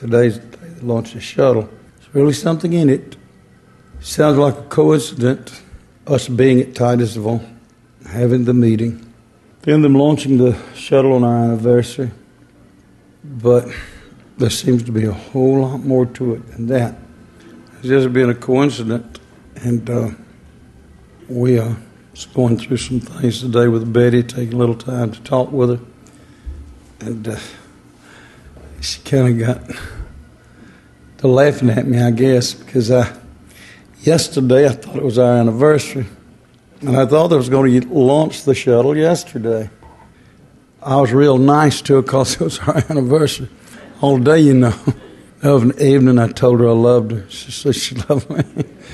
today's the day they launched the shuttle. There's really something in it. Sounds like a coincidence, us being at Titusville, having the meeting, then them launching the shuttle on our anniversary. But there seems to be a whole lot more to it than that. It's just been a coincidence. And we are going through some things today with Betty, taking a little time to talk with her. And she kind of got to laughing at me, I guess, because yesterday I thought it was our anniversary. And I thought they was going to launch the shuttle yesterday. I was real nice to her because it was our anniversary. All day, you know. Of an evening, I told her I loved her. She said she loved me.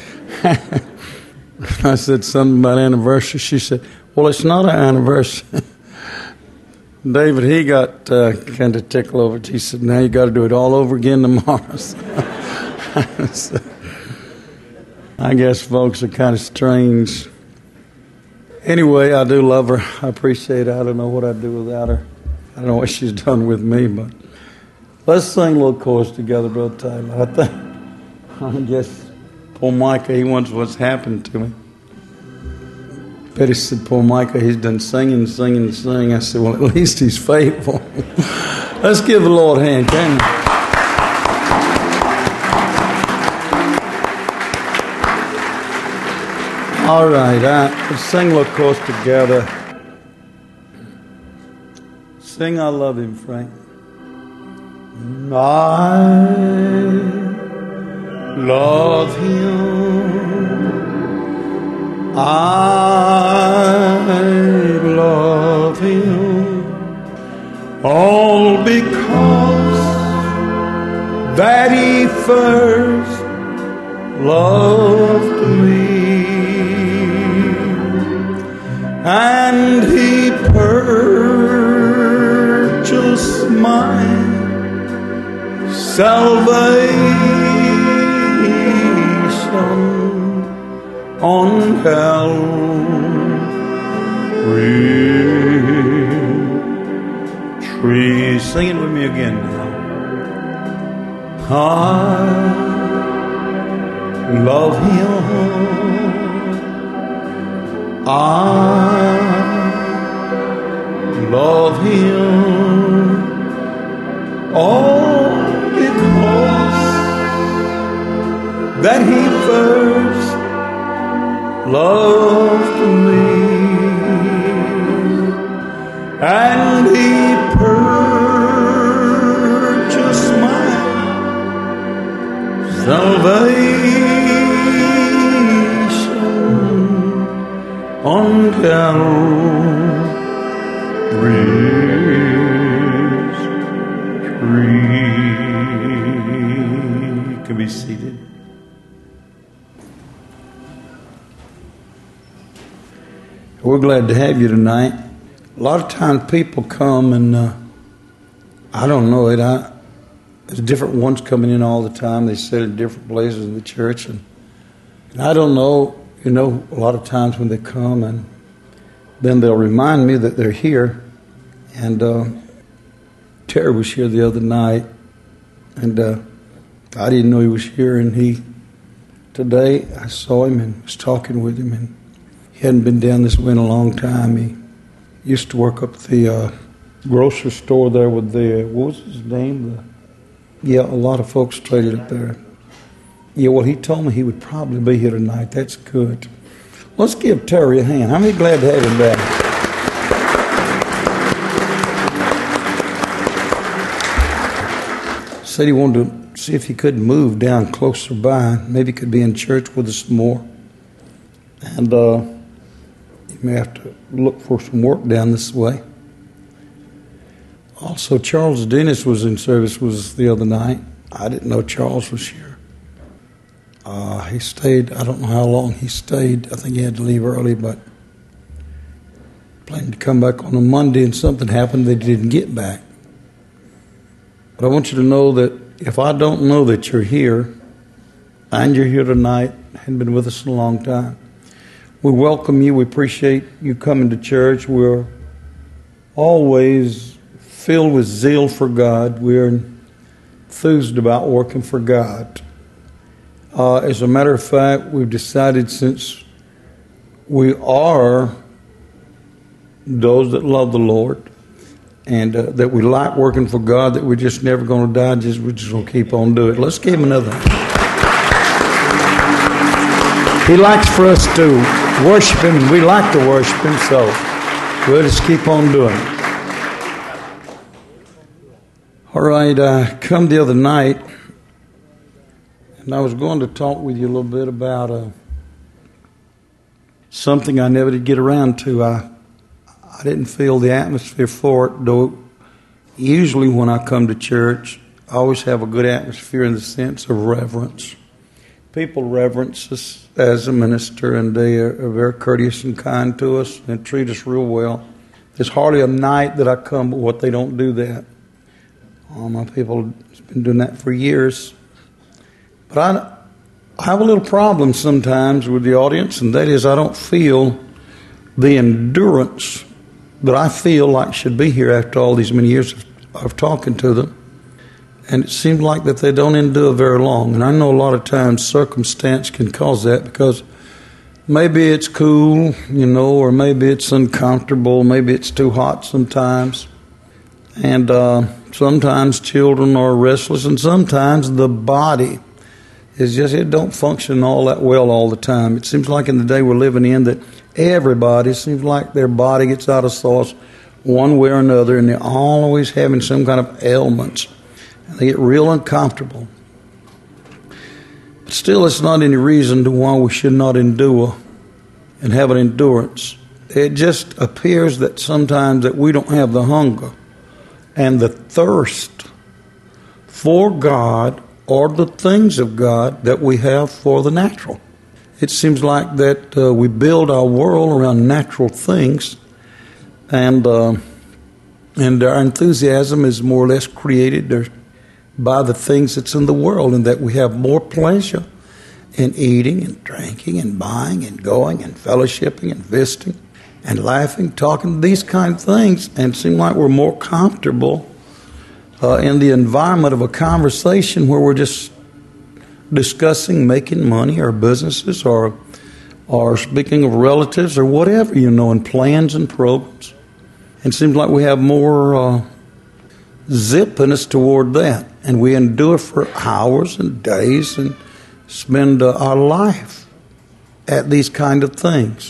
I said something about anniversary. She said, well, it's not our anniversary. David, he got kind of tickled over it. He said, now you got to do it all over again tomorrow. So, I guess folks are kind of strange. Anyway, I do love her. I appreciate her. I don't know what I'd do without her. I don't know what she's done with me, but let's sing a little chorus together, Brother Tyler. I guess poor Micah, he wonders what's happened to me. Betty said, poor Micah, he's done singing. I said, well, at least he's faithful. Let's give the Lord a hand, can we? All right, let's sing a little chorus together. Sing I Love Him, Frank. I love Him. I love Him. All because that He first loved me. And He purchased my salvation on Calvary. Sing it with me again now. I love Him. I love Him, all because that He first loved me, and He purchased my salvation on Calvary's tree. You can be seated. We're glad to have you tonight. A lot of times people come and I don't know it. There's different ones coming in all the time. They sit in different places in the church, and I don't know. You know, a lot of times when they come and then they'll remind me that they're here. And Terry was here the other night, and I didn't know he was here. And today I saw him and was talking with him, and he hadn't been down this way in a long time. He used to work up at the grocery store there with what was his name? A lot of folks traded up there. Yeah, well, he told me he would probably be here tonight. That's good. Let's give Terry a hand. How many glad to have him back? Said he wanted to see if he could move down closer by. Maybe he could be in church with us more. And you may have to look for some work down this way. Also, Charles Dennis was in service with us the other night. I didn't know Charles was here. He stayed, I don't know how long he stayed. I think he had to leave early, but planned to come back on a Monday, and something happened they didn't get back. But I want you to know that if I don't know that you're here, and you're here tonight, hadn't been with us in a long time, we welcome you. We appreciate you coming to church. We're always filled with zeal for God. We're enthused about working for God. As a matter of fact, we've decided, since we are those that love the Lord and that we like working for God, that we're just never going to die, we're just going to keep on doing it. Let's give him another. He likes for us to worship him, and we like to worship him, so we'll just keep on doing it. All right, I come the other night, and I was going to talk with you a little bit about something I never did get around to. I didn't feel the atmosphere for it, though usually when I come to church, I always have a good atmosphere in the sense of reverence. People reverence us as a minister, and they are very courteous and kind to us and treat us real well. There's hardly a night that I come but what they don't do that. My people have been doing that for years. But I have a little problem sometimes with the audience, and that is I don't feel the endurance that I feel like should be here after all these many years of talking to them. And it seems like that they don't endure very long. And I know a lot of times circumstance can cause that, because maybe it's cool, or maybe it's uncomfortable, maybe it's too hot sometimes. And sometimes children are restless, and sometimes the body is just, it don't function all that well all the time. It seems like in the day we're living in that everybody seems like their body gets out of sorts one way or another, and they're always having some kind of ailments. And they get real uncomfortable. But still, it's not any reason to why we should not endure and have an endurance. It just appears that sometimes that we don't have the hunger and the thirst for God or the things of God that we have for the natural. It seems like that we build our world around natural things, and our enthusiasm is more or less created by the things that's in the world, and that we have more pleasure in eating and drinking and buying and going and fellowshipping and visiting and laughing, talking, these kind of things, and seem like we're more comfortable in the environment of a conversation where we're just discussing making money or businesses or speaking of relatives or whatever, and plans and programs. And it seems like we have more zip in us toward that, and we endure for hours and days and spend our life at these kind of things.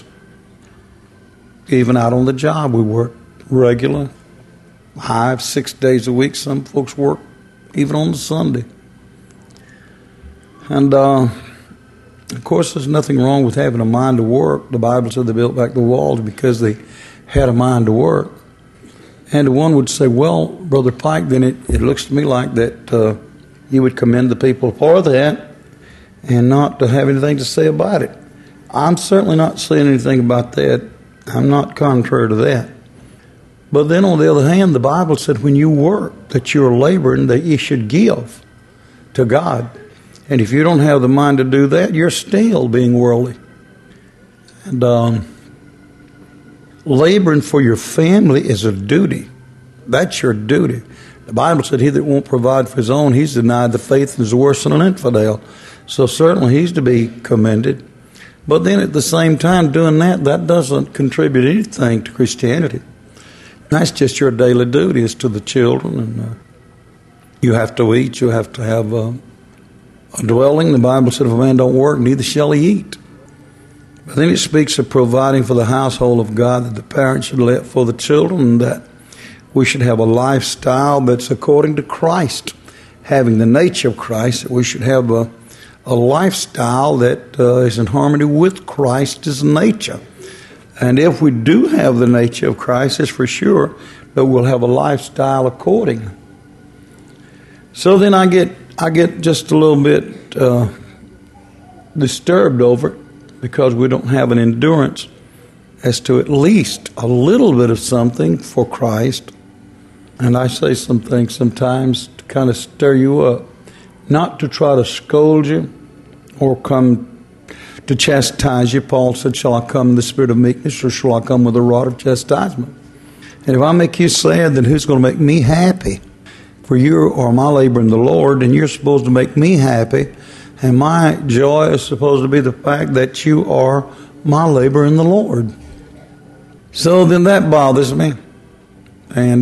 Even out on the job, we work regular 5-6 days a week. Some folks work even on the Sunday. And of course, there's nothing wrong with having a mind to work. The Bible said they built back the walls because they had a mind to work. And one would say, well, Brother Pike, then it looks to me like that you would commend the people for that and not to have anything to say about it. I'm certainly not saying anything about that. I'm not contrary to that. But then on the other hand, the Bible said when you work, that you're laboring, that you should give to God. And if you don't have the mind to do that, you're still being worldly. And laboring for your family is a duty. That's your duty. The Bible said he that won't provide for his own, he's denied the faith and is worse than an infidel. So certainly he's to be commended. But then at the same time, doing that doesn't contribute anything to Christianity. That's just your daily duty is to the children. And you have to eat. You have to have a dwelling. The Bible said if a man don't work, neither shall he eat. But then it speaks of providing for the household of God, that the parents should let for the children, and that we should have a lifestyle that's according to Christ, having the nature of Christ, that we should have a lifestyle that is in harmony with Christ's nature. And if we do have the nature of Christ, it's for sure that we'll have a lifestyle according. So then I get just a little bit disturbed over it, because we don't have an endurance as to at least a little bit of something for Christ. And I say some things sometimes to kind of stir you up, not to try to scold you or come to chastise you. Paul said, shall I come in the spirit of meekness, or shall I come with a rod of chastisement? And if I make you sad, then who's going to make me happy? For you are my labor in the Lord, and you're supposed to make me happy. And my joy is supposed to be the fact that you are my labor in the Lord. So then that bothers me. And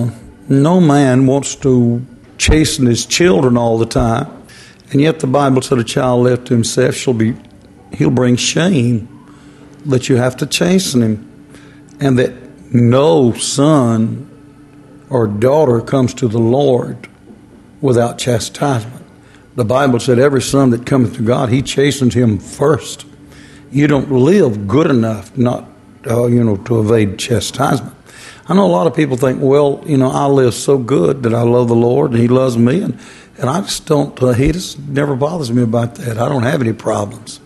no man wants to chasten his children all the time. And yet the Bible said a child left to himself he'll bring shame, that you have to chasten him. And that no son or daughter comes to the Lord without chastisement. The Bible said every son that cometh to God, he chastens him first. You don't live good enough not to evade chastisement. I know a lot of people think, well, I live so good that I love the Lord and he loves me, and I just don't, he just never bothers me about that. I don't have any problems.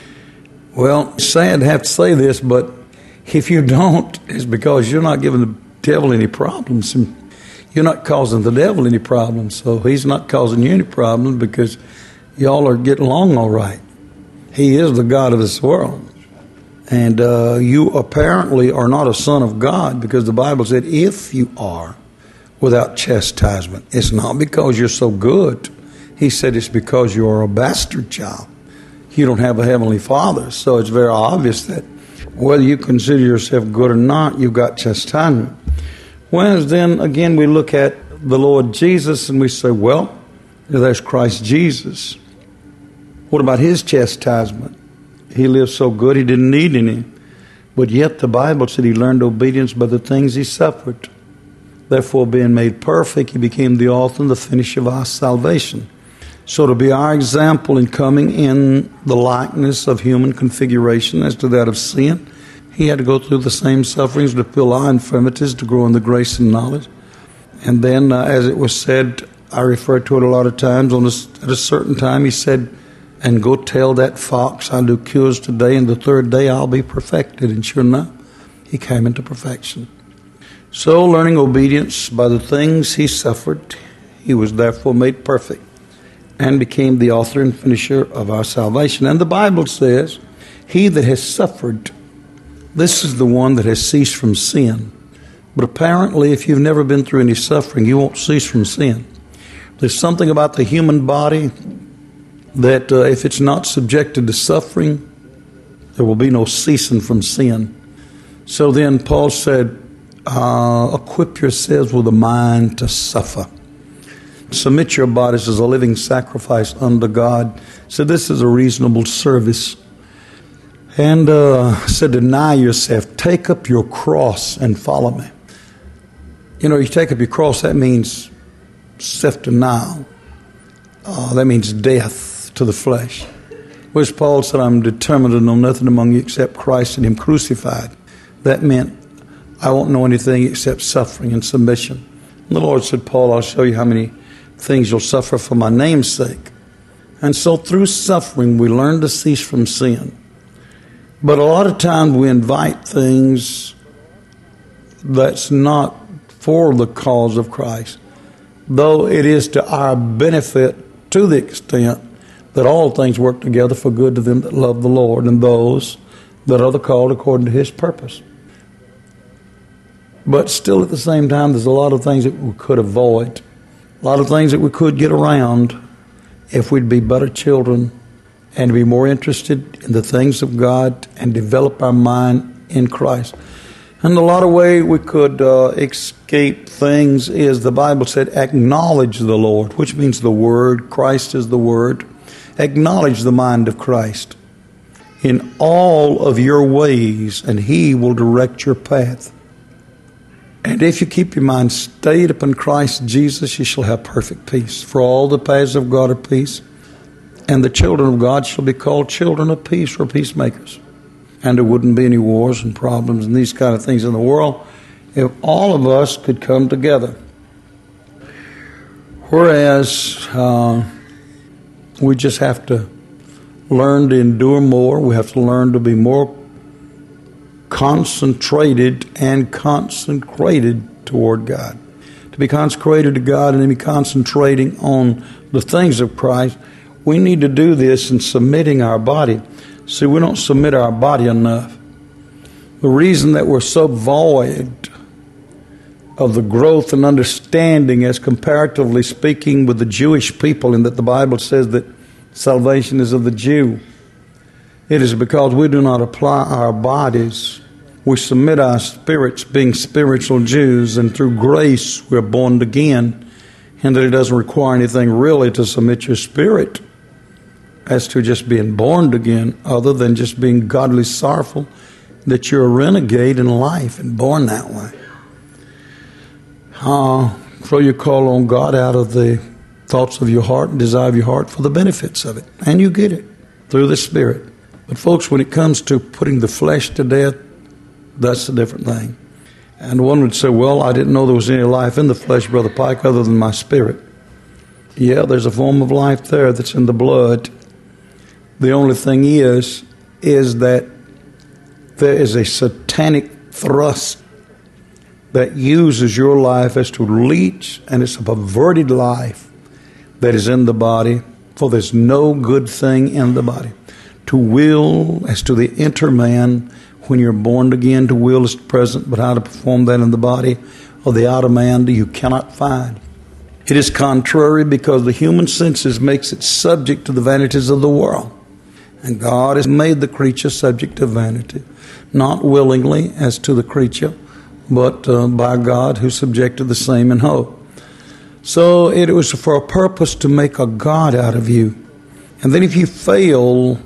Well, it's sad to have to say this, but if you don't, it's because you're not giving the devil any problems. And you're not causing the devil any problems, so he's not causing you any problems because y'all are getting along all right. He is the God of this world. And you apparently are not a son of God, because the Bible said if you are without chastisement, it's not because you're so good. He said it's because you are a bastard child. You don't have a heavenly father. So it's very obvious that whether you consider yourself good or not, you've got chastisement. Whereas then again we look at the Lord Jesus and we say, well, there's Christ Jesus. What about his chastisement? He lived so good he didn't need any. But yet the Bible said he learned obedience by the things he suffered. Therefore, being made perfect, he became the author and the finisher of our salvation. So to be our example in coming in the likeness of human configuration as to that of sin, he had to go through the same sufferings to fill our infirmities, to grow in the grace and knowledge. And then, as it was said, I refer to it a lot of times, at a certain time he said, and go tell that fox, I do cures today, and the third day I'll be perfected. And sure enough, he came into perfection. So, learning obedience by the things he suffered, he was therefore made perfect and became the author and finisher of our salvation. And the Bible says, he that has suffered, this is the one that has ceased from sin. But apparently, if you've never been through any suffering, you won't cease from sin. There's something about the human body that if it's not subjected to suffering, there will be no ceasing from sin. So then Paul said, equip yourselves with a mind to suffer. Submit your bodies as a living sacrifice unto God. So this is a reasonable service. And said, deny yourself. Take up your cross and follow me. You take up your cross, that means self-denial. That means death to the flesh. Whereas Paul said, I'm determined to know nothing among you except Christ and him crucified. That meant I won't know anything except suffering and submission. And the Lord said, Paul, I'll show you how many things you'll suffer for my name's sake. And so through suffering, we learn to cease from sin. But a lot of times we invite things that's not for the cause of Christ, though it is to our benefit to the extent that all things work together for good to them that love the Lord and those that are the called according to his purpose. But still at the same time, there's a lot of things that we could avoid, a lot of things that we could get around if we'd be better children and be more interested in the things of God and develop our mind in Christ. And a lot of way we could escape things is, the Bible said, acknowledge the Lord, which means the Word. Christ is the Word. Acknowledge the mind of Christ in all of your ways, and he will direct your path. And if you keep your mind stayed upon Christ Jesus, you shall have perfect peace. For all the paths of God are peace, and the children of God shall be called children of peace or peacemakers. And there wouldn't be any wars and problems and these kind of things in the world if all of us could come together. Whereas we just have to learn to endure more. We have to learn to be more concentrated and consecrated toward God. To be consecrated to God and to be concentrating on the things of Christ, we need to do this in submitting our body. See, we don't submit our body enough. The reason that we're so void of the growth and understanding as comparatively speaking with the Jewish people, in that the Bible says that salvation is of the Jew. It is because we do not apply our bodies. We submit our spirits, being spiritual Jews, and through grace we're born again, and that it doesn't require anything really to submit your spirit as to just being born again, other than just being godly sorrowful that you're a renegade in life and born that way. So you call on God out of the thoughts of your heart and desire of your heart for the benefits of it. And you get it through the Spirit. But folks, when it comes to putting the flesh to death, that's a different thing. And one would say, well, I didn't know there was any life in the flesh, Brother Pike, other than my spirit. Yeah, there's a form of life there that's in the blood. The only thing is that there is a satanic thrust that uses your life as to leech, and it's a perverted life that is in the body, for there's no good thing in the body. To will, as to the inner man, when you're born again, to will is present, but how to perform that in the body of the outer man you cannot find. It is contrary, because the human senses makes it subject to the vanities of the world. And God has made the creature subject to vanity, not willingly as to the creature, but by God, who subjected the same in hope. So it was for a purpose to make a God out of you. And then if you fail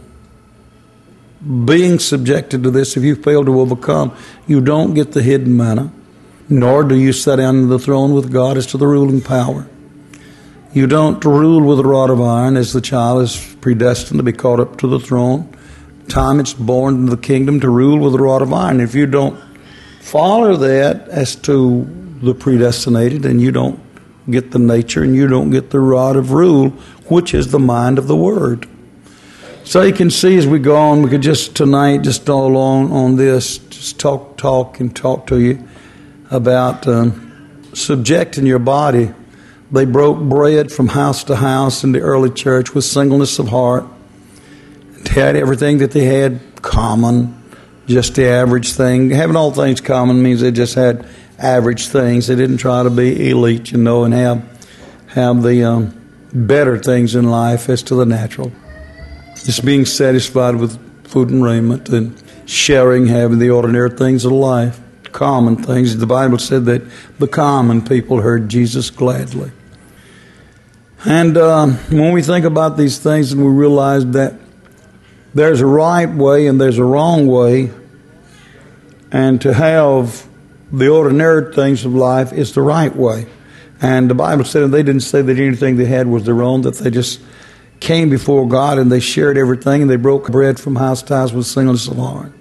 being subjected to this, if you fail to overcome, you don't get the hidden manna, nor do you sit down on the throne with God as to the ruling power. You don't rule with a rod of iron, as the child is predestined to be caught up to the throne. Time it's born into the kingdom to rule with a rod of iron. If you don't follow that as to the predestinated, then you don't get the nature and you don't get the rod of rule, which is the mind of the Word. So you can see as we go on, we could just tonight, just all along on this, just talk to you about subjecting your body. They broke bread from house to house in the early church with singleness of heart. They had everything that they had common, just the average thing. Having all things common means they just had average things. They didn't try to be elite, and have the better things in life as to the natural. Just being satisfied with food and raiment and sharing, having the ordinary things of life, common things. The Bible said that the common people heard Jesus gladly. And when we think about these things and we realize that there's a right way and there's a wrong way, and to have the ordinary things of life is the right way. And the Bible said they didn't say that anything they had was their own, that they just came before God and they shared everything, and they broke bread from house to house with singleness of heart.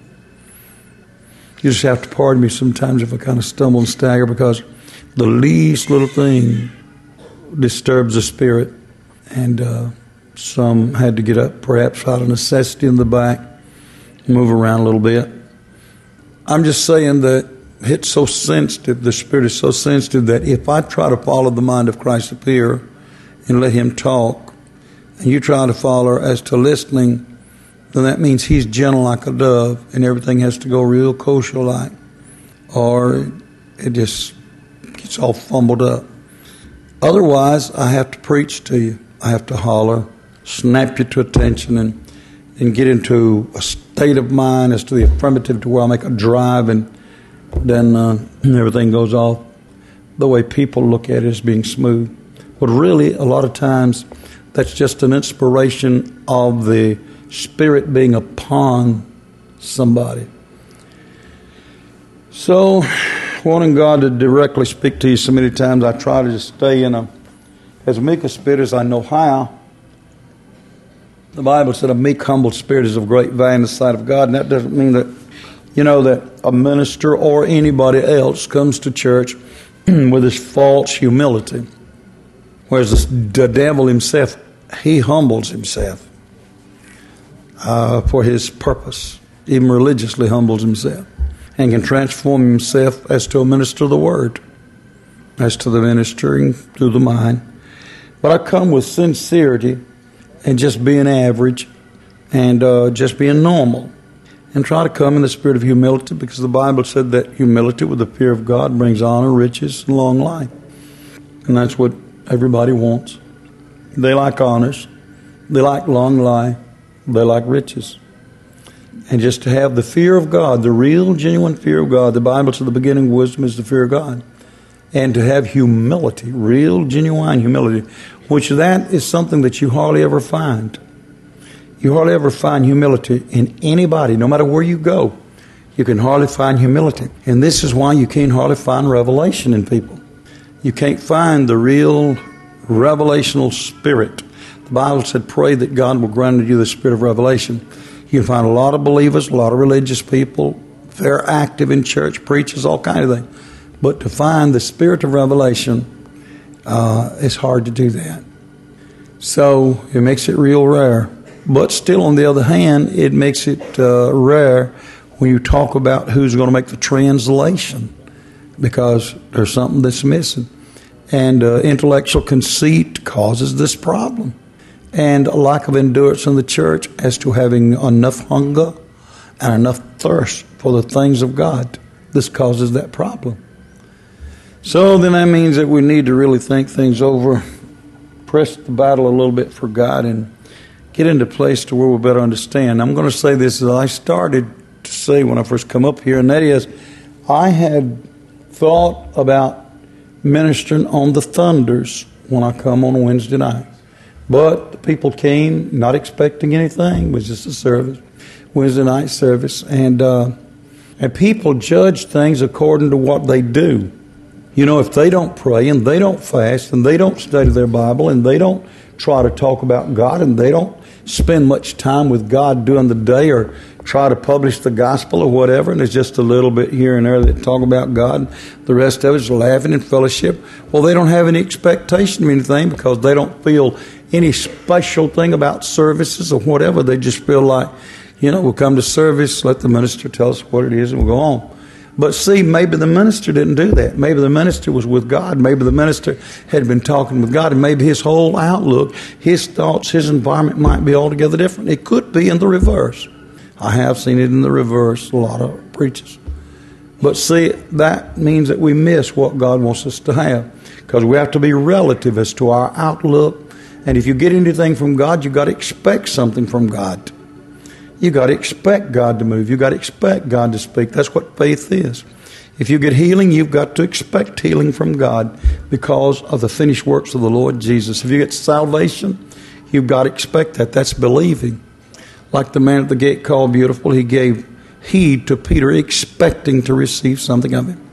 You just have to pardon me sometimes if I kind of stumble and stagger, because the least little thing disturbs the spirit. And some had to get up, perhaps out of necessity, in the back, move around a little bit. I'm just saying that it's so sensitive, the spirit is so sensitive, that if I try to follow the mind of Christ up here and let him talk, and you try to follow as to listening, then that means he's gentle like a dove, and everything has to go real kosher-like, or it just gets all fumbled up. Otherwise, I have to preach to you. I have to holler, snap you to attention, and get into a state of mind as to the affirmative, to where I make a drive, and then everything goes off the way people look at it as being smooth. But really, a lot of times, that's just an inspiration of the Spirit being upon somebody. So, wanting God to directly speak to you so many times, I try to just stay in as meek a spirit as I know how. The Bible said a meek, humble spirit is of great value in the sight of God, and that doesn't mean that, that a minister or anybody else comes to church with this false humility. Whereas the devil himself, he humbles himself for his purpose, even religiously humbles himself, and can transform himself as to a minister of the Word, as to the ministering through the mind. But I come with sincerity and just being average and just being normal. and try to come in the spirit of humility, because the Bible said that humility with the fear of God brings honor, riches, and long life. And that's what everybody wants. They like honors. They like long life. They like riches. And just to have the fear of God, the real, genuine fear of God. The Bible said the beginning of wisdom is the fear of God. And to have humility, real, genuine humility, which that is something that you hardly ever find. You hardly ever find humility in anybody, no matter where you go. You can hardly find humility. And this is why you can't hardly find revelation in people. You can't find the real revelational spirit. The Bible said, pray that God will grant you the spirit of revelation. You can find a lot of believers, a lot of religious people. They're active in church, preachers, all kinds of things. But to find the spirit of revelation, it's hard to do that. So it makes it real rare. But still, on the other hand, it makes it rare when you talk about who's going to make the translation, because there's something that's missing. And intellectual conceit causes this problem. And a lack of endurance in the church as to having enough hunger and enough thirst for the things of God. This causes that problem. So then that means that we need to really think things over, press the battle a little bit for God, and get into a place to where we'll better understand. I'm going to say this as I started to say when I first come up here, and that is, I had thought about ministering on the thunders when I come on a Wednesday night. But the people came not expecting anything. It was just a service, Wednesday night service. And people judge things according to what they do. You know, if they don't pray and they don't fast and they don't study their Bible and they don't try to talk about God and they don't spend much time with God during the day or try to publish the gospel or whatever, and there's just a little bit here and there that talk about God, the rest of it is laughing and fellowship. Well, they don't have any expectation of anything because they don't feel any special thing about services or whatever. They just feel like, you know, we'll come to service, let the minister tell us what it is, and we'll go on. But see, maybe the minister didn't do that. Maybe the minister was with God. Maybe the minister had been talking with God, and maybe his whole outlook, his thoughts, his environment might be altogether different. It could be in the reverse. I have seen it in the reverse, a lot of preachers. But see, that means that we miss what God wants us to have, because we have to be relative as to our outlook. And if you get anything from God, you've got to expect something from God. You've got to expect God to move. You've got to expect God to speak. That's what faith is. If you get healing, you've got to expect healing from God because of the finished works of the Lord Jesus. If you get salvation, you've got to expect that. That's believing. Like the man at the gate called Beautiful, he gave heed to Peter, expecting to receive something of him.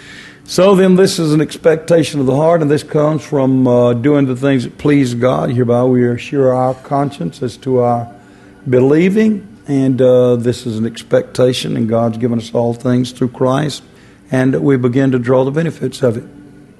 So then this is an expectation of the heart, and this comes from doing the things that please God. Hereby we assure our conscience as to our believing, and this is an expectation, and God's given us all things through Christ, and we begin to draw the benefits of it.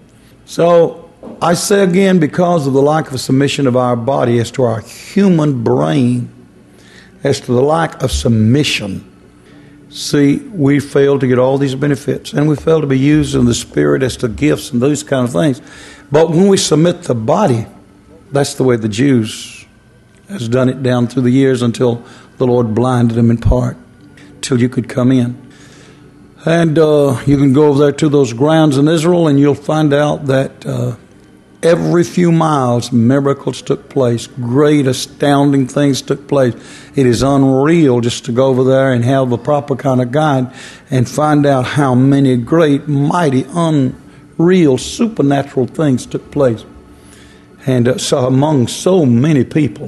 So I say again, because of the lack of submission of our body as to our human brain, as to the lack of submission, see, we fail to get all these benefits, and we fail to be used in the Spirit as to gifts and those kind of things. But when we submit the body, that's the way the Jews has done it down through the years until the Lord blinded them in part, till you could come in. And you can go over there to those grounds in Israel, and you'll find out that every few miles miracles took place. Great, astounding things took place. It is unreal just to go over there and have the proper kind of guide and find out how many great, mighty, unreal, supernatural things took place. And so among so many people.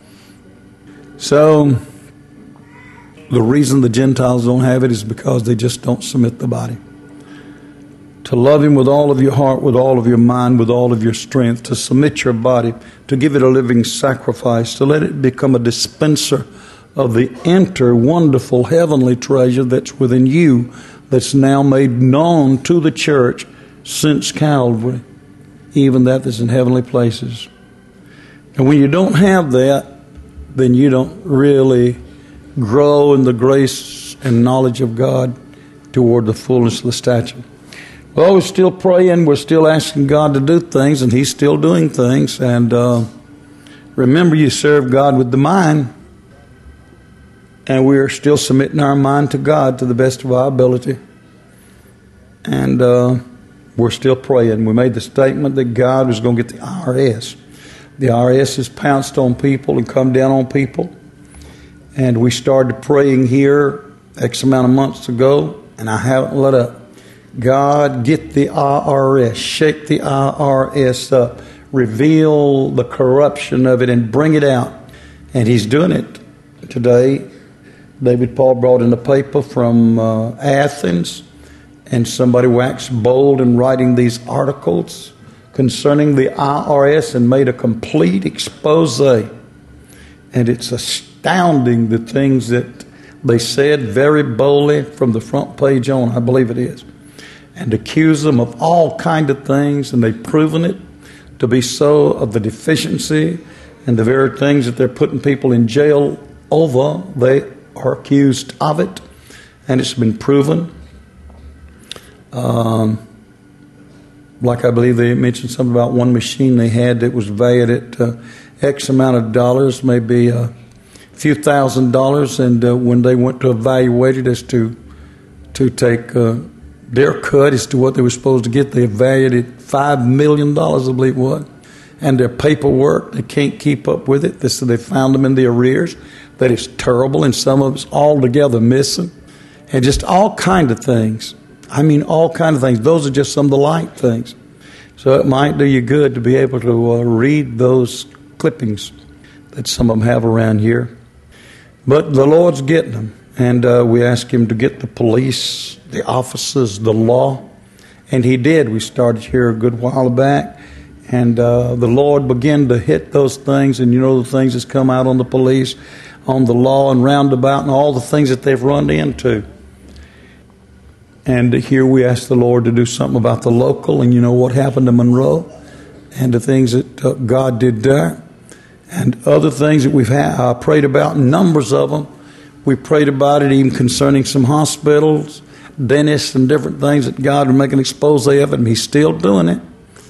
So the reason the Gentiles don't have it is because they just don't submit the body. To love Him with all of your heart, with all of your mind, with all of your strength, to submit your body, to give it a living sacrifice, to let it become a dispenser of the wonderful heavenly treasure that's within you, that's now made known to the church since Calvary, even that is in heavenly places. And when you don't have that, then you don't really grow in the grace and knowledge of God toward the fullness of the stature. Well, we're still praying. We're still asking God to do things, and He's still doing things. And remember, you serve God with the mind. And we are still submitting our mind to God to the best of our ability. And we're still praying. We made the statement that God was going to get the IRS. The IRS has pounced on people and come down on people. And we started praying here X amount of months ago, and I haven't let up. God, get the IRS, shake the IRS up, reveal the corruption of it and bring it out. And He's doing it today. David Paul brought in a paper from Athens, and somebody waxed bold in writing these articles concerning the IRS and made a complete expose. And it's astounding the things that they said very boldly from the front page on, I believe it is, and accuse them of all kind of things, and they've proven it to be so, of the deficiency and the very things that they're putting people in jail over. They are accused of it, and it's been proven. Like I believe they mentioned something about one machine they had that was valued at X amount of dollars, maybe a few $1,000s, and when they went to evaluate it as to take their cut as to what they were supposed to get, they valued it $5 million, I believe it was. And their paperwork, they can't keep up with it. So they found them in the arrears. That is terrible, and some of it's altogether missing. And just all kind of things. I mean, all kind of things. Those are just some of the light things. So it might do you good to be able to read those clippings that some of them have around here. But the Lord's getting them. And we asked Him to get the police, the officers, the law. And He did. We started here a good while back. And the Lord began to hit those things. And you know the things that's come out on the police, on the law and roundabout, and all the things that they've run into. And here we asked the Lord to do something about the local. And you know what happened to Monroe and the things that God did there. And other things that we've prayed about, numbers of them. We prayed about it even concerning some hospitals, dentists, and different things that God would make an expose of it, and He's still doing it.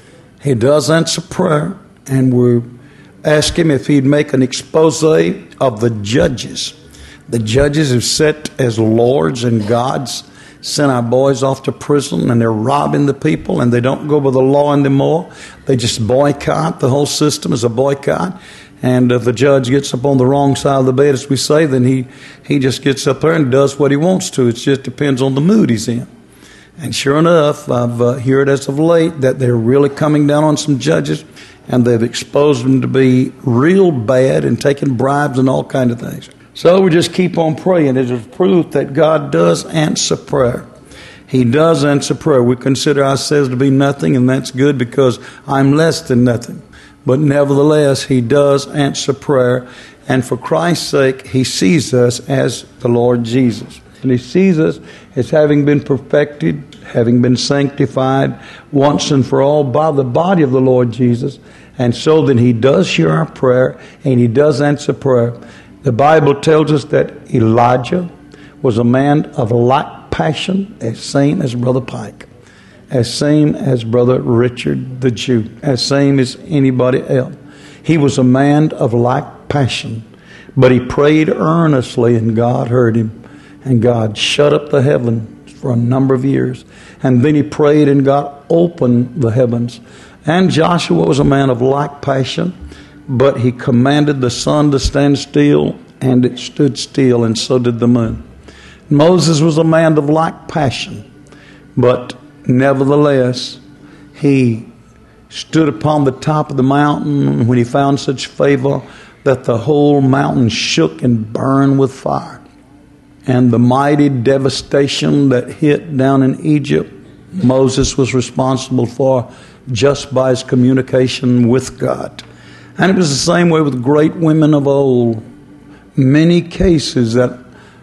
He does answer prayer, and we asked Him if He'd make an expose of the judges. The judges who sit as lords and gods sent our boys off to prison, and they're robbing the people, and they don't go by the law anymore. They just boycott. The whole system is a boycott. And if the judge gets up on the wrong side of the bed, as we say, then he just gets up there and does what he wants to. It just depends on the mood he's in. And sure enough, I've heard as of late that they're really coming down on some judges, and they've exposed them to be real bad and taking bribes and all kind of things. So we just keep on praying. It is proof that God does answer prayer. He does answer prayer. We consider ourselves to be nothing, and that's good because I'm less than nothing. But nevertheless, He does answer prayer. And for Christ's sake, He sees us as the Lord Jesus. And He sees us as having been perfected, having been sanctified once and for all by the body of the Lord Jesus. And so then He does hear our prayer, and He does answer prayer. The Bible tells us that Elijah was a man of like passion, as same as Brother Pike, as same as Brother Richard the Jew, as same as anybody else. He was a man of like passion, but he prayed earnestly, and God heard him, and God shut up the heavens for a number of years. And then he prayed, and God opened the heavens. And Joshua was a man of like passion, but he commanded the sun to stand still, and it stood still, and so did the moon. Moses was a man of like passion, but nevertheless, he stood upon the top of the mountain when he found such favor that the whole mountain shook and burned with fire. And the mighty devastation that hit down in Egypt, Moses was responsible for just by his communication with God. And it was the same way with great women of old. Many cases that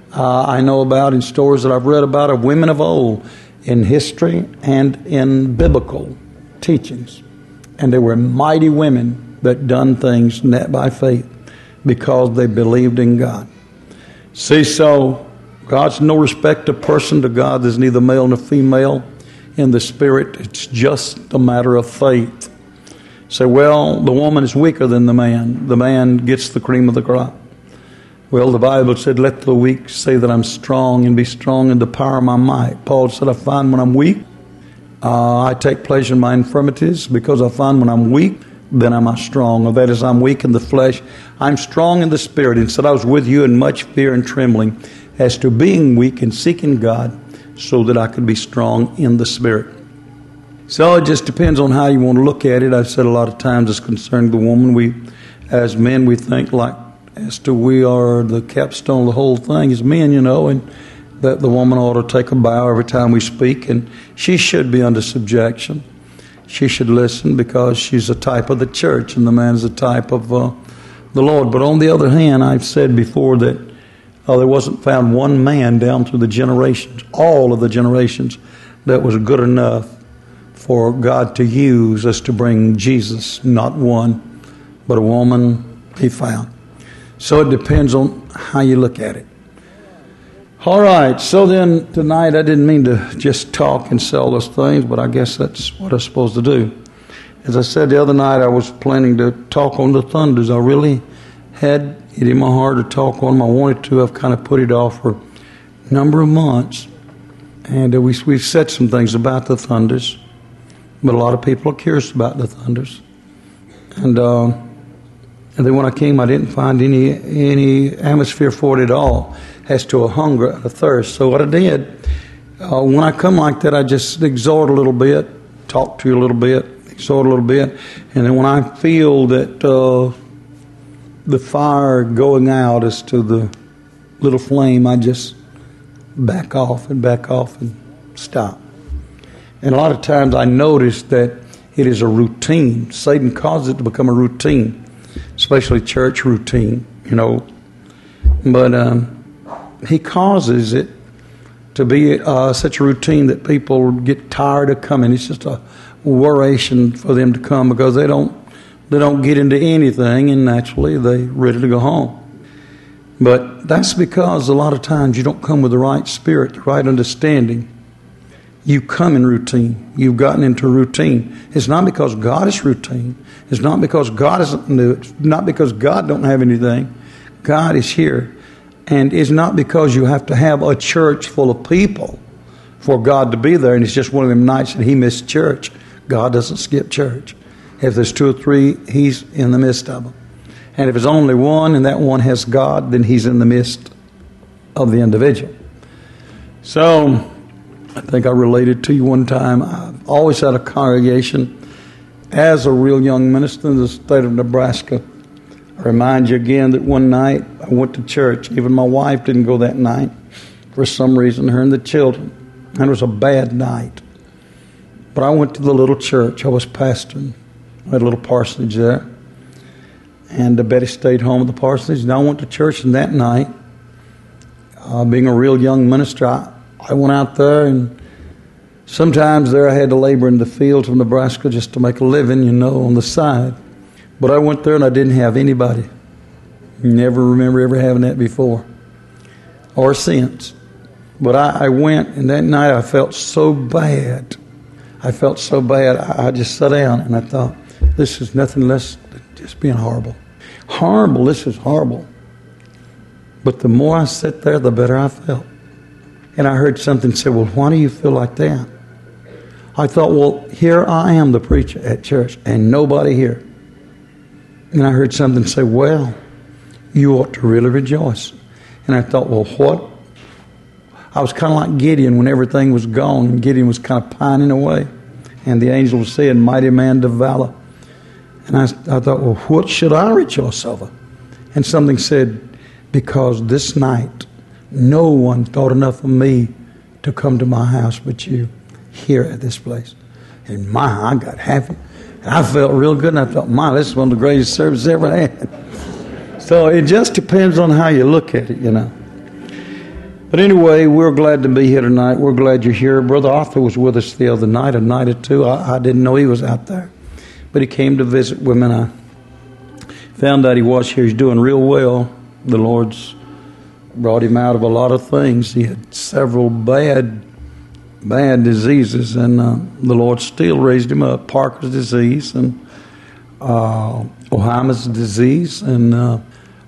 I know about in stories that I've read about of women of old in history and in biblical teachings. And they were mighty women that done things by faith because they believed in God. See, so God's no respect of person. To God there's neither male nor female in the spirit. It's just a matter of faith. Say, well, the woman is weaker than the man. The man gets the cream of the crop. Well, the Bible said, let the weak say that I'm strong and be strong in the power of my might. Paul said, I find when I'm weak, I take pleasure in my infirmities, because I find when I'm weak, then am I strong. Or that is, I'm weak in the flesh, I'm strong in the spirit. And said, I was with you in much fear and trembling as to being weak and seeking God, so that I could be strong in the spirit. So it just depends on how you want to look at it. I've said a lot of times it's concerning the woman. We, as men, we think like as to we are the capstone of the whole thing as men, and that the woman ought to take a bow every time we speak, and she should be under subjection. She should listen because she's a type of the church, and the man is a type of the Lord. But on the other hand, I've said before that there wasn't found one man down through the generations, all of the generations, that was good enough for God to use us to bring Jesus. Not one, but a woman he found. So it depends on how you look at it. All right, so then tonight I didn't mean to just talk and sell those things, but I guess that's what I'm supposed to do. As I said the other night, I was planning to talk on the thunders. I really had it in my heart to talk on them. I wanted to. I've kind of put it off for a number of months. And we've said some things about the thunders, but a lot of people are curious about the thunders. And then when I came, I didn't find any atmosphere for it at all as to a hunger and a thirst. So what I did, when I come like that, I just exhort a little bit, talk to you a little bit, exhort a little bit. And then when I feel that the fire going out as to the little flame, I just back off and stop. And a lot of times I notice that it is a routine. Satan causes it to become a routine, especially church routine, But he causes it to be such a routine that people get tired of coming. It's just a worration for them to come because they don't get into anything, and naturally they're ready to go home. But that's because a lot of times you don't come with the right spirit, the right understanding. You come in routine. You've gotten into routine. It's not because God is routine. It's not because God isn't new. It's not because God don't have anything. God is here. And it's not because you have to have a church full of people for God to be there, and it's just one of them nights that he missed church. God doesn't skip church. If there's 2 or 3, he's in the midst of them. And if there's only one and that one has God, then he's in the midst of the individual. So I think I related to you one time. I've always had a congregation as a real young minister in the state of Nebraska. I remind you again that one night I went to church. Even my wife didn't go that night for some reason, her and the children. And it was a bad night. But I went to the little church. I was pastoring. I had a little parsonage there. And Betty stayed home at the parsonage. And I went to church, and that night, being a real young minister, I went out there, and sometimes there I had to labor in the fields of Nebraska just to make a living, on the side. But I went there and I didn't have anybody. Never remember ever having that before or since. But I went, and that night I felt so bad. I just sat down and I thought, this is nothing less than just being horrible. Horrible, this is horrible. But the more I sat there, the better I felt. And I heard something say, well, why do you feel like that? I thought, well, here I am, the preacher at church, and nobody here. And I heard something say, well, you ought to really rejoice. And I thought, well, what? I was kind of like Gideon when everything was gone, and Gideon was kind of pining away. And the angel was saying, mighty man of valor. And I thought, well, what should I rejoice over? And something said, because this night, no one thought enough of me to come to my house but you here at this place. And I got happy. And I felt real good, and I thought, this is one of the greatest services I ever had. So it just depends on how you look at it, But anyway, we're glad to be here tonight. We're glad you're here. Brother Arthur was with us the other night, a night or two. I didn't know he was out there. But he came to visit with me, and I found out he was here. He's doing real well. The Lord's brought him out of a lot of things. He had several bad diseases, and the Lord still raised him up. Parkinson's disease and Alzheimer's disease and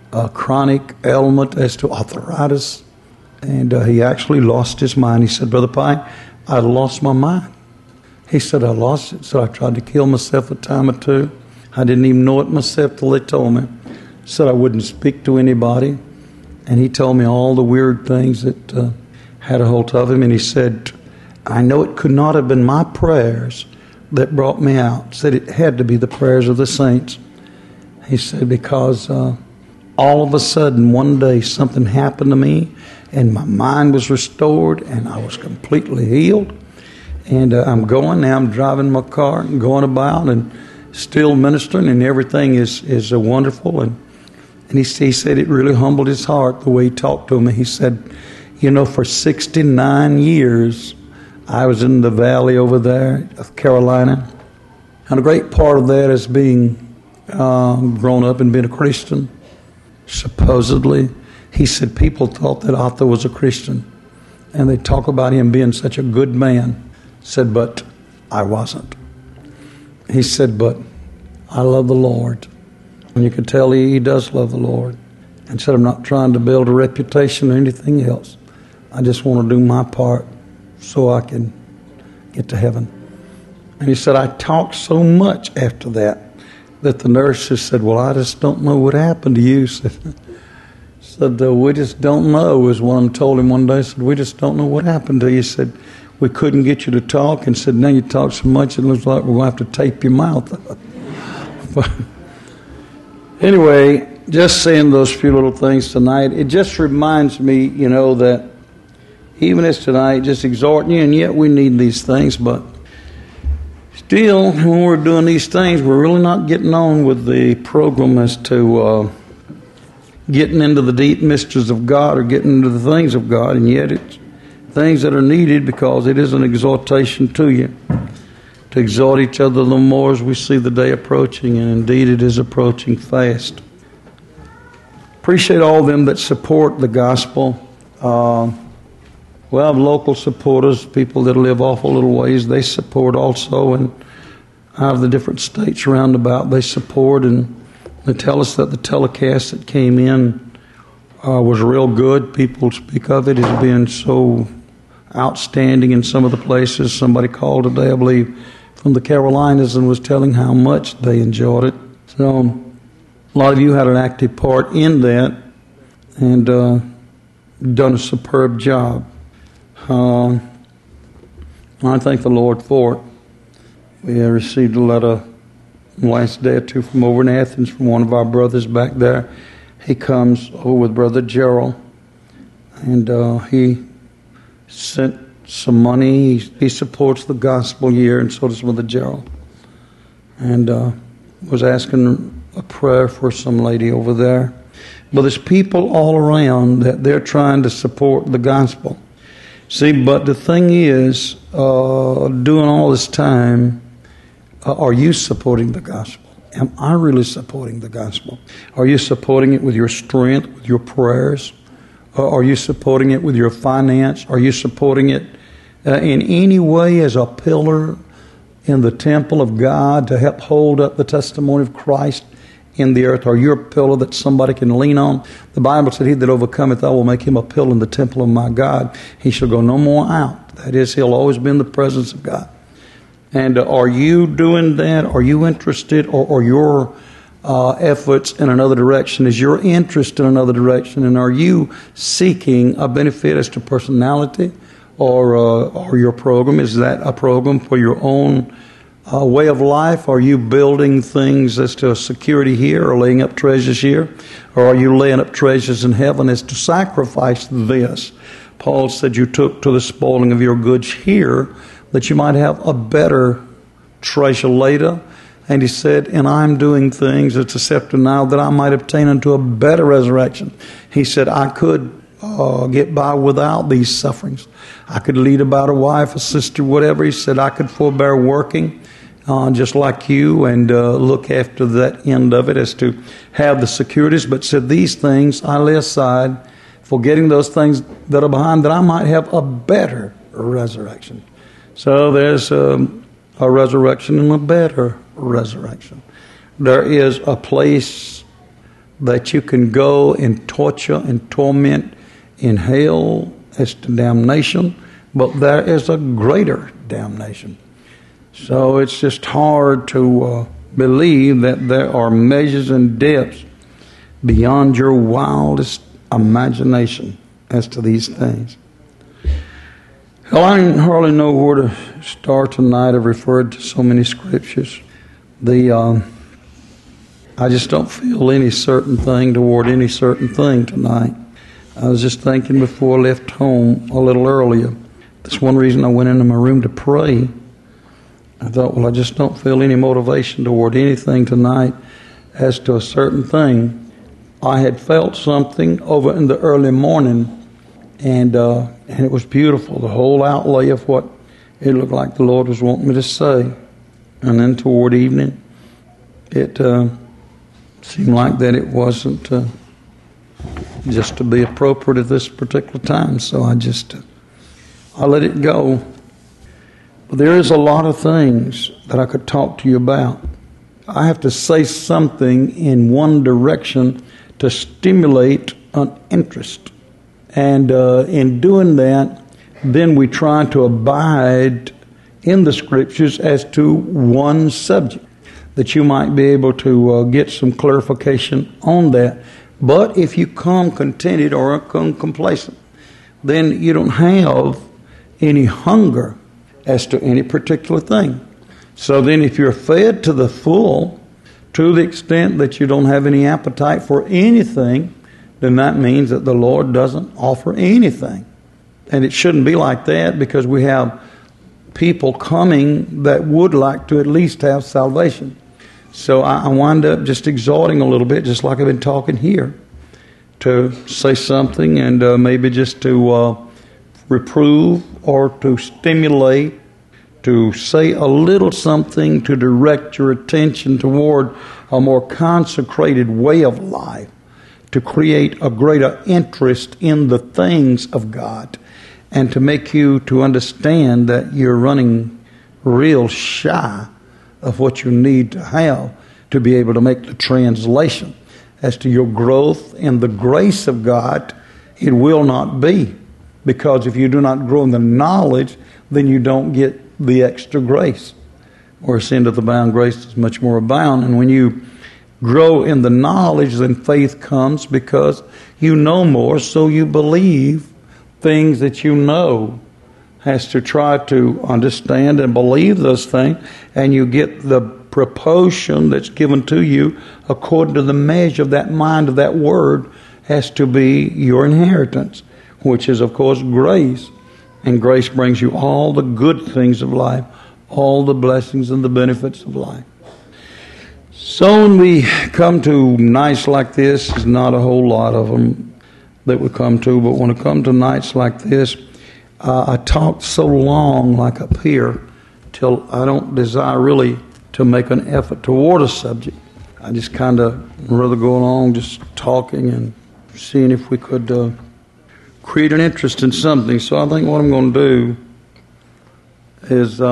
a chronic ailment as to arthritis. And he actually lost his mind. He said, Brother Pine, I lost my mind. He said, I lost it. So I tried to kill myself a time or two. I didn't even know it myself till they told me. Said I wouldn't speak to anybody. And he told me all the weird things that had a hold of him. And he said, I know it could not have been my prayers that brought me out. Said it had to be the prayers of the saints. He said, because all of a sudden one day something happened to me and my mind was restored and I was completely healed. And I'm going now, I'm driving my car and going about and still ministering, and everything is wonderful. And he said it really humbled his heart the way he talked to me. He said, you know, for 69 years I was in the valley over there of Carolina. And a great part of that is being grown up and being a Christian. Supposedly, he said people thought that Otto was a Christian. And they talk about him being such a good man. Said, but I wasn't. He said, but I love the Lord. And you could tell he does love the Lord. And said, I'm not trying to build a reputation or anything else. I just want to do my part so I can get to heaven. And he said, I talked so much after that the nurses said, well, I just don't know what happened to you. Said, we just don't know, is what I told him one day. Said, we just don't know what happened to you. He said, we couldn't get you to talk. And said, now you talk so much it looks like we're going to have to tape your mouth up. But anyway, just saying those few little things tonight, it just reminds me, you know, that even as tonight, just exhorting you, and yet we need these things, but still, when we're doing these things, we're really not getting on with the program as to getting into the deep mysteries of God or getting into the things of God, and yet it's things that are needed because it is an exhortation to you, to exhort each other the more as we see the day approaching, and indeed it is approaching fast. Appreciate all of them that support the gospel. We have local supporters, people that live off a little ways. They support also, and out of the different states around about, they support, and they tell us that the telecast that came in was real good. People speak of it as being so outstanding in some of the places. Somebody called today, I believe, from the Carolinas and was telling how much they enjoyed it. So a lot of you had an active part in that and done a superb job. I thank the Lord for it. We received a letter last day or two from over in Athens from one of our brothers back there. He comes over with Brother Gerald, and he sent some money. He supports the gospel here, and so does Brother Gerald. And was asking a prayer for some lady over there. But there's people all around that they're trying to support the gospel. See, but the thing is, doing all this time, are you supporting the gospel? Am I really supporting the gospel? Are you supporting it with your strength, with your prayers? Are you supporting it with your finance? Are you supporting it in any way as a pillar in the temple of God to help hold up the testimony of Christ in the earth? Are you a pillar that somebody can lean on? The Bible said, he that overcometh, I will make him a pillar in the temple of my God. He shall go no more out. That is, he'll always be in the presence of God. And are you doing that? Are you interested? Or your efforts in another direction? Is your interest in another direction? And are you seeking a benefit as to personality or your program? Is that a program for your own way of life? Are you building things as to security here or laying up treasures here? Or are you laying up treasures in heaven as to sacrifice this? Paul said you took to the spoiling of your goods here that you might have a better treasure later. And he said, and I'm doing things that's accepted now that I might obtain unto a better resurrection. He said, I could get by without these sufferings. I could lead about a wife, a sister, whatever. He said, I could forbear working just like you and look after that end of it as to have the securities. But said, these things I lay aside, forgetting those things that are behind, that I might have a better resurrection. So there's a resurrection and a better resurrection. There is a place that you can go in torture and torment in hell as to damnation, but there is a greater damnation. So it's just hard to believe that there are measures and depths beyond your wildest imagination as to these things. Well, I hardly know where to start tonight. I've referred to so many scriptures. I just don't feel any certain thing toward any certain thing tonight. I was just thinking before I left home a little earlier. That's one reason I went into my room to pray. I thought, well, I just don't feel any motivation toward anything tonight as to a certain thing. I had felt something over in the early morning, and it was beautiful, the whole outlay of what it looked like the Lord was wanting me to say. And then toward evening, it seemed like that it wasn't just to be appropriate at this particular time, so I let it go. But there is a lot of things that I could talk to you about. I have to say something in one direction to stimulate an interest. And in doing that, then we try to abide in the Scriptures as to one subject, that you might be able to get some clarification on that. But if you come contented or come complacent, then you don't have any hunger as to any particular thing. So then if you're fed to the full, to the extent that you don't have any appetite for anything, then that means that the Lord doesn't offer anything. And it shouldn't be like that, because we have people coming that would like to at least have salvation. So I wind up just exhorting a little bit, just like I've been talking here, to say something and maybe just to reprove or to stimulate, to say a little something to direct your attention toward a more consecrated way of life, to create a greater interest in the things of God, and to make you to understand that you're running real shy of what you need to have to be able to make the translation as to your growth in the grace of God. It will not be, because if you do not grow in the knowledge, then you don't get the extra grace. Or sin doth abound, grace does much more abound. And when you grow in the knowledge, then faith comes, because you know more, so you believe things that you know. Has to try to understand and believe those things, and you get the proportion that's given to you according to the measure of that mind of that word has to be your inheritance, which is, of course, grace. And grace brings you all the good things of life, all the blessings and the benefits of life. So when we come to nights like this, there's not a whole lot of them that we come to, but when it comes to nights like this, I talk so long, like up here, till I don't desire really to make an effort toward a subject. I just kind of rather go along just talking and seeing if we could create an interest in something. So I think what I'm going to do is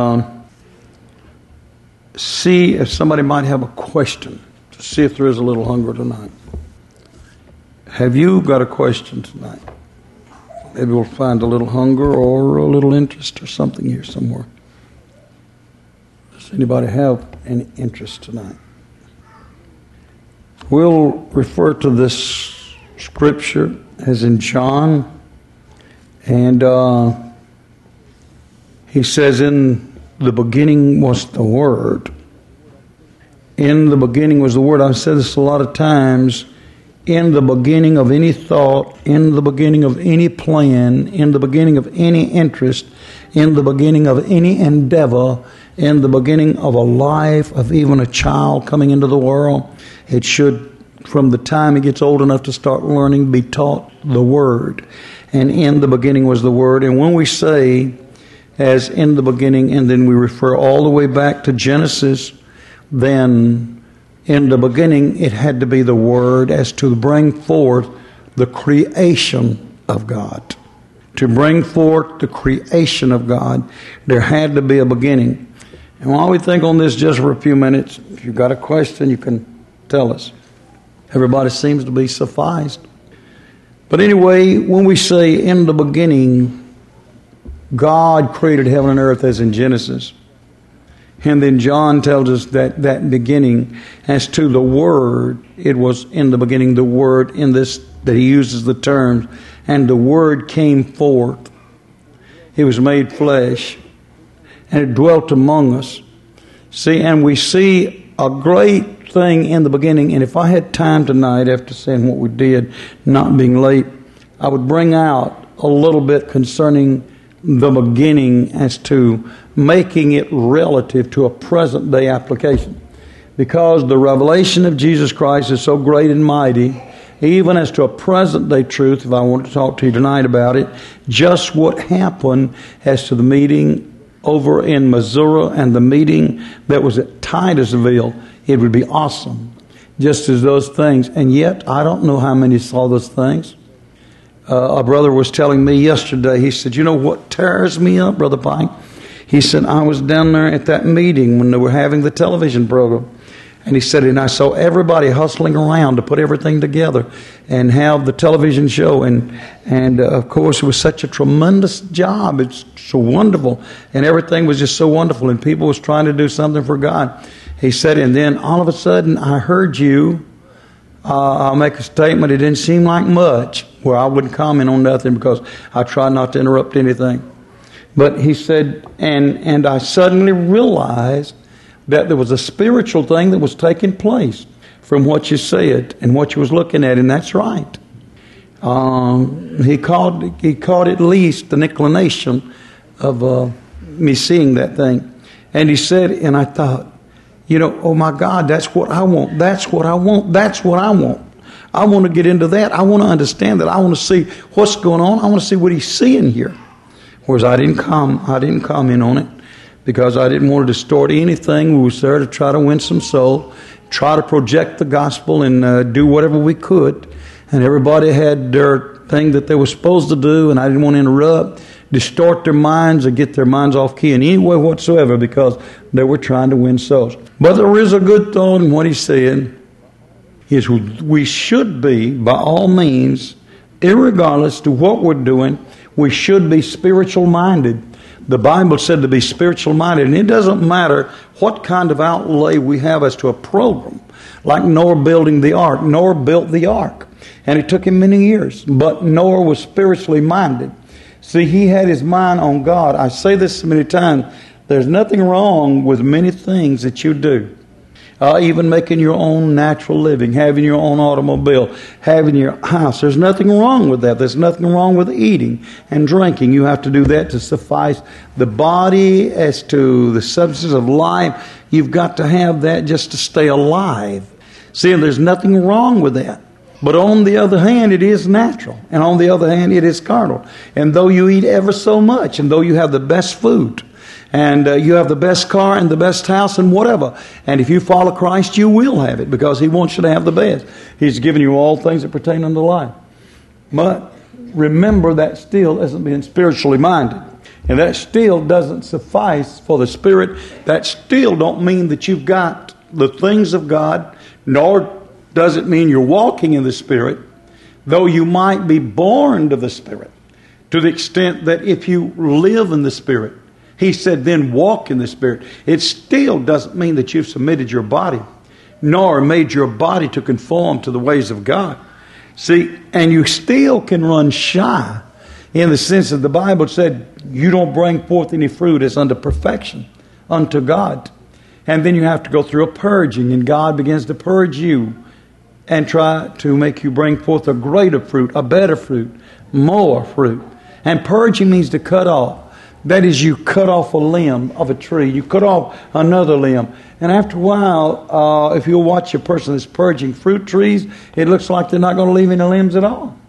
see if somebody might have a question, to see if there is a little hunger tonight. Have you got a question tonight? Maybe we'll find a little hunger or a little interest or something here somewhere. Does anybody have any interest tonight? We'll refer to this scripture as in John. And he says, in the beginning was the Word. In the beginning was the Word. I've said this a lot of times. In the beginning of any thought, in the beginning of any plan, in the beginning of any interest, in the beginning of any endeavor, in the beginning of a life of even a child coming into the world, it should, from the time he gets old enough to start learning, be taught the Word. And in the beginning was the Word. And when we say, as in the beginning, and then we refer all the way back to Genesis, then in the beginning, it had to be the Word, as to bring forth the creation of God. To bring forth the creation of God, there had to be a beginning. And while we think on this just for a few minutes, if you've got a question, you can tell us. Everybody seems to be sufficed. But anyway, when we say in the beginning, God created heaven and earth as in Genesis. And then John tells us that beginning as to the Word, it was in the beginning the Word in this, that he uses the terms, and the Word came forth. It was made flesh, and it dwelt among us. See, and we see a great thing in the beginning, and if I had time tonight after saying what we did, not being late, I would bring out a little bit concerning the beginning as to making it relative to a present day application. Because the revelation of Jesus Christ is so great and mighty, even as to a present day truth, if I want to talk to you tonight about it, just what happened as to the meeting over in Missouri and the meeting that was at Titusville, it would be awesome. Just as those things. And yet, I don't know how many saw those things. A brother was telling me yesterday, he said, you know what tears me up, Brother Pike? He said, I was down there at that meeting when they were having the television program. And he said, and I saw everybody hustling around to put everything together and have the television show. And of course, it was such a tremendous job. It's so wonderful. And everything was just so wonderful. And people was trying to do something for God. He said, and then all of a sudden, I heard you. I'll make a statement. It didn't seem like much, where I wouldn't comment on nothing because I try not to interrupt anything. But he said, and I suddenly realized that there was a spiritual thing that was taking place from what you said and what you was looking at, and that's right. He caught at least an inclination of me seeing that thing. And he said, and I thought, you know, oh my God, that's what I want. That's what I want. That's what I want. I want to get into that. I want to understand that. I want to see what's going on. I want to see what he's seeing here. Whereas I didn't comment on it because I didn't want to distort anything. We was there to try to win some soul, try to project the gospel and do whatever we could. And everybody had their thing that they were supposed to do, and I didn't want to interrupt, distort their minds or get their minds off key in any way whatsoever because they were trying to win souls. But there is a good thought in what he's saying, is we should be, by all means, irregardless to what we're doing, we should be spiritual minded. The Bible said to be spiritual minded, and it doesn't matter what kind of outlay we have as to a program. Like Noah building the ark. Noah built the ark, and it took him many years, but Noah was spiritually minded. See, he had his mind on God. I say this so many times. There's nothing wrong with many things that you do. Even making your own natural living, having your own automobile, having your house. There's nothing wrong with that. There's nothing wrong with eating and drinking. You have to do that to suffice the body as to the substance of life. You've got to have that just to stay alive. See, there's nothing wrong with that. But on the other hand, it is natural. And on the other hand, it is carnal. And though you eat ever so much, and though you have the best food, and you have the best car and the best house and whatever, and if you follow Christ, you will have it because he wants you to have the best. He's given you all things that pertain unto life. But remember, that still isn't being spiritually minded. And that still doesn't suffice for the Spirit. That still don't mean that you've got the things of God, nor does it mean you're walking in the Spirit, though you might be born to the Spirit, to the extent that if you live in the Spirit, he said, then walk in the Spirit. It still doesn't mean that you've submitted your body, nor made your body to conform to the ways of God. See, and you still can run shy in the sense that the Bible said you don't bring forth any fruit as unto perfection, unto God. And then you have to go through a purging, and God begins to purge you and try to make you bring forth a greater fruit, a better fruit, more fruit. And purging means to cut off. That is, you cut off a limb of a tree. You cut off another limb. And after a while, if you watch a person that's purging fruit trees, it looks like they're not going to leave any limbs at all.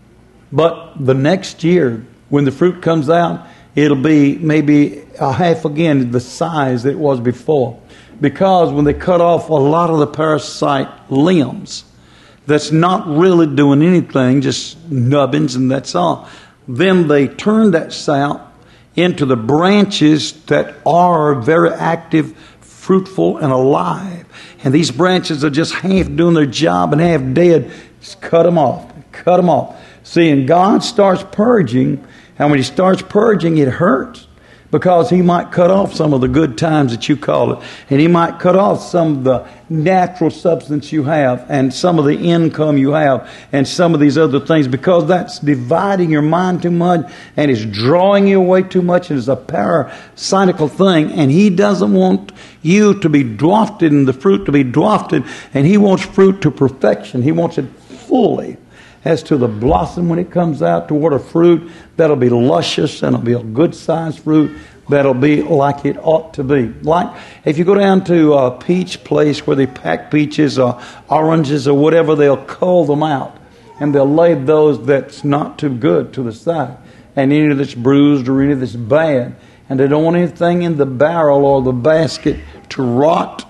But the next year, when the fruit comes out, it'll be maybe a half again the size that it was before. Because when they cut off a lot of the parasite limbs, that's not really doing anything, just nubbins and that's all, then they turn that sap into the branches that are very active, fruitful, and alive. and these branches are just half doing their job and half dead, just cut them off. Cut them off. See, and God starts purging, and when He starts purging, it hurts. Because He might cut off some of the good times that you call it. And He might cut off some of the natural substance you have. And some of the income you have. And some of these other things. Because that's dividing your mind too much. And it's drawing you away too much. And it's a parasitical thing. And He doesn't want you to be drafted and the fruit to be drafted. And He wants fruit to perfection. He wants it fully. As to the blossom when it comes out toward a fruit that'll be luscious and it'll be a good sized fruit that'll be like it ought to be. Like if you go down to a peach place where they pack peaches or oranges or whatever, they'll cull them out and they'll lay those that's not too good to the side, and any that's bruised or any that's bad, and they don't want anything in the barrel or the basket to rot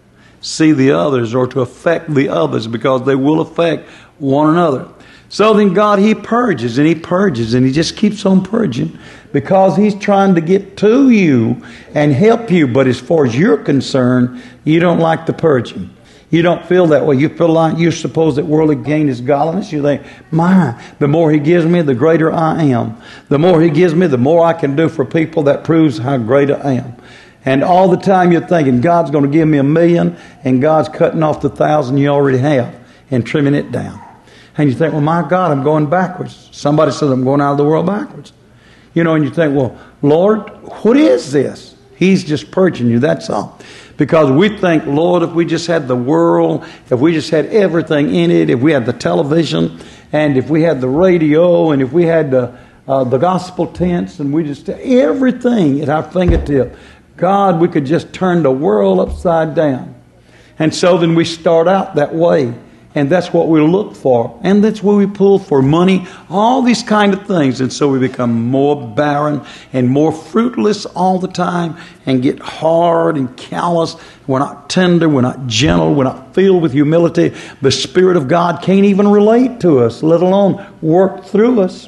see the others or to affect the others, because they will affect one another. So then God, He purges and He purges and He just keeps on purging because He's trying to get to you and help you. But as far as you're concerned, you don't like the purging. You don't feel that way. You feel like you suppose that worldly gain is godliness. You think, the more He gives me, the greater I am. The more He gives me, the more I can do for people. That proves how great I am. And all the time you're thinking, God's going to give me $1 million, and God's cutting off the 1,000 you already have and trimming it down. And you think, well, my God, I'm going backwards. Somebody says I'm going out of the world backwards. You know, and you think, well, Lord, what is this? He's just purging you, that's all. Because we think, Lord, if we just had the world, if we just had everything in it, if we had the television, and if we had the radio, and if we had the gospel tents, and we just everything at our fingertip, God, we could just turn the world upside down. And so then we start out that way. And that's what we look for. And that's where we pull for money, all these kind of things. And so we become more barren and more fruitless all the time and get hard and callous. We're not tender, we're not gentle, we're not filled with humility. The Spirit of God can't even relate to us, let alone work through us.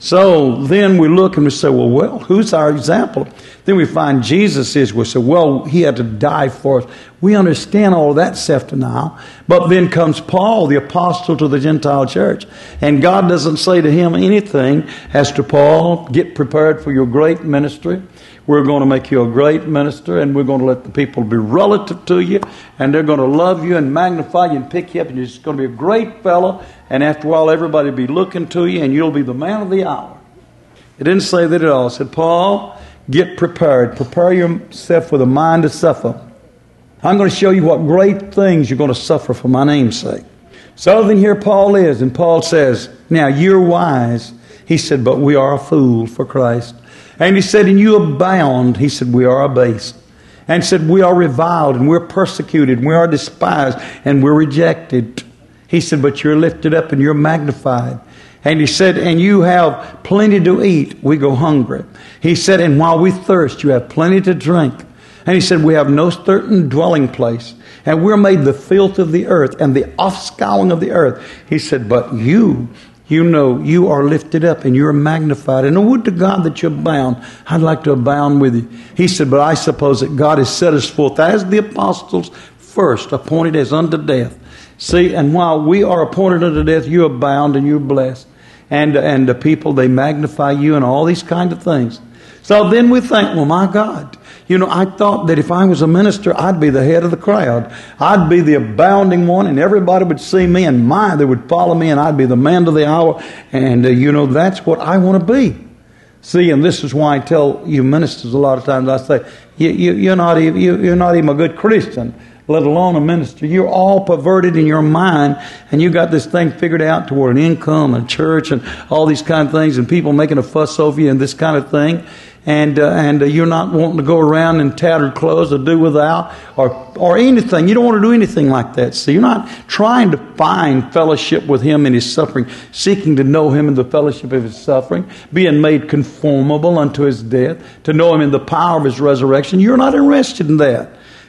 So then we look and we say, well, who's our example? Then we find Jesus is. We say, well, He had to die for us. We understand all of that self-denial. But then comes Paul, the apostle to the Gentile church. And God doesn't say to him anything as to Paul, get prepared for your great ministry. We're going to make you a great minister, and we're going to let the people be relative to you, and they're going to love you and magnify you and pick you up, and you're just going to be a great fellow, and after a while everybody will be looking to you, and you'll be the man of the hour. It didn't say that at all. It said, Paul, get prepared. Prepare yourself with a mind to suffer. I'm going to show you what great things you're going to suffer for my name's sake. So then here Paul is, and Paul says, now you're wise. He said, but we are a fool for Christ. And he said, and you abound. He said, we are abased. And he said, we are reviled, and we're persecuted, and we are despised, and we're rejected. He said, but you're lifted up and you're magnified. And he said, and you have plenty to eat. We go hungry. He said, and while we thirst, you have plenty to drink. And he said, we have no certain dwelling place, and we're made the filth of the earth and the offscouring of the earth. He said, but you know, you are lifted up and you're magnified. And would to God that you abound. I'd like to abound with you. He said, but I suppose that God has set us forth as the apostles first, appointed as unto death. See, and while we are appointed unto death, you abound and you're blessed. And the people, they magnify you and all these kind of things. So then we think, well, my God, you know, I thought that if I was a minister, I'd be the head of the crowd. I'd be the abounding one, and everybody would see me, and they would follow me, and I'd be the man of the hour. And, you know, that's what I want to be. See, and this is why I tell you ministers a lot of times, I say, you're not even a good Christian, let alone a minister. You're all perverted in your mind, and you got this thing figured out toward an income, a church, and all these kind of things, and people making a fuss over you and this kind of thing. And you're not wanting to go around in tattered clothes or do without or anything. You don't want to do anything like that. So you're not trying to find fellowship with Him in His suffering, seeking to know Him in the fellowship of His suffering, being made conformable unto His death, to know Him in the power of His resurrection. You're not interested in that.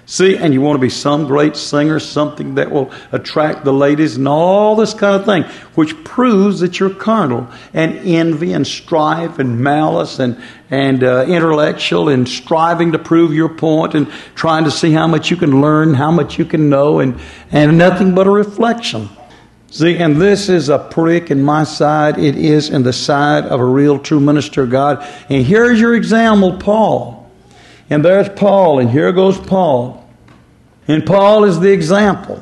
See, and you want to be some great singer, something that will attract the ladies and all this kind of thing, which proves that you're carnal, and envy and strife and malice and intellectual and striving to prove your point and trying to see how much you can learn, how much you can know, and nothing but a reflection. See, and this is a prick in my side. It is in the side of a real true minister of God. And here's your example, Paul. And there's Paul, and here goes Paul. And Paul is the example.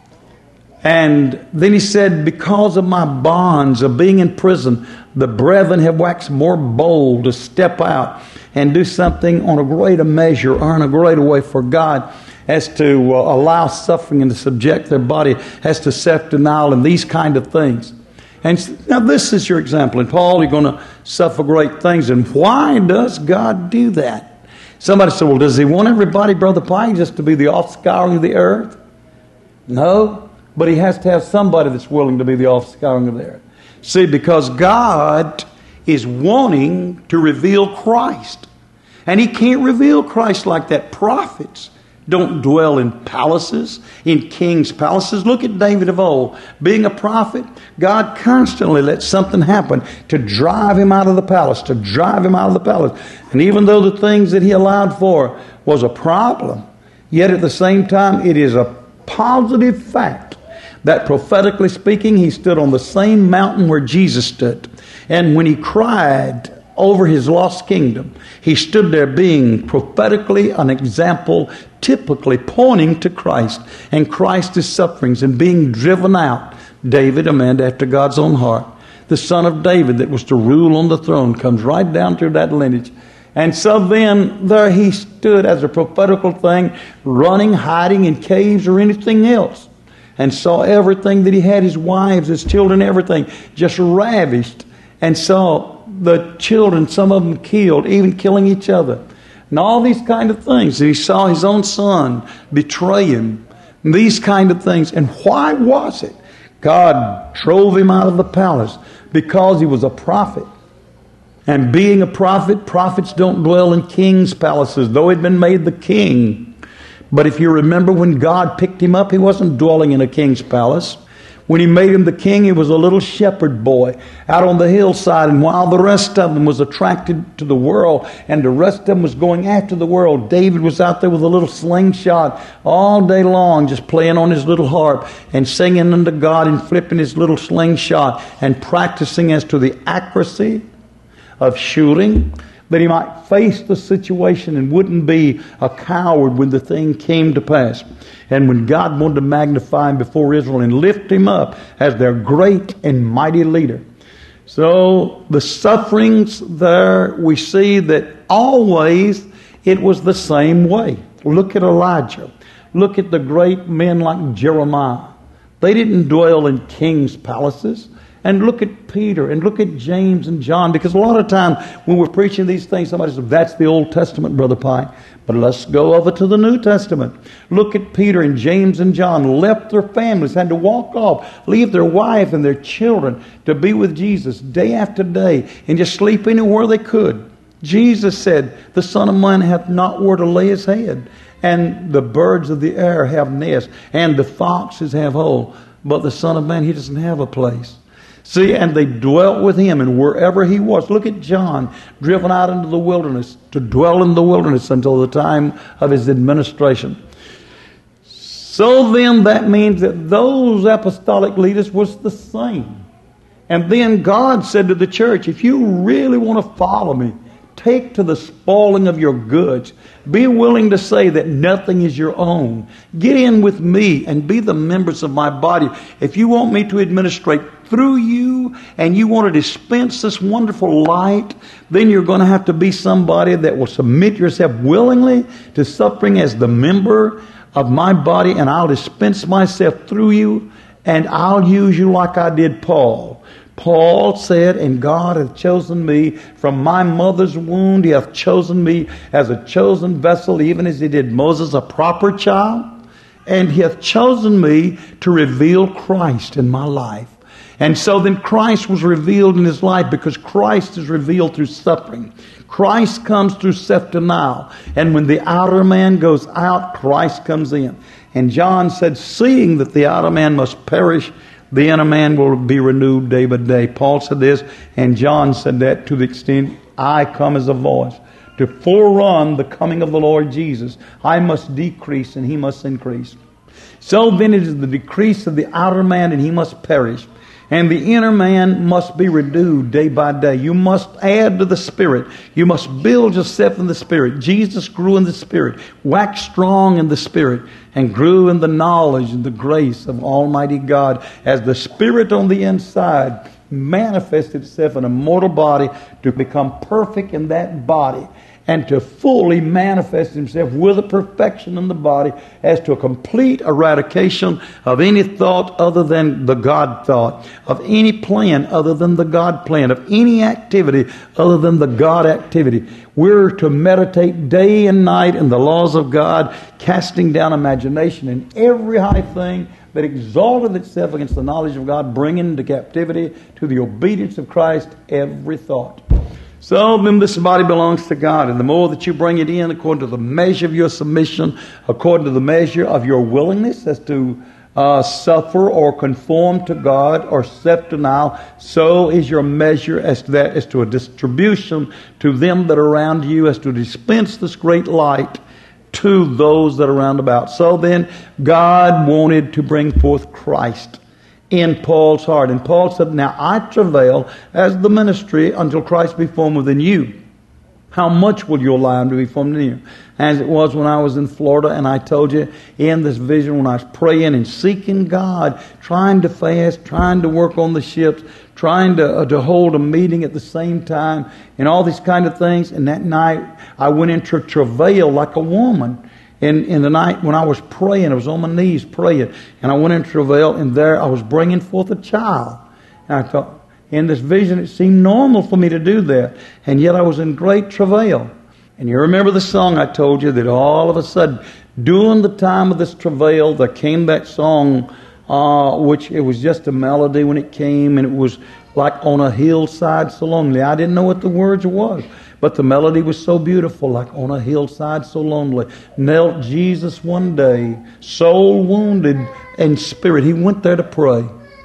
And then he said, because of my bonds of being in prison, the brethren have waxed more bold to step out and do something on a greater measure or in a greater way for God, as to allow suffering and to subject their body, as to self-denial and these kind of things. And now this is your example. And Paul, you're going to suffer great things. And why does God do that? Somebody said, well, does he want everybody, Brother Pike, just to be the offscouring of the earth? No, but he has to have somebody that's willing to be the offscouring of the earth. See, because God is wanting to reveal Christ. And he can't reveal Christ like that. Prophets don't dwell in palaces, in kings' palaces. Look at David of old. Being a prophet, God constantly let something happen to drive him out of the palace, to drive him out of the palace. And even though the things that he allowed for was a problem, yet at the same time it is a positive fact that prophetically speaking, he stood on the same mountain where Jesus stood. And when he cried over his lost kingdom, he stood there being prophetically an example, typically pointing to Christ and Christ's sufferings and being driven out. David, a man after God's own heart, the son of David that was to rule on the throne, comes right down through that lineage. And so then there he stood as a prophetical thing, running, hiding in caves or anything else, and saw everything that he had, his wives, his children, everything, just ravished, and saw the children, some of them killed, even killing each other. And all these kind of things. He saw his own son betray him. These kind of things. And why was it? God drove him out of the palace because he was a prophet. And being a prophet, prophets don't dwell in kings' palaces, though he'd been made the king. But if you remember when God picked him up, he wasn't dwelling in a king's palace. When he made him the king, he was a little shepherd boy out on the hillside. And while the rest of them was attracted to the world and the rest of them was going after the world, David was out there with a little slingshot all day long, just playing on his little harp and singing unto God and flipping his little slingshot and practicing as to the accuracy of shooting, that he might face the situation and wouldn't be a coward when the thing came to pass. And when God wanted to magnify him before Israel and lift him up as their great and mighty leader. So the sufferings there, we see that always it was the same way. Look at Elijah. Look at the great men like Jeremiah. They didn't dwell in kings' palaces. And look at Peter and look at James and John. Because a lot of time when we're preaching these things, somebody says, that's the Old Testament, Brother Pike. But let's go over to the New Testament. Look at Peter and James and John. Left their families, had to walk off, leave their wife and their children to be with Jesus day after day and just sleep anywhere they could. Jesus said, the Son of Man hath not where to lay his head. And the birds of the air have nests. And the foxes have holes. But the Son of Man, he doesn't have a place. See, and they dwelt with him, and wherever he was. Look at John, driven out into the wilderness, to dwell in the wilderness until the time of his administration. So then that means that those apostolic leaders was the same. And then God said to the church, if you really want to follow me, take to the spoiling of your goods. Be willing to say that nothing is your own. Get in with me and be the members of my body. If you want me to administrate through you and you want to dispense this wonderful light, then you're going to have to be somebody that will submit yourself willingly to suffering as the member of my body, and I'll dispense myself through you, and I'll use you like I did Paul. Paul said, and God hath chosen me from my mother's womb. He hath chosen me as a chosen vessel, even as he did Moses, a proper child. And he hath chosen me to reveal Christ in my life. And so then Christ was revealed in his life, because Christ is revealed through suffering. Christ comes through self-denial. And when the outer man goes out, Christ comes in. And John said, seeing that the outer man must perish, the inner man will be renewed day by day. Paul said this, and John said that to the extent, I come as a voice to forerun the coming of the Lord Jesus. I must decrease and he must increase. So then it is the decrease of the outer man, and he must perish. And the inner man must be renewed day by day. You must add to the Spirit. You must build yourself in the Spirit. Jesus grew in the Spirit, waxed strong in the Spirit, and grew in the knowledge and the grace of Almighty God, as the Spirit on the inside manifested itself in a mortal body to become perfect in that body, and to fully manifest himself with a perfection in the body, as to a complete eradication of any thought other than the God thought, of any plan other than the God plan, of any activity other than the God activity. We're to meditate day and night in the laws of God, casting down imagination and every high thing that exalted itself against the knowledge of God, bringing into captivity to the obedience of Christ every thought. So then this body belongs to God, and the more that you bring it in according to the measure of your submission, according to the measure of your willingness as to suffer or conform to God or self-denial, so is your measure as to that, as to a distribution to them that are around you, as to dispense this great light to those that are round about. So then God wanted to bring forth Christ in Paul's heart. And Paul said, now I travail as the ministry until Christ be formed within you. How much will you allow him to be formed in you? As it was when I was in Florida, and I told you in this vision when I was praying and seeking God, trying to fast, trying to work on the ships, trying to hold a meeting at the same time, and all these kind of things. And that night I went into travail like a woman. In the night when I was praying, I was on my knees praying, and I went into travail, and there I was bringing forth a child. And I thought, in this vision, it seemed normal for me to do that, and yet I was in great travail. And you remember the song I told you, that all of a sudden, during the time of this travail, there came that song, which it was just a melody when it came, and it was like on a hillside so lonely. I didn't know what the words was, but the melody was so beautiful, like on a hillside so lonely. Knelt Jesus one day, soul wounded in spirit. He went there to pray.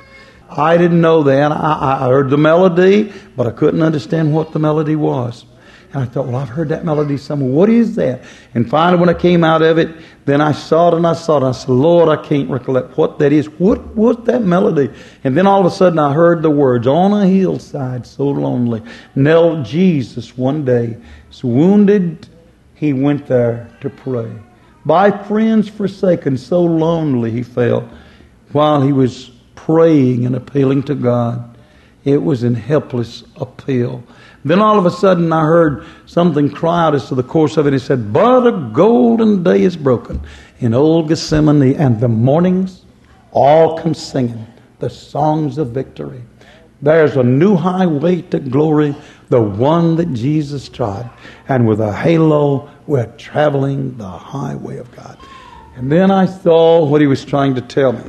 I didn't know that. I heard the melody, but I couldn't understand what the melody was. And I thought, well, I've heard that melody somewhere. What is that? And finally, when I came out of it, then I saw it and I saw it. I said, Lord, I can't recollect what that is. What was that melody? And then all of a sudden I heard the words, on a hillside so lonely, knelt Jesus one day. So wounded, he went there to pray. By friends forsaken, so lonely he felt while he was praying and appealing to God. It was in helpless appeal. Then all of a sudden I heard something cry out as to the course of it. It said, but a golden day is broken in old Gethsemane, and the mornings all come singing the songs of victory. There's a new highway to glory, the one that Jesus trod. And with a halo, we're traveling the highway of God. And then I saw what he was trying to tell me.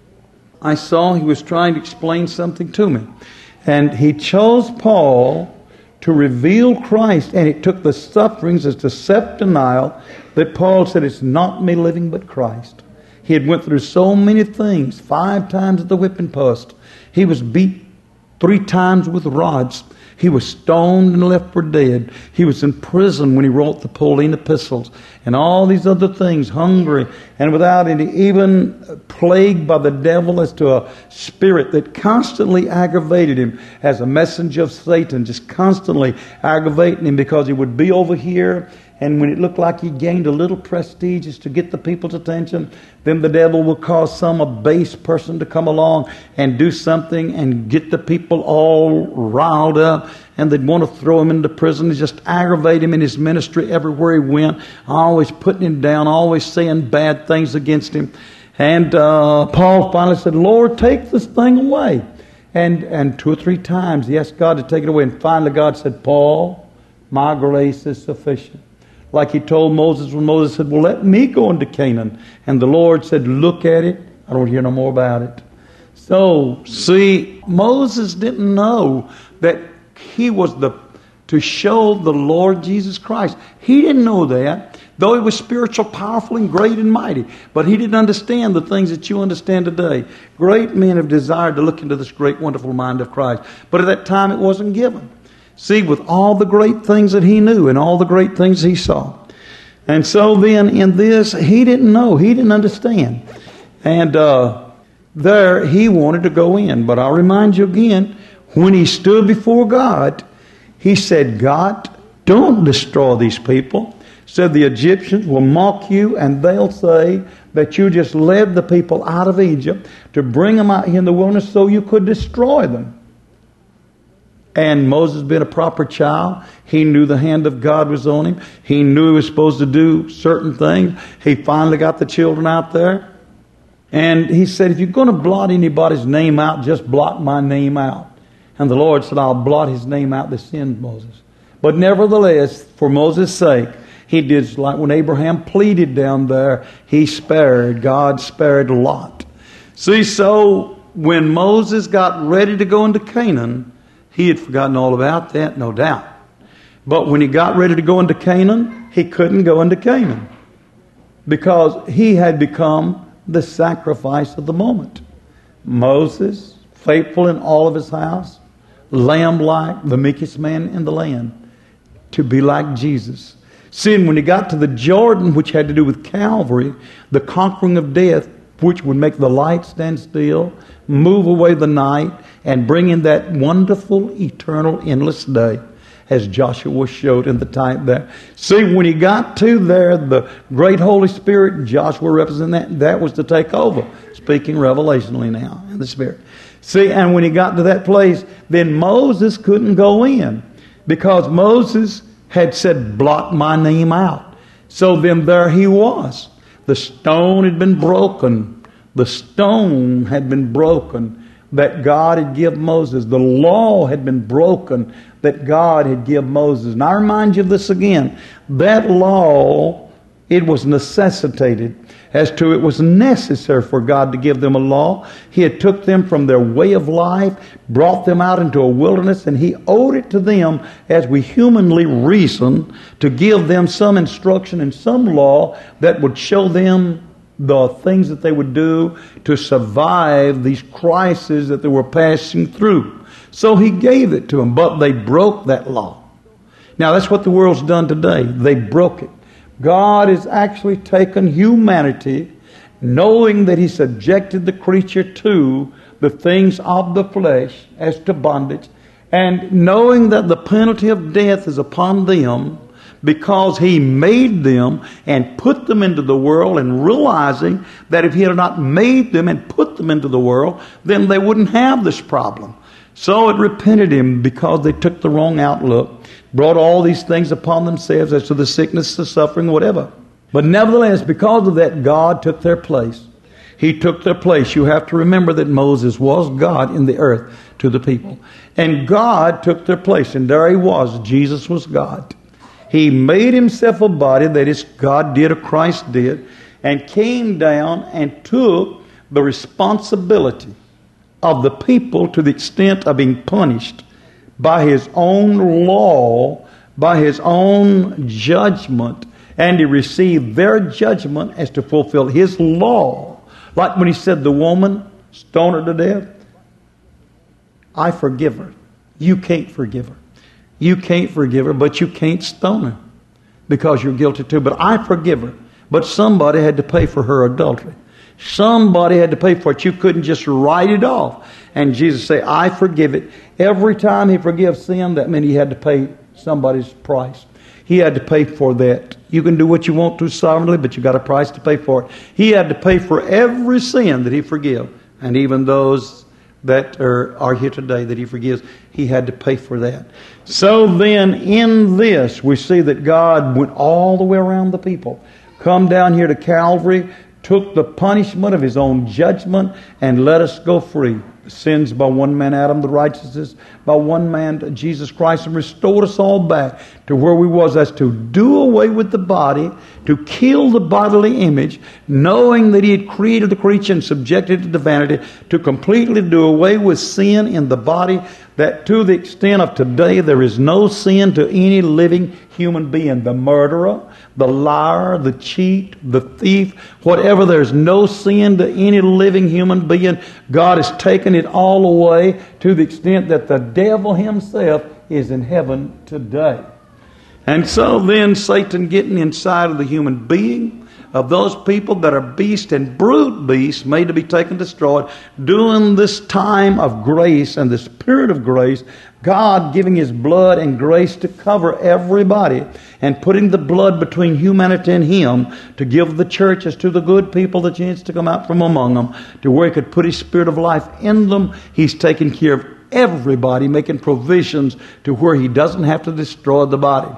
I saw he was trying to explain something to me. And he chose Paul to reveal Christ, and it took the sufferings as to self-denial that Paul said, it's not me living but Christ. He had went through so many things, 5 times at the whipping post. He was beat 3 times with rods. He was stoned and left for dead. He was in prison when he wrote the Pauline epistles and all these other things, hungry and without any, even plagued by the devil as to a spirit that constantly aggravated him as a messenger of Satan, just constantly aggravating him because he would be over here, and when it looked like he gained a little prestige just to get the people's attention, then the devil will cause some abased person to come along and do something and get the people all riled up, and they'd want to throw him into prison and just aggravate him in his ministry everywhere he went, always putting him down, always saying bad things against him. And Paul finally said, Lord, take this thing away. And 2 or 3 times he asked God to take it away. And finally God said, Paul, my grace is sufficient. Like he told Moses when Moses said, well, let me go into Canaan. And the Lord said, look at it. I don't hear no more about it. So, see, Moses didn't know that he was to show the Lord Jesus Christ. He didn't know that, though he was spiritual, powerful, and great and mighty. But he didn't understand the things that you understand today. Great men have desired to look into this great, wonderful mind of Christ. But at that time, it wasn't given. See, with all the great things that he knew and all the great things he saw. And so then in this, he didn't know. He didn't understand. And there he wanted to go in. But I'll remind you again, when he stood before God, he said, God, don't destroy these people. Said the Egyptians will mock you and they'll say that you just led the people out of Egypt to bring them out here in the wilderness so you could destroy them. And Moses, being a proper child, he knew the hand of God was on him. He knew he was supposed to do certain things. He finally got the children out there. And he said, if you're going to blot anybody's name out, just blot my name out. And the Lord said, I'll blot his name out that sinned Moses. But nevertheless, for Moses' sake, he did like when Abraham pleaded down there, God spared Lot. See, so when Moses got ready to go into Canaan, he had forgotten all about that, no doubt. But when he got ready to go into Canaan, he couldn't go into Canaan because he had become the sacrifice of the moment. Moses, faithful in all of his house, lamb-like, the meekest man in the land, to be like Jesus. See, when he got to the Jordan, which had to do with Calvary, the conquering of death, which would make the light stand still, move away the night, and bring in that wonderful, eternal, endless day, as Joshua showed in the time there. See, when he got to there, the great Holy Spirit, Joshua represented that was to take over, speaking revelationally now in the Spirit. See, and when he got to that place, then Moses couldn't go in because Moses had said, blot my name out. So then there he was. The stone had been broken. The stone had been broken that God had given Moses. The law had been broken that God had given Moses. And I remind you of this again. That law, it was necessitated as to it was necessary for God to give them a law. He had took them from their way of life, brought them out into a wilderness, and he owed it to them, as we humanly reason, to give them some instruction and some law that would show them the things that they would do to survive these crises that they were passing through. So he gave it to them, but they broke that law. Now that's what the world's done today. They broke it. God has actually taken humanity, knowing that he subjected the creature to the things of the flesh as to bondage, and knowing that the penalty of death is upon them because he made them and put them into the world, and realizing that if he had not made them and put them into the world, then they wouldn't have this problem. So it repented him because they took the wrong outlook, brought all these things upon themselves as to the sickness, the suffering, whatever. But nevertheless, because of that, God took their place. He took their place. You have to remember that Moses was God in the earth to the people. And God took their place. And there he was. Jesus was God. He made himself a body, that is, God did or Christ did, and came down and took the responsibility of the people to the extent of being punished by his own law, by his own judgment, and he received their judgment as to fulfill his law. Like when he said, the woman, stone her to death. I forgive her. You can't forgive her. You can't forgive her, but you can't stone her because you're guilty too. But I forgive her. But somebody had to pay for her adultery. Somebody had to pay for it. You couldn't just write it off. And Jesus said, I forgive it. Every time he forgives sin, that meant he had to pay somebody's price. He had to pay for that. You can do what you want to sovereignly, but you got a price to pay for it. He had to pay for every sin that he forgives. And even those that are here today that he forgives, he had to pay for that. So then in this, we see that God went all the way around the people. Come down here to Calvary, took the punishment of his own judgment, and let us go free. The sins by one man, Adam, the righteousness by one man, Jesus Christ, and restored us all back to to where we was as to do away with the body, to kill the bodily image, knowing that He had created the creature and subjected it to vanity, to completely do away with sin in the body, that to the extent of today there is no sin to any living human being. The murderer, the liar, the cheat, the thief, whatever, there's no sin to any living human being. God has taken it all away to the extent that the devil himself is in heaven today. And so then Satan getting inside of the human being, of those people that are beast and brute beasts made to be taken, destroyed, during this time of grace and the Spirit of grace, God giving His blood and grace to cover everybody and putting the blood between humanity and Him to give the churches to the good people the chance to come out from among them to where He could put His Spirit of life in them. He's taking care of everybody, making provisions to where He doesn't have to destroy the body.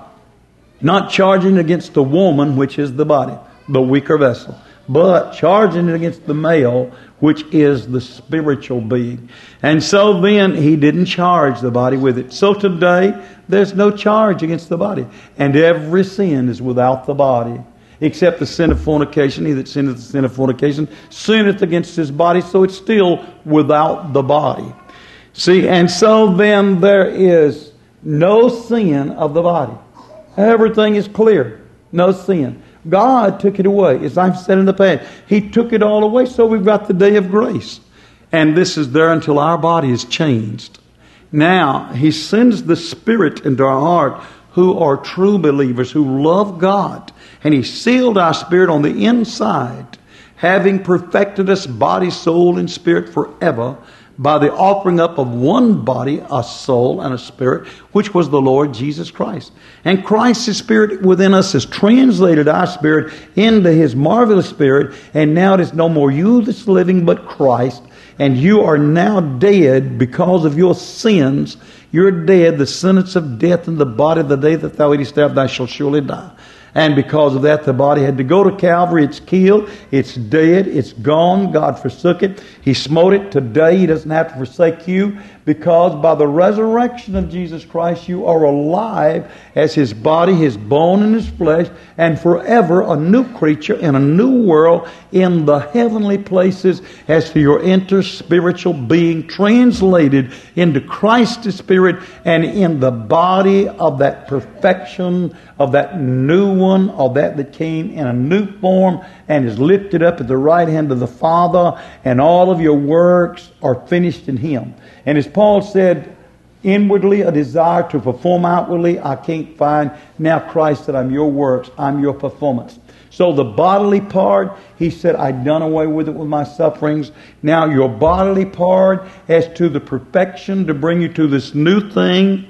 Not charging against the woman, which is the body, the weaker vessel, but charging it against the male, which is the spiritual being. And so then He didn't charge the body with it. So today, there's no charge against the body. And every sin is without the body, except the sin of fornication. He that sinneth the sin of fornication sinneth against his body, so it's still without the body. See, and so then there is no sin of the body. Everything is clear. No sin. God took it away. As I've said in the past, He took it all away, so we've got the day of grace. And this is there until our body is changed. Now, He sends the Spirit into our heart who are true believers, who love God. And He sealed our spirit on the inside, having perfected us body, soul, and spirit forever, by the offering up of one body, a soul, and a spirit, which was the Lord Jesus Christ. And Christ's Spirit within us has translated our spirit into His marvelous Spirit, and now it is no more you that's living, but Christ. And you are now dead because of your sins. You're dead, the sentence of death in the body, the day that thou eatest thereof, thou shalt surely die. And because of that, the body had to go to Calvary. It's killed. It's dead. It's gone. God forsook it. He smote it. Today, He doesn't have to forsake you, because by the resurrection of Jesus Christ, you are alive as His body, His bone, and His flesh, and forever a new creature in a new world in the heavenly places as to your inter-spiritual being translated into Christ's Spirit and in the body of that perfection, of that new one, of that came in a new form and is lifted up at the right hand of the Father, and all of your works are finished in Him. And as Paul said, inwardly a desire to perform outwardly, I can't find. Now Christ said, I'm your works, I'm your performance. So the bodily part, He said, I've done away with it with my sufferings. Now your bodily part, as to the perfection, to bring you to this new thing,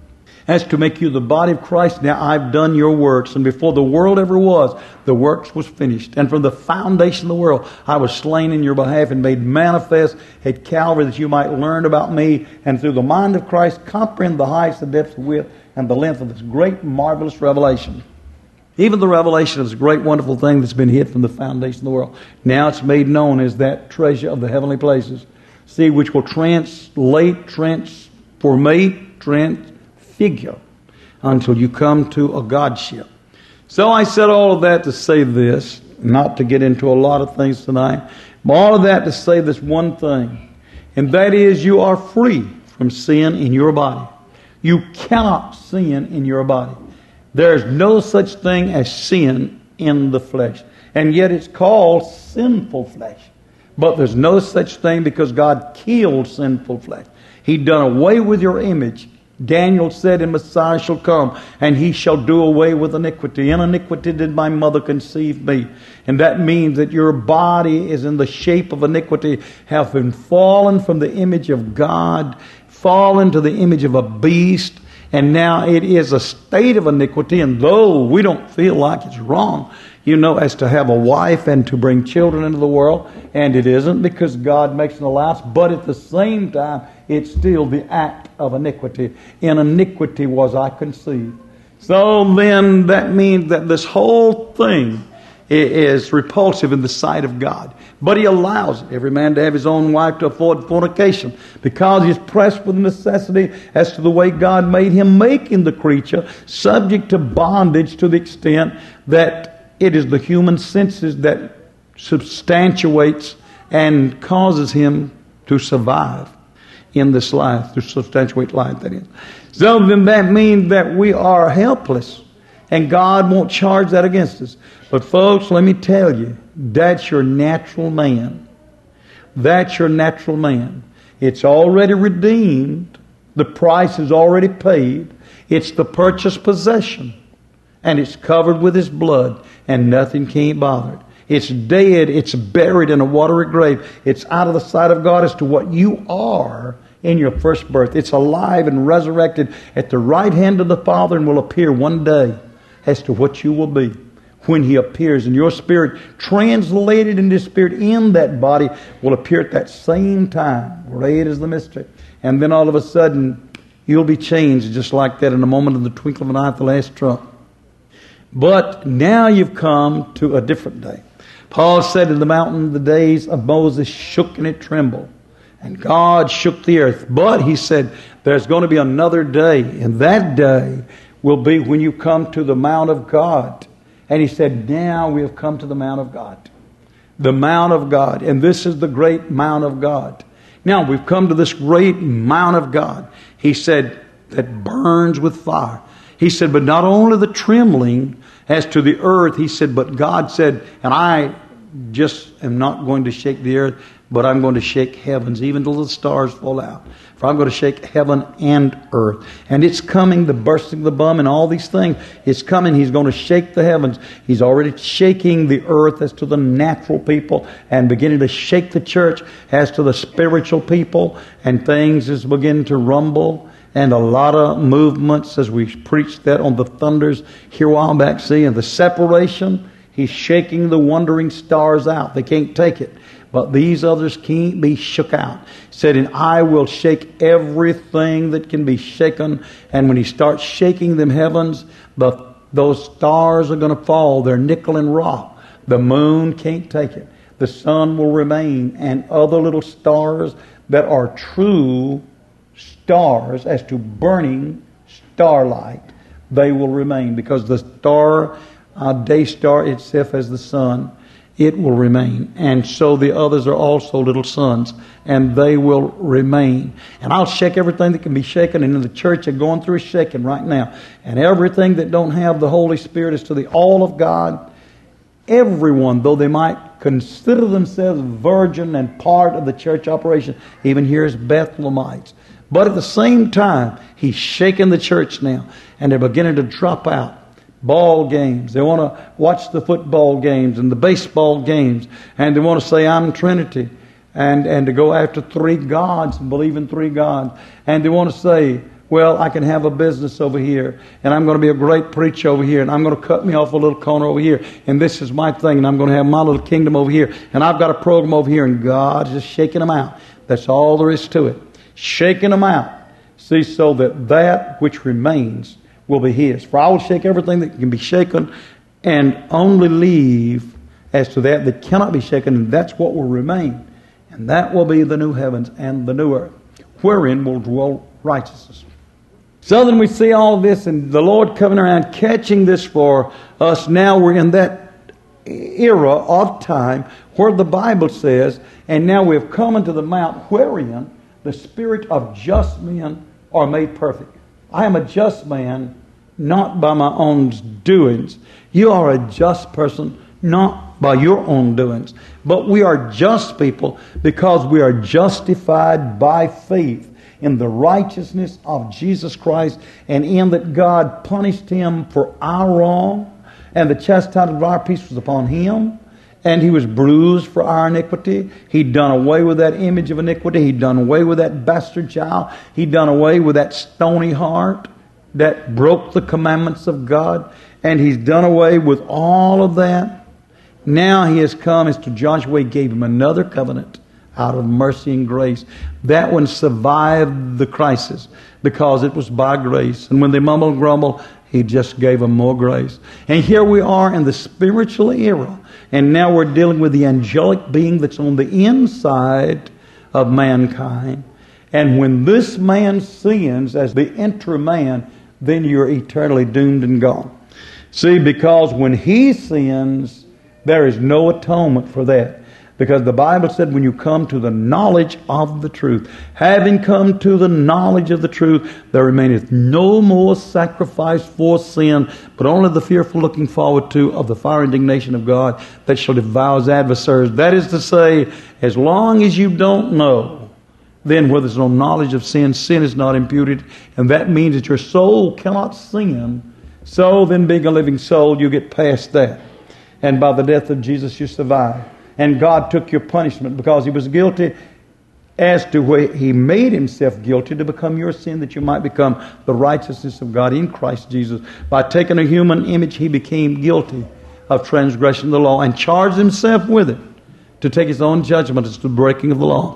as to make you the body of Christ. Now I've done your works. And before the world ever was, the works was finished. And from the foundation of the world, I was slain in your behalf and made manifest at Calvary, that you might learn about me, and through the mind of Christ comprehend the heights, the depths, the width, and the length of this great, marvelous revelation. Even the revelation of this great, wonderful thing that's been hid from the foundation of the world. Now it's made known as that treasure of the heavenly places. See, which will translate, transformate, transfigure until you come to a Godship. So I said all of that to say this, not to get into a lot of things tonight, but all of that to say this one thing, and that is you are free from sin in your body. You cannot sin in your body. There's no such thing as sin in the flesh. And yet it's called sinful flesh. But there's no such thing, because God killed sinful flesh. He done away with your image. Daniel said, and Messiah shall come, and He shall do away with iniquity. In iniquity did my mother conceive me. And that means that your body is in the shape of iniquity, have been fallen from the image of God, fallen to the image of a beast, and now it is a state of iniquity. And though we don't feel like it's wrong, you know, as to have a wife and to bring children into the world, and it isn't, because God makes an allowance, but at the same time, it's still the act of iniquity. In iniquity was I conceived. So then that means that this whole thing is repulsive in the sight of God. But He allows every man to have his own wife to avoid fornication, because he's pressed with necessity as to the way God made him, making the creature subject to bondage to the extent that it is the human senses that substantiates and causes him to survive in this life, to substantiate life, that is. So then that means that we are helpless, and God won't charge that against us. But folks, let me tell you, that's your natural man. That's your natural man. It's already redeemed. The price is already paid. It's the purchased possession. And it's covered with His blood, and nothing can't bother it. It's dead. It's buried in a watery grave. It's out of the sight of God as to what you are in your first birth. It's alive and resurrected at the right hand of the Father, and will appear one day as to what you will be when He appears. And your spirit, translated into spirit in that body, will appear at that same time. Great is the mystery. And then all of a sudden, you'll be changed just like that in a moment, in the twinkle of an eye at the last trump. But now you've come to a different day. Paul said, in the mountain the days of Moses shook and it trembled. And God shook the earth. But he said, there's going to be another day. And that day will be when you come to the Mount of God. And he said, now we have come to the Mount of God. The Mount of God. And this is the great Mount of God. Now we've come to this great Mount of God. He said, that burns with fire. He said, but not only the trembling as to the earth, he said, but God said, and I just am not going to shake the earth, but I'm going to shake heavens, even till the stars fall out. For I'm going to shake heaven and earth. And it's coming, the bursting of the bum and all these things. It's coming. He's going to shake the heavens. He's already shaking the earth as to the natural people, and beginning to shake the church as to the spiritual people. And things is beginning to rumble. And a lot of movements, as we preached that on the thunders here a while back. See, and the separation, He's shaking the wandering stars out. They can't take it. But these others can't be shook out. He said, and I will shake everything that can be shaken. And when He starts shaking them heavens, those stars are going to fall. They're nickel and rock. The moon can't take it. The sun will remain. And other little stars that are true stars as to burning starlight, they will remain, because the star, day star itself as the sun, it will remain. And so the others are also little suns, and they will remain. And I'll shake everything that can be shaken, and in the church are going through a shaking right now. And everything that don't have the Holy Spirit is to the all of God. Everyone, though they might consider themselves virgin and part of the church operation, even here as Bethlehemites. But at the same time, He's shaking the church now, and they're beginning to drop out. Ball games. They want to watch the football games and the baseball games, and they want to say, I'm Trinity, and to go after three gods and believe in three gods. And they want to say, well, I can have a business over here, and I'm going to be a great preacher over here, and I'm going to cut me off a little corner over here, and this is my thing, and I'm going to have my little kingdom over here, and I've got a program over here, and God's just shaking them out. That's all there is to it. Shaking them out. See, so that which remains will be His. For I will shake everything that can be shaken, and only leave as to that cannot be shaken, and that's what will remain. And that will be the new heavens and the new earth, wherein will dwell righteousness. So then we see all of this, and the Lord coming around, catching this for us. Now we're in that era of time where the Bible says, and now we have come into the mount wherein the spirit of just men are made perfect. I am a just man, not by my own doings. You are a just person, not by your own doings. But we are just people because we are justified by faith in the righteousness of Jesus Christ, and in that God punished Him for our wrong, and the chastisement of our peace was upon Him. And He was bruised for our iniquity. He'd done away with that image of iniquity. He'd done away with that bastard child. He'd done away with that stony heart that broke the commandments of God. And He's done away with all of that. Now He has come as to Joshua. He gave him another covenant out of mercy and grace. That one survived the crisis because it was by grace. And when they mumble and grumble, He just gave them more grace. And here we are in the spiritual era. And now we're dealing with the angelic being that's on the inside of mankind. And when this man sins as the inner man, then you're eternally doomed and gone. See, because when he sins, there is no atonement for that. Because the Bible said when you come to the knowledge of the truth, having come to the knowledge of the truth, there remaineth no more sacrifice for sin, but only the fearful looking forward to of the fire indignation of God that shall devour his adversaries. That is to say, as long as you don't know, then where there's no knowledge of sin, sin is not imputed. And that means that your soul cannot sin. So then, being a living soul, you get past that. And by the death of Jesus, you survive. And God took your punishment because he was guilty as to where he made himself guilty to become your sin, that you might become the righteousness of God in Christ Jesus. By taking a human image, he became guilty of transgression of the law and charged himself with it to take his own judgment as to the breaking of the law.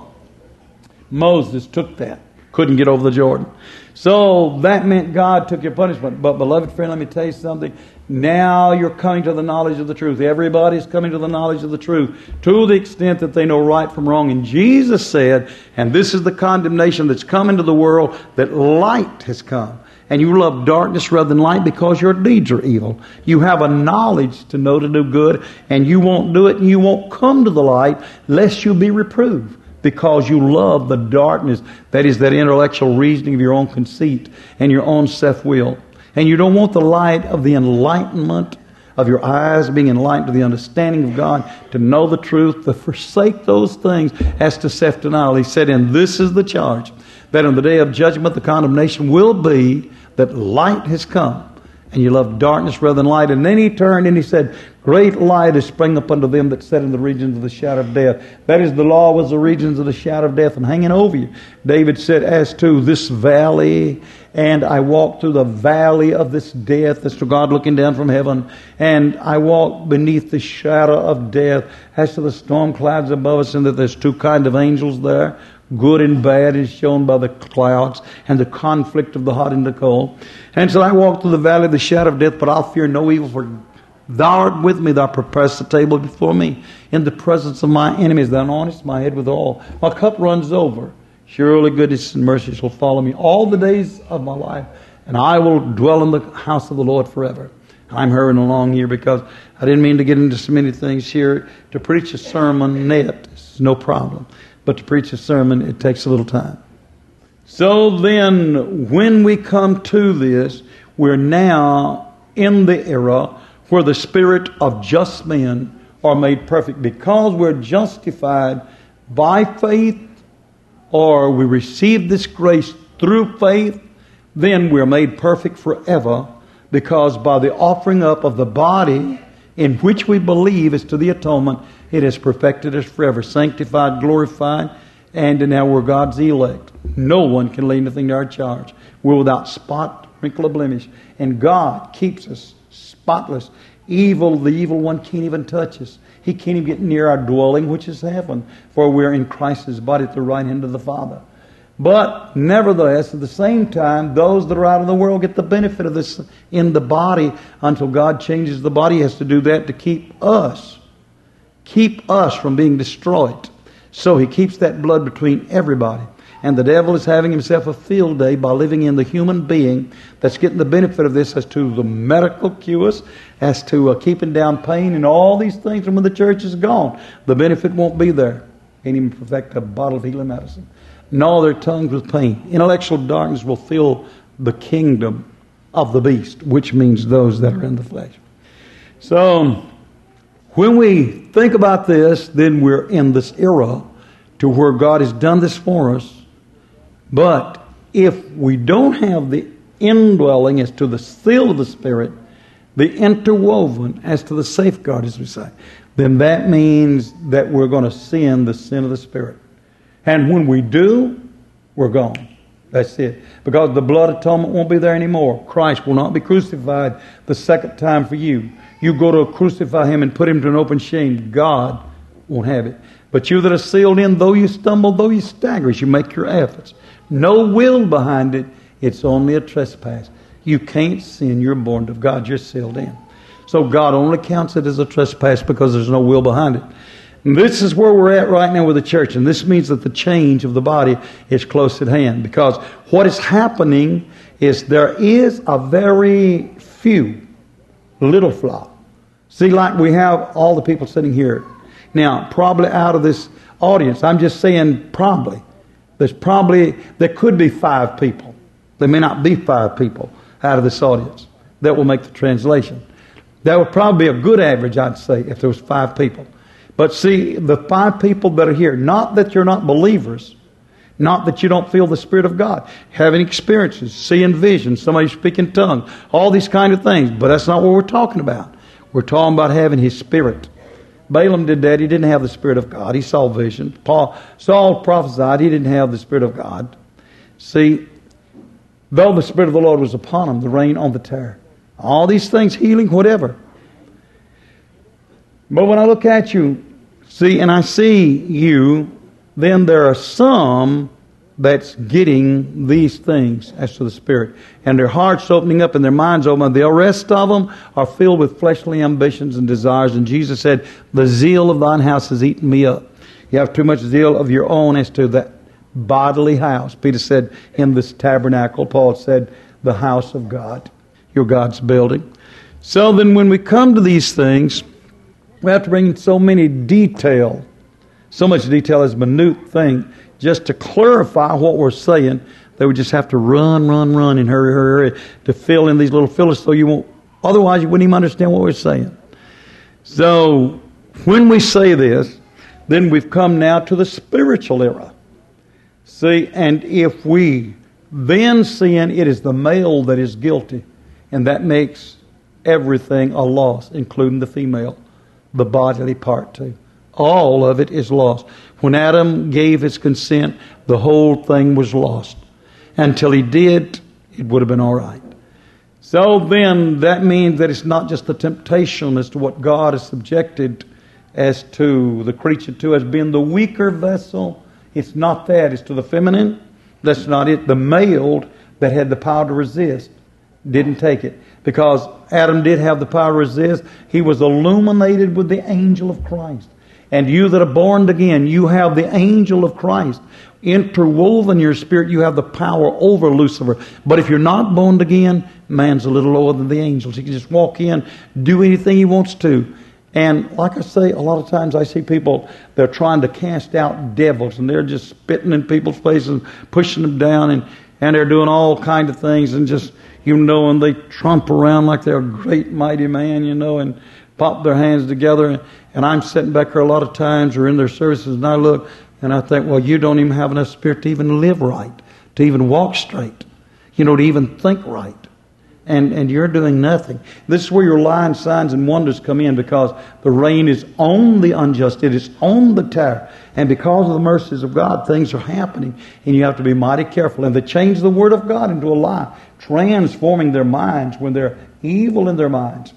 Moses took that. Couldn't get over the Jordan. So that meant God took your punishment. But beloved friend, let me tell you something. Now you're coming to the knowledge of the truth. Everybody's coming to the knowledge of the truth to the extent that they know right from wrong. And Jesus said, and this is the condemnation that's come into the world, that light has come. And you love darkness rather than light because your deeds are evil. You have a knowledge to know to do good, and you won't do it, and you won't come to the light lest you be reproved. Because you love the darkness, that is that intellectual reasoning of your own conceit and your own self-will. And you don't want the light of the enlightenment of your eyes, being enlightened to the understanding of God, to know the truth, to forsake those things as to self-denial. He said, and this is the charge, that on the day of judgment the condemnation will be that light has come, and you love darkness rather than light. And then he turned and he said, great light is sprung up unto them that sat in the regions of the shadow of death. That is, the law was the regions of the shadow of death and hanging over you. David said, as to this valley, and I walked through the valley of this death, as to God looking down from heaven, and I walked beneath the shadow of death, as to the storm clouds above us, and that there's two kinds of angels there. Good and bad is shown by the clouds and the conflict of the hot and the cold. And so I walked through the valley of the shadow of death, but I'll fear no evil, for thou art with me. Thou preparest the table before me in the presence of my enemies. Thou anointest my head with oil. My cup runs over. Surely goodness and mercy shall follow me all the days of my life, and I will dwell in the house of the Lord forever. I'm hurrying along here because I didn't mean to get into so many things here. To preach a sermon is no problem. But to preach a sermon, it takes a little time. So then, when we come to this, we're now in the era where the spirit of just men are made perfect. Because we're justified by faith, or we receive this grace through faith, then we're made perfect forever. Because by the offering up of the body in which we believe is to the atonement, it has perfected us forever, sanctified, glorified, and now we're God's elect. No one can lay anything to our charge. We're without spot, wrinkle, or blemish. And God keeps us spotless. The evil one can't even touch us. He can't even get near our dwelling, which is heaven, for we're in Christ's body at the right hand of the Father. But nevertheless, at the same time, those that are out of the world get the benefit of this in the body until God changes the body. He has to do that to keep us from being destroyed. So he keeps that blood between everybody. And the devil is having himself a field day by living in the human being that's getting the benefit of this as to the medical cures, as to keeping down pain and all these things. And when the church is gone, the benefit won't be there. Can't even perfect a bottle of healing medicine. Gnaw their tongues with pain. Intellectual darkness will fill the kingdom of the beast, which means those that are in the flesh. So, when we think about this, then we're in this era to where God has done this for us. But if we don't have the indwelling as to the seal of the Spirit, the interwoven as to the safeguard, as we say, then that means that we're going to sin the sin of the Spirit. And when we do, we're gone. That's it. Because the blood atonement won't be there anymore. Christ will not be crucified the second time for you. You go to crucify him and put him to an open shame, God won't have it. But you that are sealed in, though you stumble, though you stagger, as you make your efforts. No will behind it. It's only a trespass. You can't sin. You're born of God. You're sealed in. So God only counts it as a trespass because there's no will behind it. And this is where we're at right now with the church. And this means that the change of the body is close at hand. Because what is happening is there is a very few little flock. See, like we have all the people sitting here. Now, probably out of this audience, I'm just saying probably. There could be 5 people. There may not be 5 people out of this audience that will make the translation. That would probably be a good average, I'd say, if there was 5 people. But see, the 5 people that are here, not that you're not believers, not that you don't feel the Spirit of God, having experiences, seeing visions, somebody speaking tongues, all these kind of things. But that's not what we're talking about. We're talking about having His Spirit. Balaam did that. He didn't have the Spirit of God. He saw visions. Saul prophesied. He didn't have the Spirit of God. See, though the Spirit of the Lord was upon him, the rain on the terror. All these things, healing, whatever. But when I look at you, see, and I see you, then there are some that's getting these things as to the Spirit. And their hearts opening up and their minds opening up. The rest of them are filled with fleshly ambitions and desires. And Jesus said, the zeal of thine house has eaten me up. You have too much zeal of your own as to that bodily house. Peter said, in this tabernacle. Paul said, the house of God. Your God's building. So then when we come to these things, we have to bring in so many detail. So much detail is a minute thing. Just to clarify what we're saying, they would just have to run and hurry to fill in these little fillers so you won't, otherwise you wouldn't even understand what we're saying. So when we say this, then we've come now to the spiritual era. See, and if we then sin, it is the male that is guilty. And that makes everything a loss, including the female, the bodily part too. All of it is lost. When Adam gave his consent, the whole thing was lost. Until he did, it would have been all right. So then that means that it's not just the temptation as to what God has subjected as to the creature to as being the weaker vessel. It's not that. It's to the feminine. That's not it. The male that had the power to resist didn't take it. Because Adam did have the power to resist. He was illuminated with the angel of Christ. And you that are born again, you have the angel of Christ. Interwoven your spirit, you have the power over Lucifer. But if you're not born again, man's a little lower than the angels. He can just walk in, do anything he wants to. And like I say, a lot of times I see people, they're trying to cast out devils. And they're just spitting in people's faces, pushing them down. And they're doing all kinds of things. And just, and they trump around like they're a great mighty man, and pop their hands together. And I'm sitting back there a lot of times or in their services, and I look and I think, well, you don't even have enough spirit to even live right, to even walk straight, to even think right. And you're doing nothing. This is where your lying signs and wonders come in, because the rain is on the unjust. It is on the terror. And because of the mercies of God, things are happening. And you have to be mighty careful. And they change the Word of God into a lie, transforming their minds when they're evil in their minds.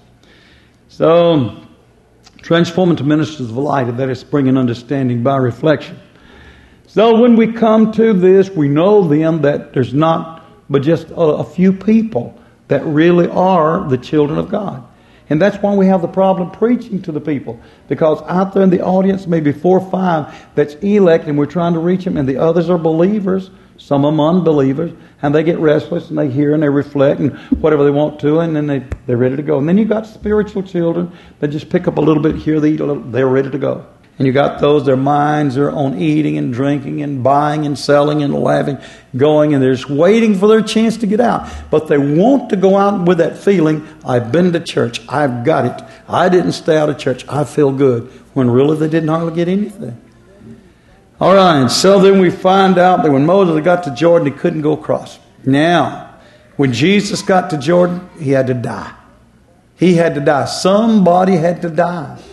So, transform into ministers of light, and that is bringing understanding by reflection. So when we come to this, we know then that there's not but just a few people that really are the children of God. And that's why we have the problem preaching to the people. Because out there in the audience, maybe 4 or 5 that's elect, and we're trying to reach them, and the others are believers, some of them unbelievers, and they get restless, and they hear, and they reflect, and whatever they want to, and then they're ready to go. And then you got spiritual children that just pick up a little bit here, they eat a little, they're ready to go. And you got those, their minds are on eating and drinking and buying and selling and laughing, going, and they're just waiting for their chance to get out. But they want to go out with that feeling, I've been to church, I've got it. I didn't stay out of church, I feel good. When really they didn't hardly get anything. All right, so then we find out that when Moses got to Jordan, he couldn't go across. Now, when Jesus got to Jordan, he had to die. He had to die. Somebody had to die.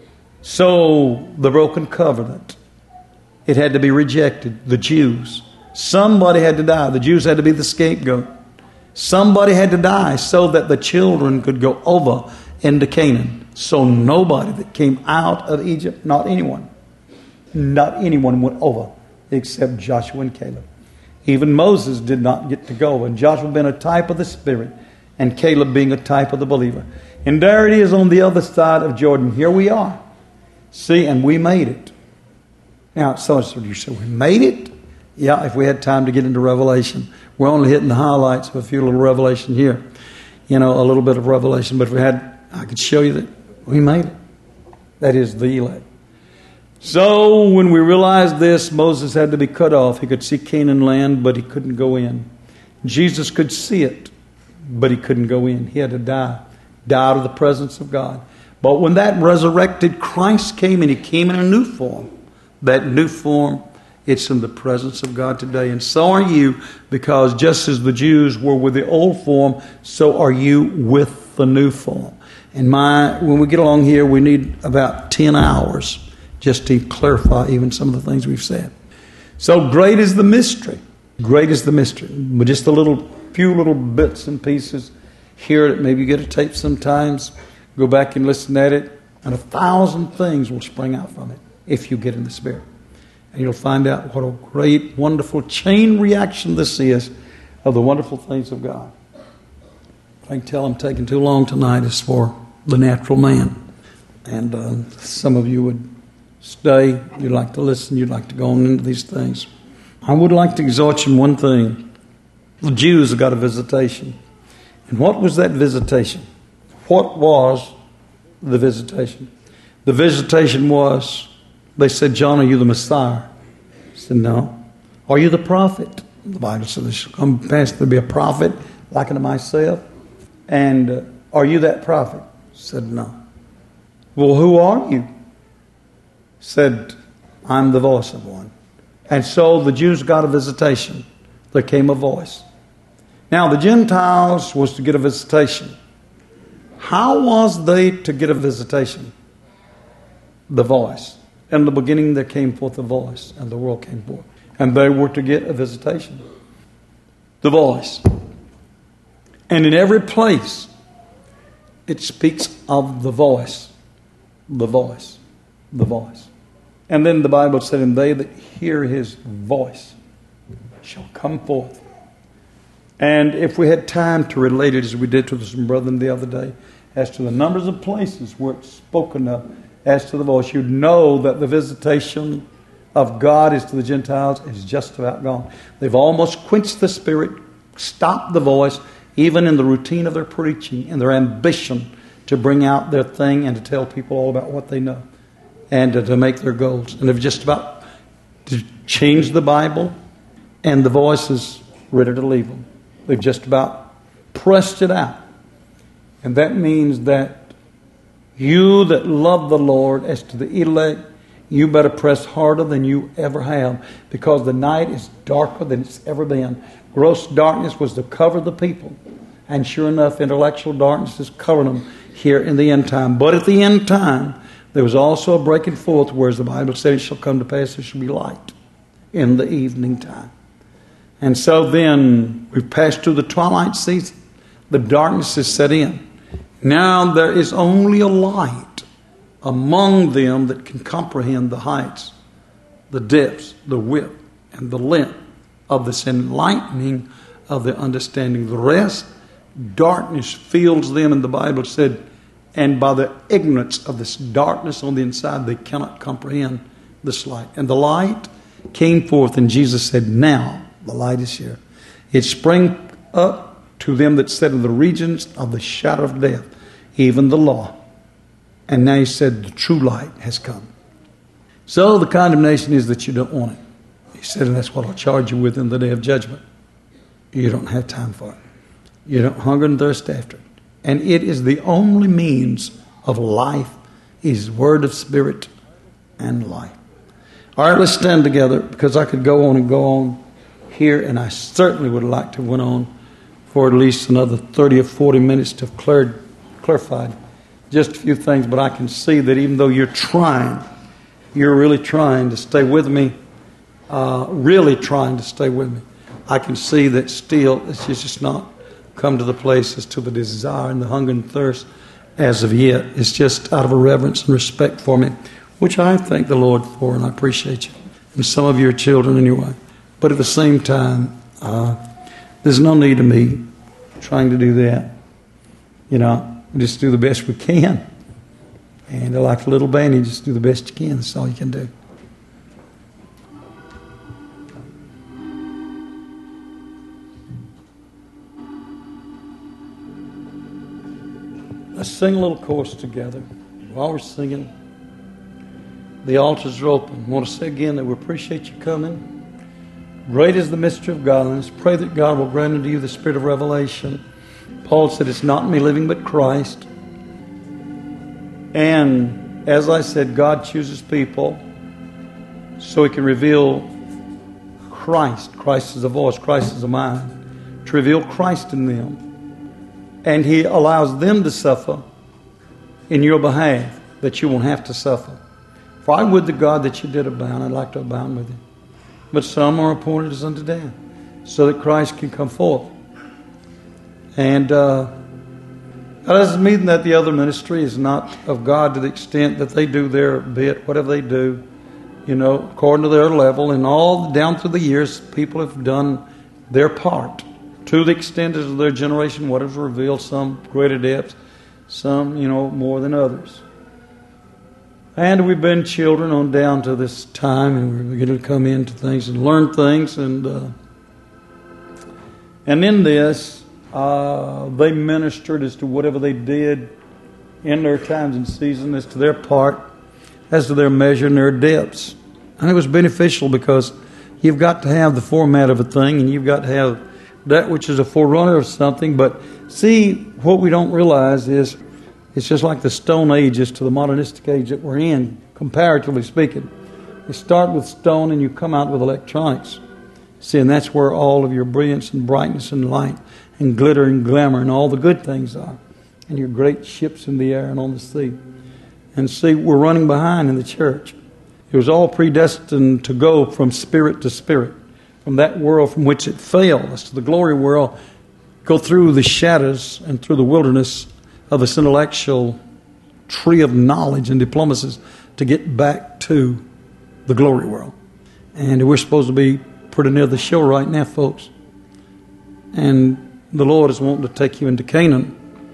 So, the broken covenant, it had to be rejected. The Jews. Somebody had to die. The Jews had to be the scapegoat. Somebody had to die so that the children could go over into Canaan. So nobody that came out of Egypt, not anyone went over except Joshua and Caleb. Even Moses did not get to go. And Joshua had been a type of the Spirit. and Caleb being a type of the believer. And there it is on the other side of Jordan. Here we are. See, and we made it. Now, so you say, we made it? Yeah, if we had time to get into Revelation. We're only hitting the highlights of a few little revelation here. A little bit of revelation. But if we had, I could show you that we made it. That is the elect. So when we realized this, Moses had to be cut off. He could see Canaan land, but he couldn't go in. Jesus could see it, but he couldn't go in. He had to die out of the presence of God. But when that resurrected Christ came, and he came in a new form, that new form, it's in the presence of God today. And so are you, because just as the Jews were with the old form, so are you with the new form. And when we get along here, we need about 10 hours just to clarify even some of the things we've said. So great is the mystery. Great is the mystery. With just few little bits and pieces, hear it. Maybe you get a tape sometimes. Go back and listen at it. And 1,000 things will spring out from it if you get in the Spirit. And you'll find out what a great, wonderful chain reaction this is of the wonderful things of God. I can tell I'm taking too long tonight is for the natural man. And some of you would stay. You'd like to listen. You'd like to go on into these things. I would like to exhort you in one thing. The Jews got a visitation. And what was that visitation? What was the visitation? The visitation was, they said, John, are you the Messiah? He said, no. Are you the prophet? The Bible says, there shall come past to be a prophet like unto myself. And are you that prophet? He said, no. Well, who are you? Said, I'm the voice of one. And so the Jews got a visitation. There came a voice. Now the Gentiles was to get a visitation. How was they to get a visitation? The voice. In the beginning there came forth a voice, and the world came forth. And they were to get a visitation. The voice. And in every place it speaks of the voice. The voice. The voice. And then the Bible said, and they that hear his voice shall come forth. And if we had time to relate it as we did to some brethren the other day, as to the numbers of places where it's spoken of as to the voice, you'd know that the visitation of God is to the Gentiles is just about gone. They've almost quenched the Spirit, stopped the voice, even in the routine of their preaching and their ambition to bring out their thing and to tell people all about what they know. And to make their goals. And they've just about to change the Bible, and the voice is ready to leave them. They've just about pressed it out. And that means that you that love the Lord, as to the elect, you better press harder than you ever have, because the night is darker than it's ever been. Gross darkness was to cover the people. And sure enough, intellectual darkness is covering them here in the end time. But at the end time, there was also a breaking forth, whereas the Bible said it shall come to pass, there shall be light in the evening time. And so then we've passed through the twilight season. The darkness is set in. Now there is only a light among them that can comprehend the heights, the depths, the width, and the length of this enlightening of the understanding. The rest, darkness fills them, and the Bible said, and by the ignorance of this darkness on the inside, they cannot comprehend this light. And the light came forth, and Jesus said, now the light is here. It sprang up to them that sat in the regions of the shadow of death, even the law. And now he said, the true light has come. So the condemnation is that you don't want it. He said, and that's what I'll charge you with in the day of judgment. You don't have time for it. You don't hunger and thirst after it. And it is the only means of life, is word of spirit and life. All right, let's stand together, because I could go on and go on here, and I certainly would like to have went on for at least another 30 or 40 minutes to have clarified just a few things. But I can see that even though you're really trying to stay with me, really trying to stay with me, I can see that still it's just not come to the place as to the desire and the hunger and thirst as of yet. It's just out of a reverence and respect for me, which I thank the Lord for, and I appreciate you. And some of your children anyway. But at the same time, there's no need of me trying to do that. We just do the best we can. And like a little band, you just do the best you can. That's all you can do. Let's sing a little chorus together. While we're singing, the altars are open. I want to say again that we appreciate you coming. Great is the mystery of godliness. Pray that God will grant unto you the spirit of revelation. Paul said, it's not me living but Christ. And as I said, God chooses people so He can reveal Christ. Christ is a voice. Christ is a mind. To reveal Christ in them. And He allows them to suffer in your behalf, that you won't have to suffer. For I would to God that you did abound. I'd like to abound with you. But some are appointed as unto death, so that Christ can come forth. And that doesn't mean that the other ministry is not of God to the extent that they do their bit, whatever they do, according to their level. And all down through the years, people have done their part to the extent of their generation, what is revealed, some greater depths, some, more than others. And we've been children on down to this time, and we're going to come into things and learn things. And in this, they ministered as to whatever they did in their times and seasons, as to their part, as to their measure and their depths. And it was beneficial because you've got to have the format of a thing, and you've got to have that which is a forerunner of something. But see, what we don't realize is it's just like the Stone Ages to the modernistic age that we're in, comparatively speaking. You start with stone and you come out with electronics. See, and that's where all of your brilliance and brightness and light and glitter and glamour and all the good things are. And your great ships in the air and on the sea. And see, we're running behind in the church. It was all predestined to go from spirit to spirit. From that world from which it fell, as to the glory world, go through the shadows and through the wilderness of this intellectual tree of knowledge and diplomacies to get back to the glory world. And we're supposed to be pretty near the shore right now, folks. And the Lord is wanting to take you into Canaan.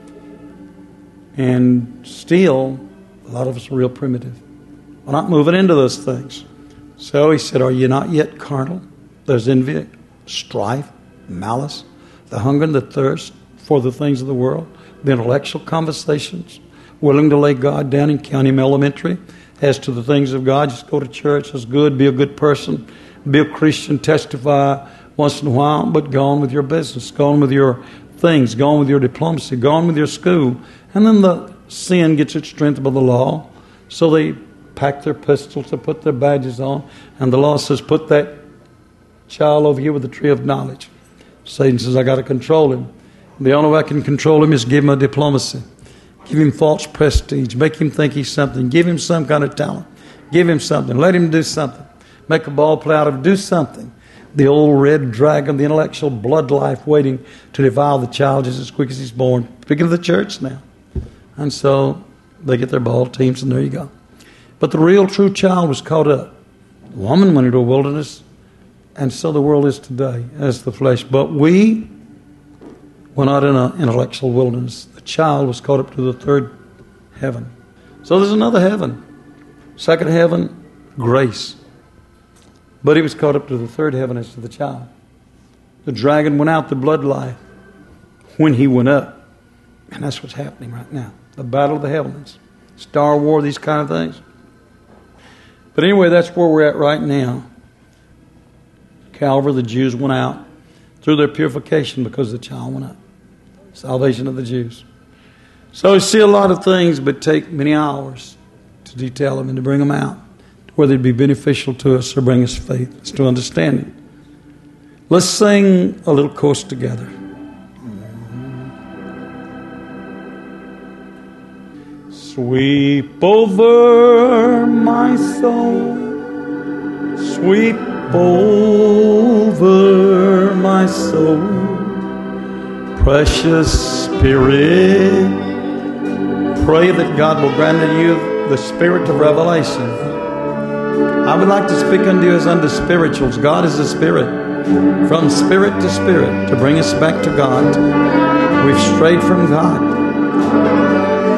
And still, a lot of us are real primitive. We're not moving into those things. So He said, are you not yet carnal? There's envy, strife, malice, the hunger and the thirst for the things of the world, the intellectual conversations, willing to lay God down and count Him elementary. As to the things of God, just go to church, that's good, be a good person, be a Christian, testify once in a while, but go on with your business, go on with your things, go on with your diplomacy, go on with your school. And then the sin gets its strength by the law, so they pack their pistols, they put their badges on, and the law says, put that child over here with the tree of knowledge. Satan says, I got to control him. The only way I can control him is give him a diplomacy. Give him false prestige. Make him think he's something. Give him some kind of talent. Give him something. Let him do something. Make a ball play out of him. Do something. The old red dragon, the intellectual blood life waiting to devour the child just as quick as he's born. Speaking of the church now. And so they get their ball teams and there you go. But the real true child was caught up. The woman went into a wilderness, and so the world is today as the flesh. But we were not in an intellectual wilderness. The child was caught up to the third heaven. So there's another heaven. Second heaven, grace. But he was caught up to the third heaven as to the child. The dragon went out, the blood life, when he went up. And that's what's happening right now. The battle of the heavens. Star War, these kind of things. But anyway, that's where we're at right now. Calvary, the Jews went out through their purification because the child went up. Salvation of the Jews. So you see a lot of things, but take many hours to detail them and to bring them out, whether it be beneficial to us or bring us faith. It's to understanding. Let's sing a little chorus together. Sweep over my soul, sweep over my soul, precious Spirit. Pray that God will grant unto you the spirit of revelation. I would like to speak unto you as unto spirituals. God is a spirit, from spirit to bring us back to God. We've strayed from God.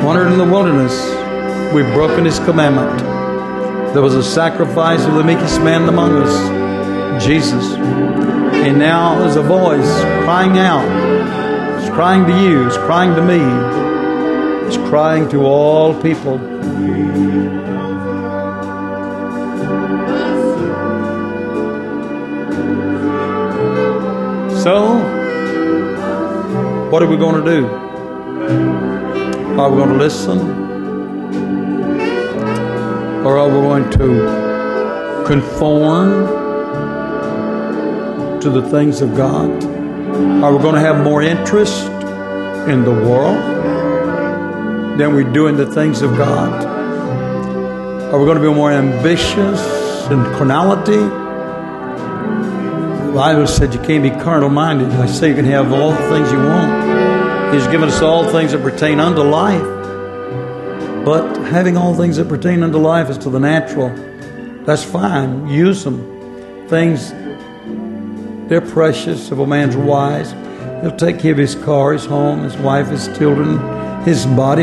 wandered in the wilderness, we've broken His commandment. There was a sacrifice of the meekest man among us, Jesus. And now there's a voice crying out. It's crying to you. It's crying to me. It's crying to all people. So, what are we going to do? Are we going to listen? Or are we going to conform to the things of God? Are we going to have more interest in the world than we do in the things of God? Are we going to be more ambitious in carnality? The Bible said you can't be carnal-minded. I say you can have all the things you want. He's given us all things that pertain unto life. But having all things that pertain unto life is to the natural. That's fine. Use them. Things, they're precious. If a man's wise, he'll take care of his car, his home, his wife, his children, his body.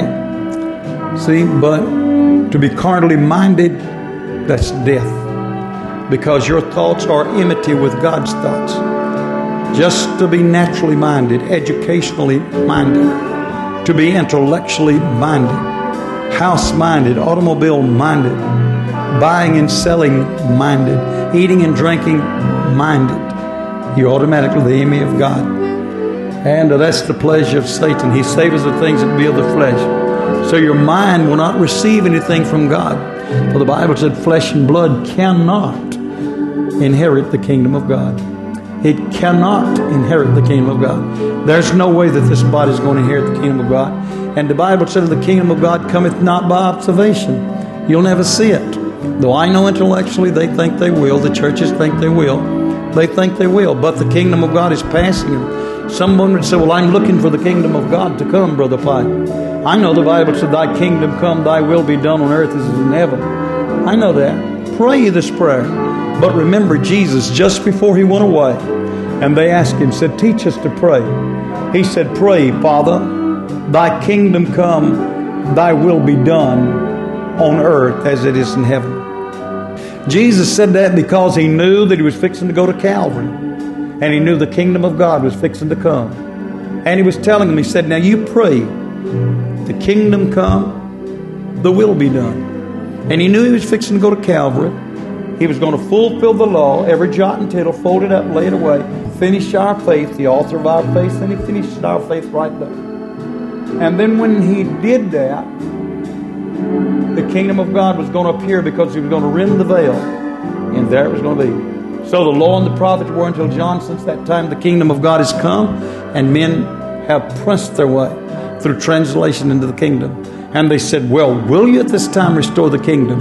See, but to be carnally minded, that's death. Because your thoughts are enmity with God's thoughts. Just to be naturally minded, educationally minded, to be intellectually minded, house-minded, automobile-minded, buying and selling minded, eating and drinking minded, you're automatically the enemy of God. And that's the pleasure of Satan. He saves the things that be of the flesh. So your mind will not receive anything from God. For the Bible said flesh and blood cannot inherit the kingdom of God. It cannot inherit the kingdom of God. There's no way that this body is going to inherit the kingdom of God. And the Bible says the kingdom of God cometh not by observation. You'll never see it. Though I know intellectually they think they will. The churches think they will. They think they will. But the kingdom of God is passing them. Someone would say, well, I'm looking for the kingdom of God to come, Brother Pike. I know the Bible said, thy kingdom come, thy will be done on earth as it is in heaven. I know that. Pray this prayer. But remember Jesus just before He went away. And they asked Him, said, teach us to pray. He said, pray, Father, thy kingdom come, thy will be done on earth as it is in heaven. Jesus said that because He knew that He was fixing to go to Calvary. And He knew the kingdom of God was fixing to come. And He was telling them, He said, now you pray, the kingdom come, the will be done. And He knew He was fixing to go to Calvary. He was going to fulfill the law, every jot and tittle, fold it up, lay it away, finish our faith, the author of our faith, and He finished our faith right there. And then when He did that, the kingdom of God was going to appear because He was going to rend the veil, and there it was going to be. So the law and the prophets were until John. Since that time the kingdom of God has come, and men have pressed their way through translation into the kingdom. And they said, well, will you at this time restore the kingdom?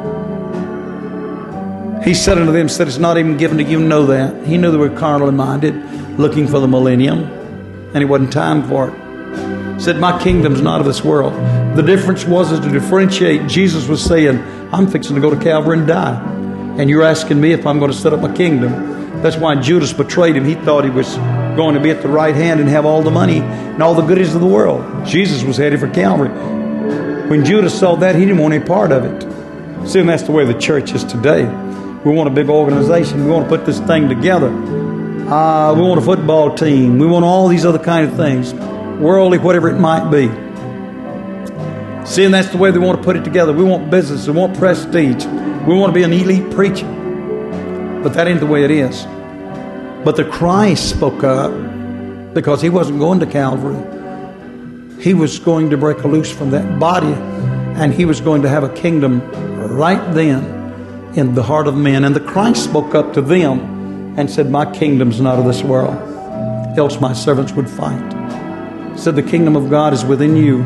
He said unto them, said, it's not even given to you to know that. He knew they were carnally minded, looking for the millennium, and it wasn't time for it. He said, my kingdom's not of this world. The difference was to differentiate. Jesus was saying, I'm fixing to go to Calvary and die. And you're asking me if I'm going to set up a kingdom. That's why Judas betrayed Him. He thought he was going to be at the right hand and have all the money and all the goodies of the world. Jesus was headed for Calvary. When Judas saw that, he didn't want any part of it. See, and that's the way the church is today. We want a big organization. We want to put this thing together. We want a football team. We want all these other kind of things. Worldly, whatever it might be. See, and that's the way they want to put it together. We want business. We want prestige. We want to be an elite preacher. But that ain't the way it is. But the Christ spoke up because He wasn't going to Calvary. He was going to break loose from that body, and He was going to have a kingdom right then in the heart of men. And the Christ spoke up to them and said, my kingdom's not of this world, else my servants would fight. He said, the kingdom of God is within you.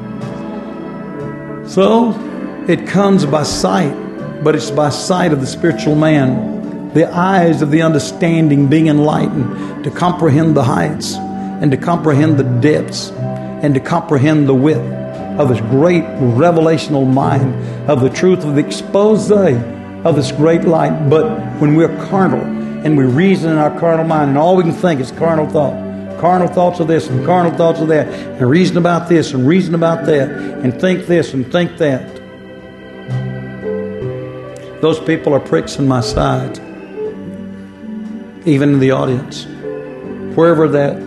So it comes by sight, but it's by sight of the spiritual man, the eyes of the understanding being enlightened to comprehend the heights and to comprehend the depths and to comprehend the width of this great revelational mind of the truth of the expose of this great light. But when we're carnal and we reason in our carnal mind and all we can think is carnal thought, carnal thoughts of this and carnal thoughts of that, and reason about this and reason about that, and think this and think that. Those people are pricks in my side, even in the audience. Wherever that,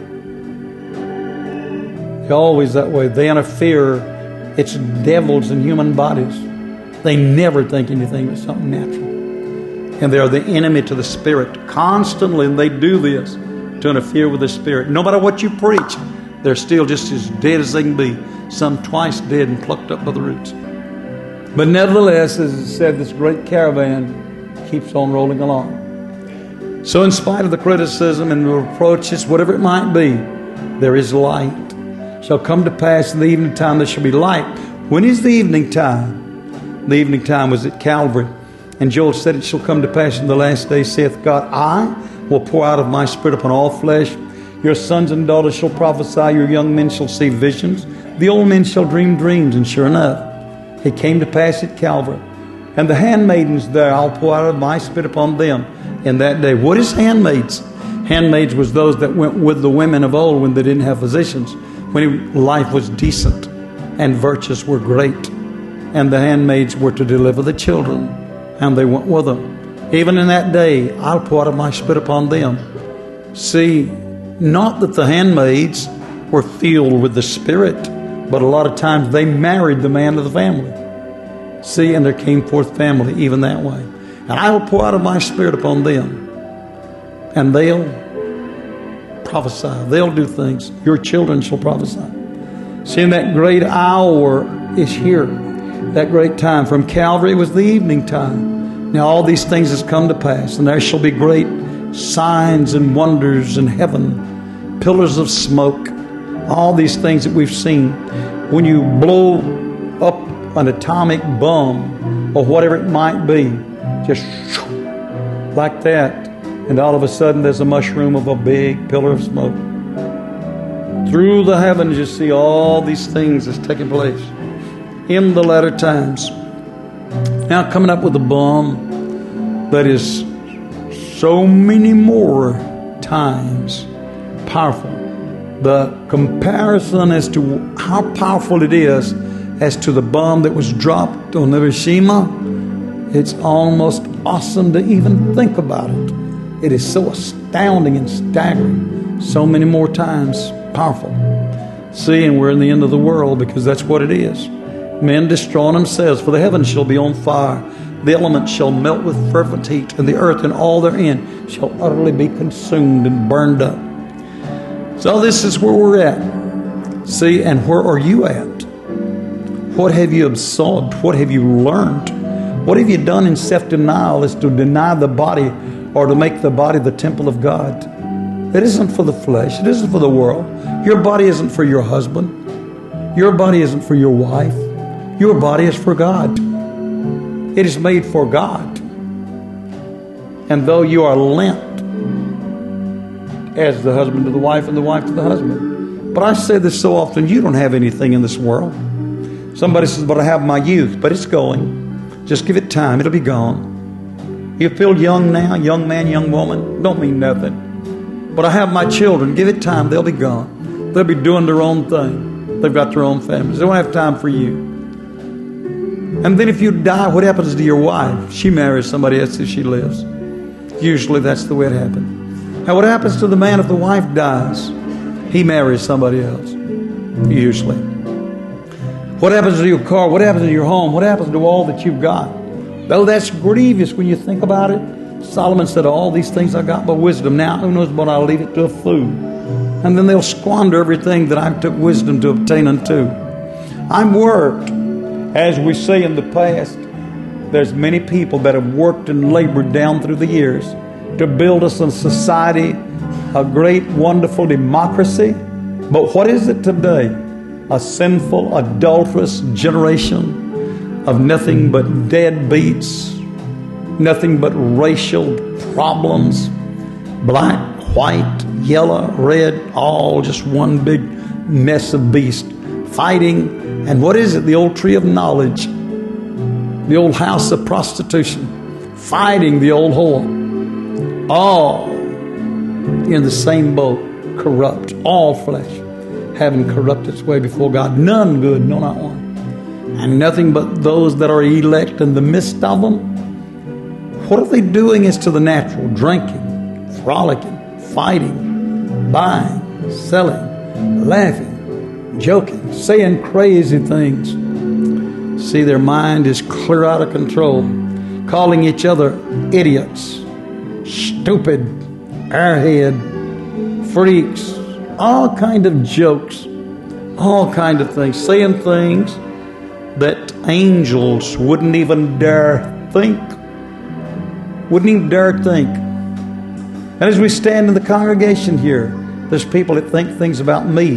they're always that way. They interfere. It's devils in human bodies. They never think anything but something natural. And they are the enemy to the Spirit constantly, and they do this to interfere with the Spirit. No matter what you preach, they're still just as dead as they can be. Some twice dead and plucked up by the roots. But nevertheless, as it said, this great caravan keeps on rolling along. So in spite of the criticism and the reproaches, whatever it might be, there is light. Shall come to pass in the evening time, there shall be light. When is the evening time? The evening time was at Calvary. And Joel said, it shall come to pass in the last days, saith God, I will pour out of my Spirit upon all flesh. Your sons and daughters shall prophesy, your young men shall see visions, the old men shall dream dreams. And sure enough, it came to pass at Calvary. And the handmaidens there, I'll pour out of my Spirit upon them in that day. What is handmaids? Handmaids was those that went with the women of old when they didn't have physicians, when life was decent and virtues were great. And the handmaids were to deliver the children, and they went with them. Even in that day, I'll pour out of my Spirit upon them. See, not that the handmaids were filled with the Spirit, but a lot of times they married the man of the family. See, and there came forth family even that way. And I will pour out of my Spirit upon them, and they'll prophesy. They'll do things. Your children shall prophesy. See, that great hour is here. That great time. From Calvary, it was the evening time. Now all these things has come to pass, and there shall be great signs and wonders in heaven, pillars of smoke, all these things that we've seen. When you blow up an atomic bomb or whatever it might be, just like that, and all of a sudden there's a mushroom of a big pillar of smoke. Through the heavens you see all these things that's taking place in the latter times. Now coming up with a bomb that is so many more times powerful. The comparison as to how powerful it is as to the bomb that was dropped on Hiroshima, it's almost awesome to even think about it. It is so astounding and staggering. So many more times powerful. See, and we're in the end of the world because that's what it is. Men destroying themselves, for the heavens shall be on fire. The elements shall melt with fervent heat, and the earth and all therein shall utterly be consumed and burned up. So this is where we're at. See, and where are you at? What have you absorbed? What have you learned? What have you done in self-denial as to deny the body or to make the body the temple of God? It isn't for the flesh. It isn't for the world. Your body isn't for your husband. Your body isn't for your wife. Your body is for God. It is made for God. And though you are lent as the husband to the wife and the wife to the husband. But I say this so often, you don't have anything in this world. Somebody says, but I have my youth, but it's going. Just give it time, it'll be gone. You feel young now, young man, young woman, don't mean nothing. But I have my children, give it time, they'll be gone. They'll be doing their own thing. They've got their own families. They won't have time for you. And then if you die, what happens to your wife? She marries somebody else if she lives. Usually that's the way it happens. Now what happens to the man if the wife dies? He marries somebody else. Usually. What happens to your car? What happens to your home? What happens to all that you've got? Though that's grievous when you think about it. Solomon said, all these things I got by wisdom. Now who knows what I'll leave it to a fool. And then they'll squander everything that I took wisdom to obtain unto. I'm worked. As we say in the past, there's many people that have worked and labored down through the years to build us a society, a great, wonderful democracy. But what is it today? A sinful, adulterous generation of nothing but deadbeats, nothing but racial problems, black, white, yellow, red, all just one big mess of beast, fighting. And what is it? The old tree of knowledge, the old house of prostitution, fighting the old whore, all in the same boat, corrupt, all flesh, having corrupted its way before God. None good, no, not one. And nothing but those that are elect in the midst of them. What are they doing as to the natural? Drinking, frolicking, fighting, buying, selling, laughing, joking, saying crazy things. See, their mind is clear out of control, calling each other idiots, stupid, airhead, freaks, all kind of jokes, all kind of things, saying things that angels wouldn't even dare think. Wouldn't even dare think. And as we stand in the congregation here, there's people that think things about me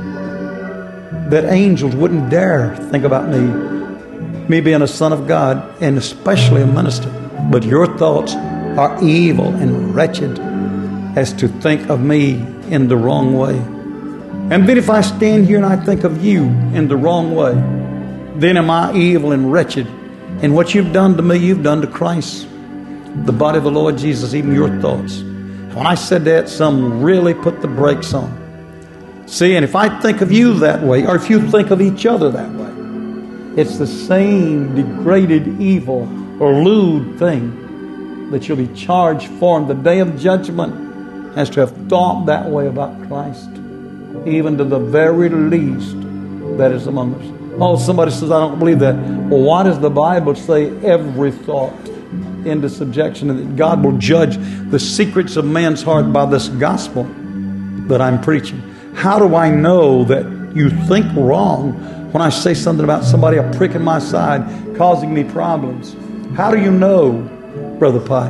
that angels wouldn't dare think about me being a son of God, and especially a minister. But your thoughts are evil and wretched as to think of me in the wrong way. And then if I stand here and I think of you in the wrong way, then am I evil and wretched? And what you've done to me, you've done to Christ, the body of the Lord Jesus, even your thoughts. When I said that, some really put the brakes on. See, and if I think of you that way, or if you think of each other that way, it's the same degraded, evil, or lewd thing that you'll be charged for in the day of judgment, as to have thought that way about Christ, even to the very least that is among us. Oh, somebody says, I don't believe that. Well, why does the Bible say every thought into subjection, and that God will judge the secrets of man's heart by this gospel that I'm preaching? How do I know that you think wrong when I say something about somebody a prick in my side causing me problems? How do you know, Brother Pike?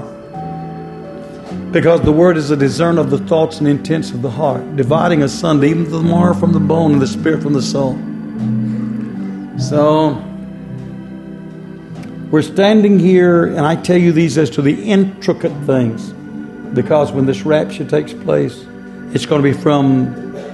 Because the word is a discerner of the thoughts and intents of the heart, dividing asunder even the marrow from the bone and the spirit from the soul. So we're standing here, and I tell you these as to the intricate things, because when this rapture takes place, it's going to be from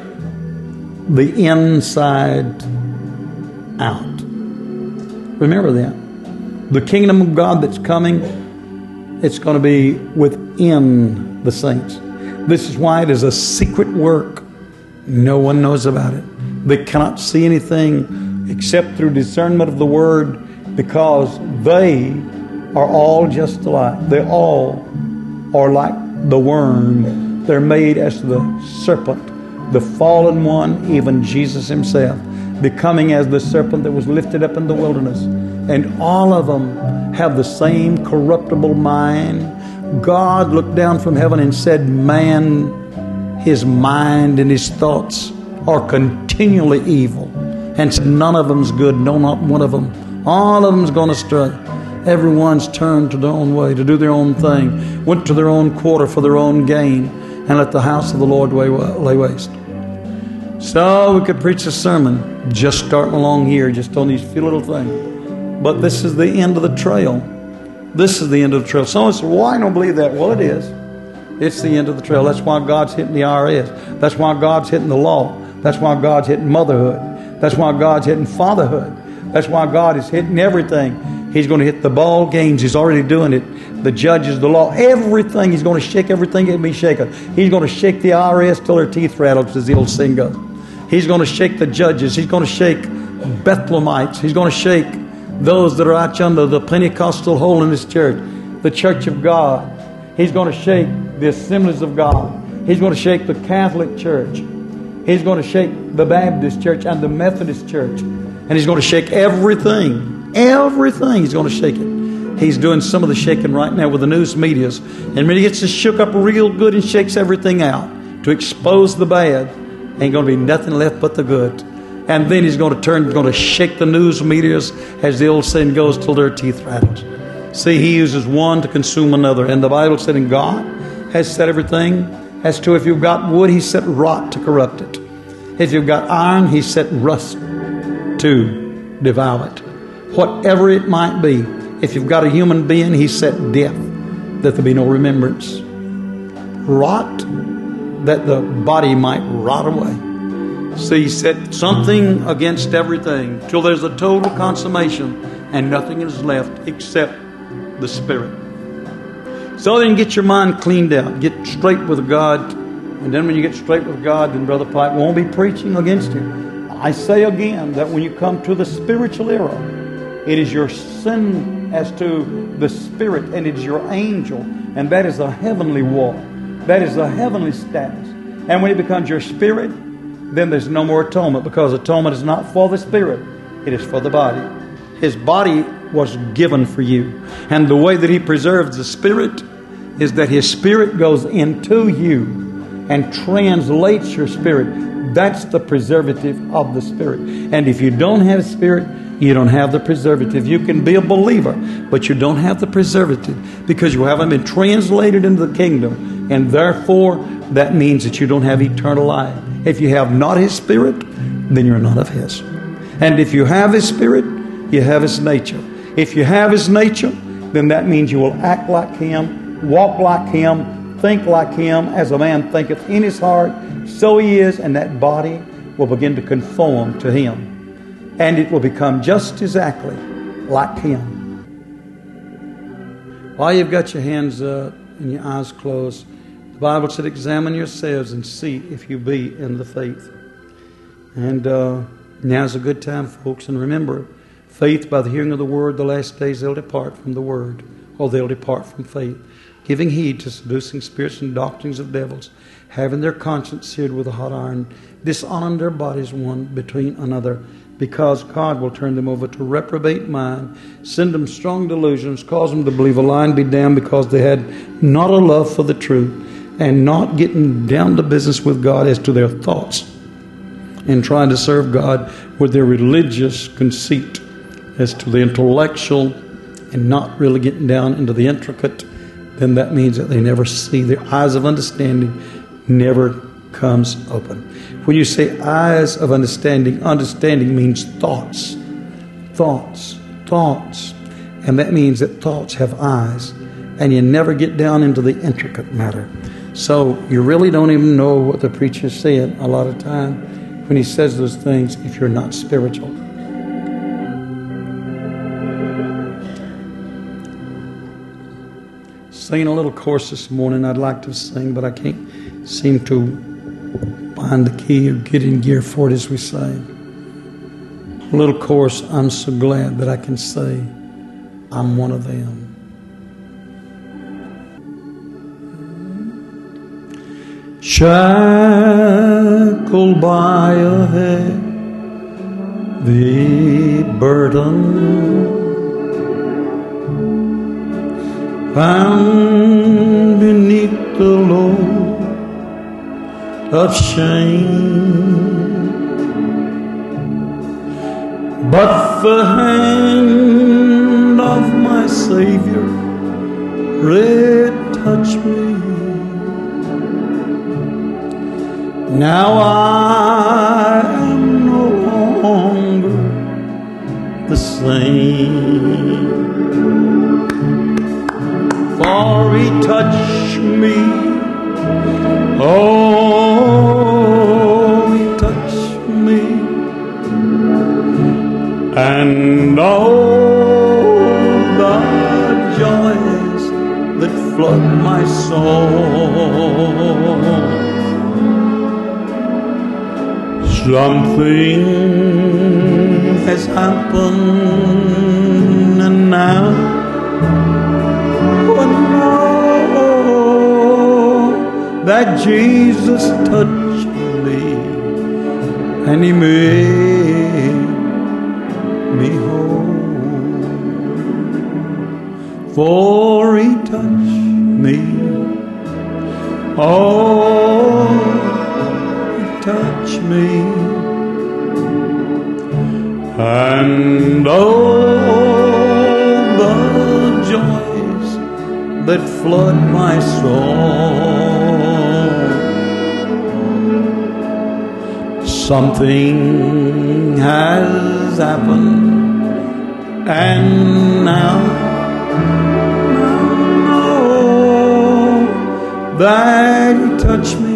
the inside out. Remember that. The kingdom of God that's coming, it's going to be within the saints. This is why it is a secret work. No one knows about it. They cannot see anything except through discernment of the word, because they are all just alike. They all are like the worm. They're made as the serpent, the fallen one, even Jesus himself, becoming as the serpent that was lifted up in the wilderness. And all of them have the same corruptible mind. God looked down from heaven and said, man, his mind and his thoughts are continually evil. And said, none of them's good, no, not one of them. All of them's gone astray. Everyone's turned to their own way, to do their own thing, went to their own quarter for their own gain, and let the house of the Lord lay waste. So we could preach a sermon just starting along here, just on these few little things. But this is the end of the trail. This is the end of the trail. Someone said, well, I don't believe that. Well, it is. It's the end of the trail. That's why God's hitting the IRS. That's why God's hitting the law. That's why God's hitting motherhood. That's why God's hitting fatherhood. That's why God is hitting everything. He's going to hit the ball games. He's already doing it. The judges, the law, everything. He's going to shake everything that can be shaken. He's going to shake the IRS till their teeth rattle, as the old saying goes. He's going to shake the judges. He's going to shake Bethlehemites. He's going to shake those that are out under the Pentecostal Holiness Church, the Church of God. He's going to shake the Assemblies of God. He's going to shake the Catholic Church. He's going to shake the Baptist Church and the Methodist Church. And he's going to shake everything. Everything. He's going to shake it. He's doing some of the shaking right now with the news medias. And when he gets it shook up real good and shakes everything out to expose the bad, ain't going to be nothing left but the good. And then he's going to shake the news medias, as the old saying goes, till their teeth rattles. See, he uses one to consume another. And the Bible said, and God has said everything. As to if you've got wood, he set rot to corrupt it. If you've got iron, he set rust to devour it. Whatever it might be. If you've got a human being, he set death, that there be no remembrance. Rot, that the body might rot away. So he set something against everything till there's a total consummation and nothing is left except the Spirit. So then get your mind cleaned out. Get straight with God And then when you get straight with God, then Brother Pipe won't be preaching against you. I say again that when you come to the spiritual era, it is your sin as to the spirit, and it is your angel, and that is a heavenly war. That is a heavenly status. And when it becomes your spirit, then there's no more atonement, because atonement is not for the spirit, it is for the body. His body was given for you. And the way that He preserves the spirit is that His spirit goes into you and translates your spirit. That's the preservative of the spirit. And if you don't have a spirit, you don't have the preservative. You can be a believer, but you don't have the preservative because you haven't been translated into the kingdom. And therefore, that means that you don't have eternal life. If you have not His spirit, then you're not of His. And if you have His spirit, you have His nature. If you have His nature, then that means you will act like Him, walk like Him, think like Him. As a man thinketh in his heart, so he is, and that body will begin to conform to Him. And it will become just exactly like Him. While you've got your hands up and your eyes closed, the Bible said, examine yourselves and see if you be in the faith. And now's a good time, folks. And remember, faith by the hearing of the word, the last days they'll depart from the word, or they'll depart from faith, giving heed to seducing spirits and doctrines of devils, having their conscience seared with a hot iron, dishonoring their bodies one between another, because God will turn them over to reprobate mind, send them strong delusions, cause them to believe a lie and be damned, because they had not a love for the truth, and not getting down to business with God as to their thoughts, and trying to serve God with their religious conceit as to the intellectual, and not really getting down into the intricate. Then that means that they never see. Their eyes of understanding never comes open. When you say eyes of understanding, understanding means thoughts. Thoughts. Thoughts. And that means that thoughts have eyes. And you never get down into the intricate matter. So you really don't even know what the preacher's saying a lot of time when he says those things if you're not spiritual. Singing a little chorus this morning I'd like to sing, but I can't seem to find the key or get in gear for it as we say. A little chorus, I'm so glad that I can say I'm one of them. Shackled by a heavy burden, found beneath the load of shame, but the hand of my Savior it touched me. Now I am no longer the same, for He touched me. Oh, He touched me, and all the joys that flood my soul. Something has happened, and now I know that Jesus touched me, and He made me whole. For He touched me. Oh, He touched me, and all the joys that flood my soul. Something has happened, and now that He touched me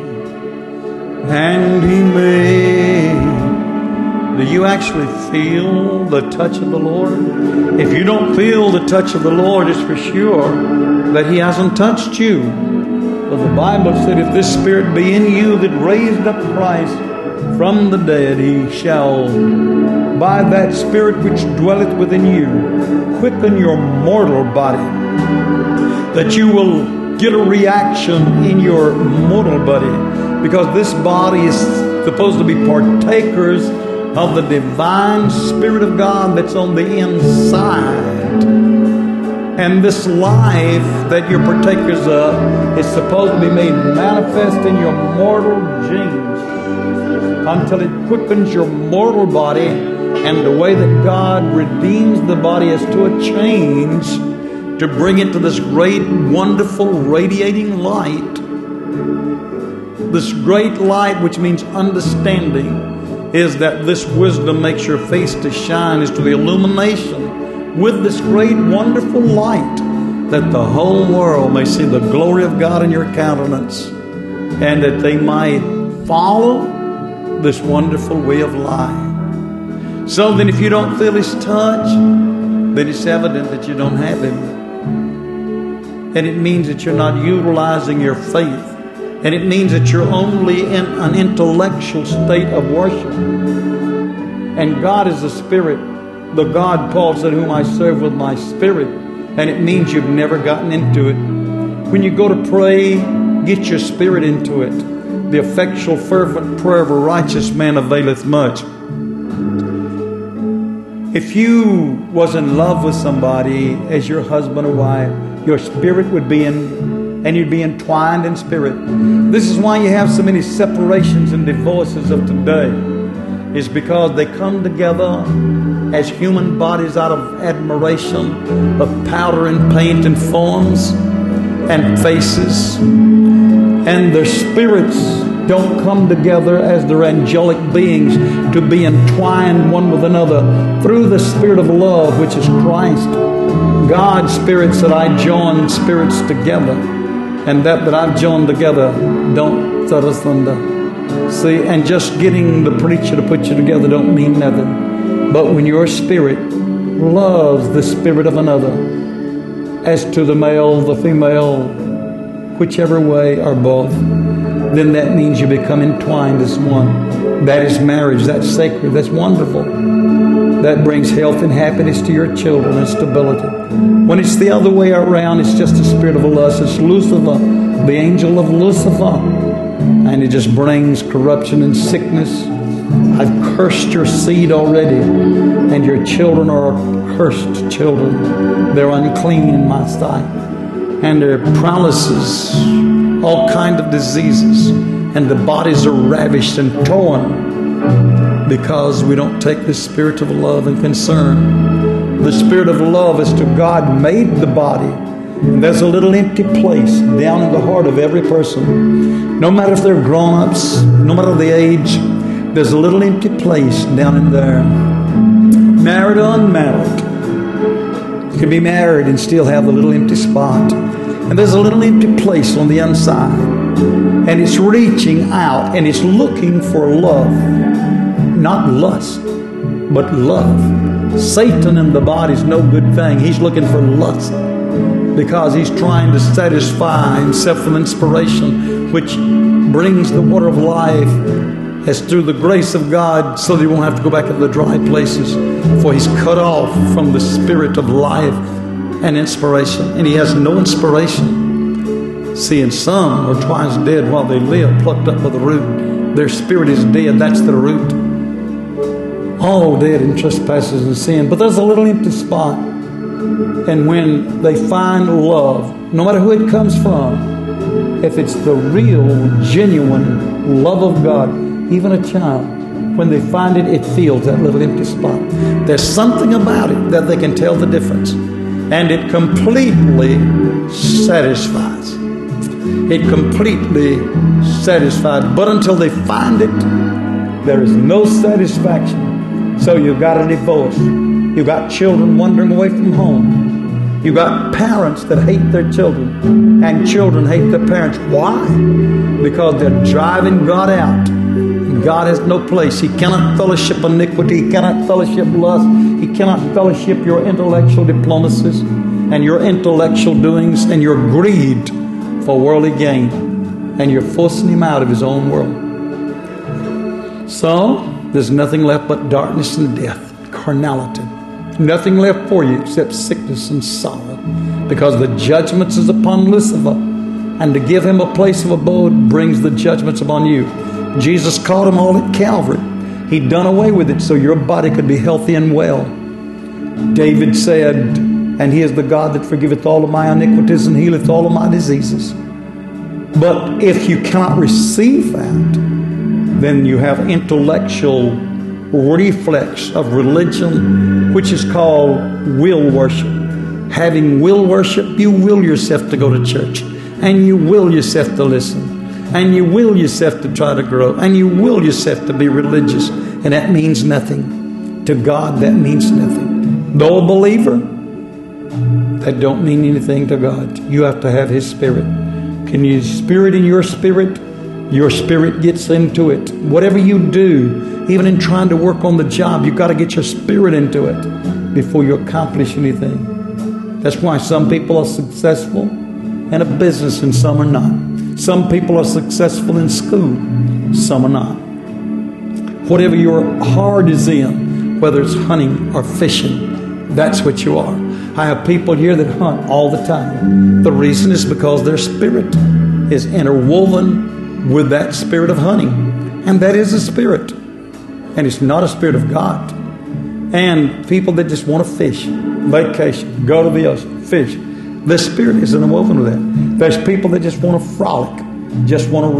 and He made. Do you actually feel the touch of the Lord? If you don't feel the touch of the Lord, it's for sure that He hasn't touched you. But the Bible said, if this Spirit be in you that raised up Christ from the dead, He shall, by that Spirit which dwelleth within you, quicken your mortal body, that you will get a reaction in your mortal body, because this body is supposed to be partakers of the divine Spirit of God that's on the inside. And this life that you're partakers of is supposed to be made manifest in your mortal genes until it quickens your mortal body. And the way that God redeems the body is to a change, to bring it to this great, wonderful, radiating light. This great light, which means understanding, is that this wisdom makes your face to shine, is to the illumination with this great, wonderful light, that the whole world may see the glory of God in your countenance, and that they might follow this wonderful way of life. So then if you don't feel His touch, then it's evident that you don't have Him. And it means that you're not utilizing your faith. And it means that you're only in an intellectual state of worship. And God is a spirit. The God, Paul said, whom I serve with my spirit. And it means you've never gotten into it. When you go to pray, get your spirit into it. The effectual, fervent prayer of a righteous man availeth much. If you was in love with somebody as your husband or wife, your spirit would be in, and you'd be entwined in spirit. This is why you have so many separations and divorces of today. It's because they come together as human bodies out of admiration of powder and paint and forms and faces. And their spirits don't come together as their angelic beings to be entwined one with another through the Spirit of love, which is Christ. God's Spirit said, I join spirits together, and that I've joined together don't set asunder. See, and just getting the preacher to put you together don't mean nothing. But when your spirit loves the spirit of another, as to the male, the female, whichever way or both, then that means you become entwined as one. That is marriage. That's sacred. That's wonderful. That brings health and happiness to your children and stability. When it's the other way around, it's just a spirit of lust. It's Lucifer, the angel of Lucifer. And it just brings corruption and sickness. I've cursed your seed already, and your children are cursed children. They're unclean in my sight. And they're paralysis, all kind of diseases, and the bodies are ravished and torn because we don't take the spirit of love and concern. The spirit of love is to God made the body, and there's a little empty place down in the heart of every person. No matter if they're grown-ups, no matter the age, there's a little empty place down in there. Married or unmarried, you can be married and still have a little empty spot. And there's a little empty place on the inside. And it's reaching out and it's looking for love. Not lust, but love. Satan in the body is no good thing. He's looking for lust, because he's trying to satisfy himself from inspiration, which brings the water of life as through the grace of God, so that he won't have to go back to the dry places, for he's cut off from the spirit of life and inspiration, and he has no inspiration. See, and some are twice dead while they live, plucked up by the root. Their spirit is dead. That's the root. All dead in trespasses and sin. But there's a little empty spot. And when they find love, no matter who it comes from, if it's the real, genuine love of God, even a child, when they find it, it fills that little empty spot. There's something about it that they can tell the difference. And it completely satisfies. It completely satisfies. But until they find it, there is no satisfaction. So you've got a divorce. You've got children wandering away from home. You've got parents that hate their children. And children hate their parents. Why? Because they're driving God out. God has no place. He cannot fellowship iniquity. He cannot fellowship lust. He cannot fellowship your intellectual diplomacies and your intellectual doings and your greed for worldly gain, and you're forcing him out of his own world. So there's nothing left but darkness and death, carnality. Nothing left for you except sickness and sorrow, because the judgments is upon Lucifer, and to give him a place of abode brings the judgments upon you. Jesus caught them all at Calvary. He'd done away with it so your body could be healthy and well. David said, and he is the God that forgiveth all of my iniquities and healeth all of my diseases. But if you cannot receive that, then you have intellectual reflex of religion, which is called will worship. Having will worship, you will yourself to go to church, and you will yourself to listen, and you will yourself to try to grow, and you will yourself to be religious, and that means nothing. To God, that means nothing. Though a believer, that don't mean anything to God. You have to have His Spirit. Can you Spirit in your spirit? Your spirit gets into it. Whatever you do, even in trying to work on the job, you've got to get your spirit into it before you accomplish anything. That's why some people are successful in a business and some are not. Some people are successful in school, some are not. Whatever your heart is in, whether it's hunting or fishing, that's what you are. I have people here that hunt all the time. The reason is because their spirit is interwoven with that spirit of hunting. And that is a spirit. And it's not a spirit of God. And people that just want to fish, vacation, go to the ocean, fish. The spirit is interwoven with that. There's people that just want to frolic, just want to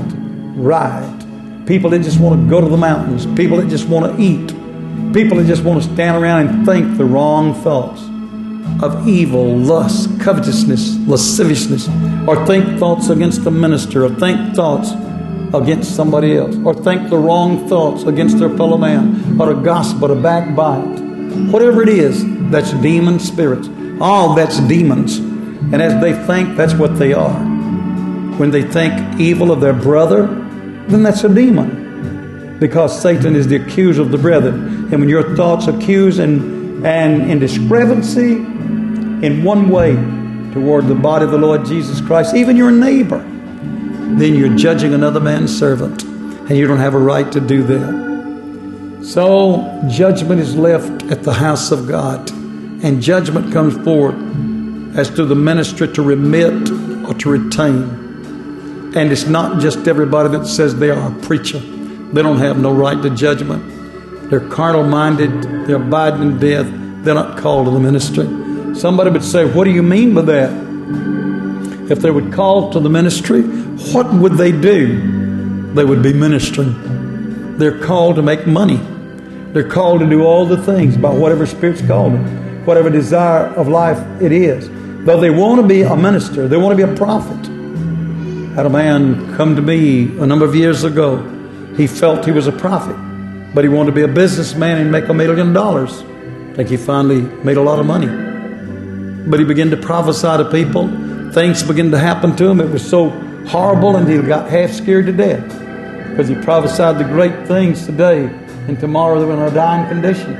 ride. People that just want to go to the mountains. People that just want to eat. People that just want to stand around and think the wrong thoughts of evil, lust, covetousness, lasciviousness, or think thoughts against the minister, or think thoughts against somebody else, or think the wrong thoughts against their fellow man, or a gossip, or a backbite. Whatever it is, that's demon spirits. All that's demons. And as they think, that's what they are. When they think evil of their brother, then that's a demon. Because Satan is the accuser of the brethren. And when your thoughts accuse and in discrepancy in one way toward the body of the Lord Jesus Christ, even your neighbor, then you're judging another man's servant, and you don't have a right to do that. So judgment is left at the house of God, and judgment comes forth as to the ministry to remit or to retain. And it's not just everybody that says they are a preacher. They don't have no right to judgment. They're carnal-minded. They're abiding in death. They're not called to the ministry. Somebody would say, what do you mean by that? If they would call to the ministry, what would they do? They would be ministering. They're called to make money. They're called to do all the things by whatever Spirit's called them, whatever desire of life it is. Though they want to be a minister, they want to be a prophet. I had a man come to me a number of years ago. He felt he was a prophet, but he wanted to be a businessman and make $1 million. I think he finally made a lot of money. But he began to prophesy to people. Things began to happen to him. It was so horrible, and he got half scared to death because he prophesied the great things today, and tomorrow they were in a dying condition.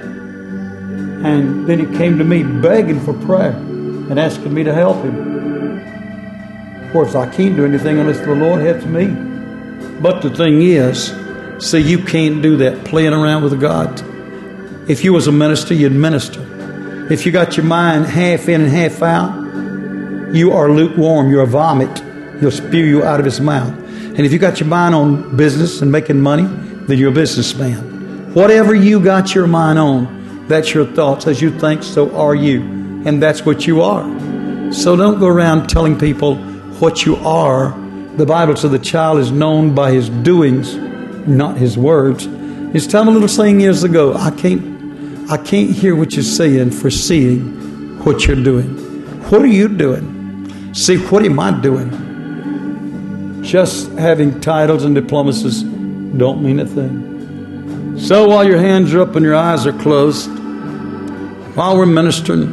And then he came to me begging for prayer and asking me to help him. Of course, I can't do anything unless the Lord helps me. But the thing is, see, you can't do that playing around with God. If you was a minister, you'd minister. If you got your mind half in and half out, you are lukewarm. You're a vomit. He'll spew you out of his mouth. And if you got your mind on business and making money, then you're a businessman. Whatever you got your mind on, that's your thoughts. As you think, so are you. And that's what you are. So don't go around telling people what you are. The Bible says the child is known by his doings, not his words. He's telling a little saying years ago, I can't hear what you're saying for seeing what you're doing. What are you doing? See, what am I doing? Just having titles and diplomas don't mean a thing. So while your hands are up and your eyes are closed, while we're ministering,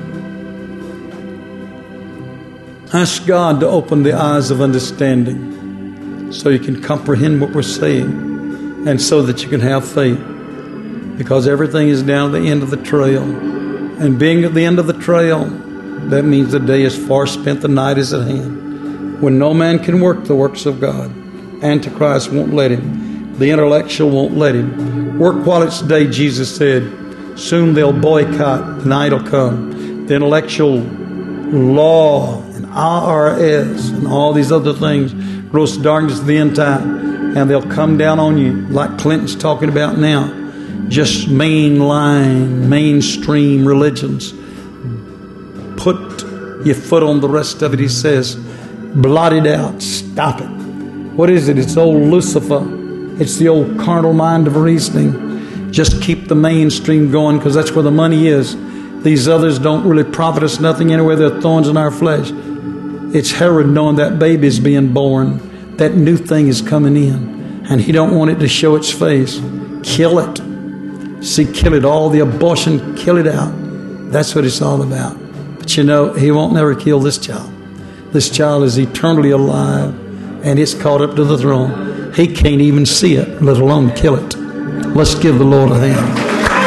ask God to open the eyes of understanding so you can comprehend what we're saying and so that you can have faith. Because everything is down at the end of the trail. And being at the end of the trail, that means the day is far spent, the night is at hand. when no man can work the works of God. Antichrist won't let him. The intellectual won't let him. Work while it's day, Jesus said. Soon they'll boycott. The night will come. The intellectual law and IRS and all these other things, gross darkness of the end time, and they'll come down on you like Clinton's talking about now. Just mainstream religions. Put your foot on the rest of it, he says. Blot it out. Stop it. What is it? It's old Lucifer. It's the old carnal mind of reasoning. Just keep the mainstream going because that's where the money is. These others don't really profit us nothing anyway. They're thorns in our flesh. It's Herod knowing that baby's being born. That new thing is coming in. And he don't want it to show its face. Kill it. See, kill it. All the abortion, kill it out. That's what it's all about. But you know, he won't never kill this child. This child is eternally alive. And it's caught up to the throne. He can't even see it, let alone kill it. Let's give the Lord a hand.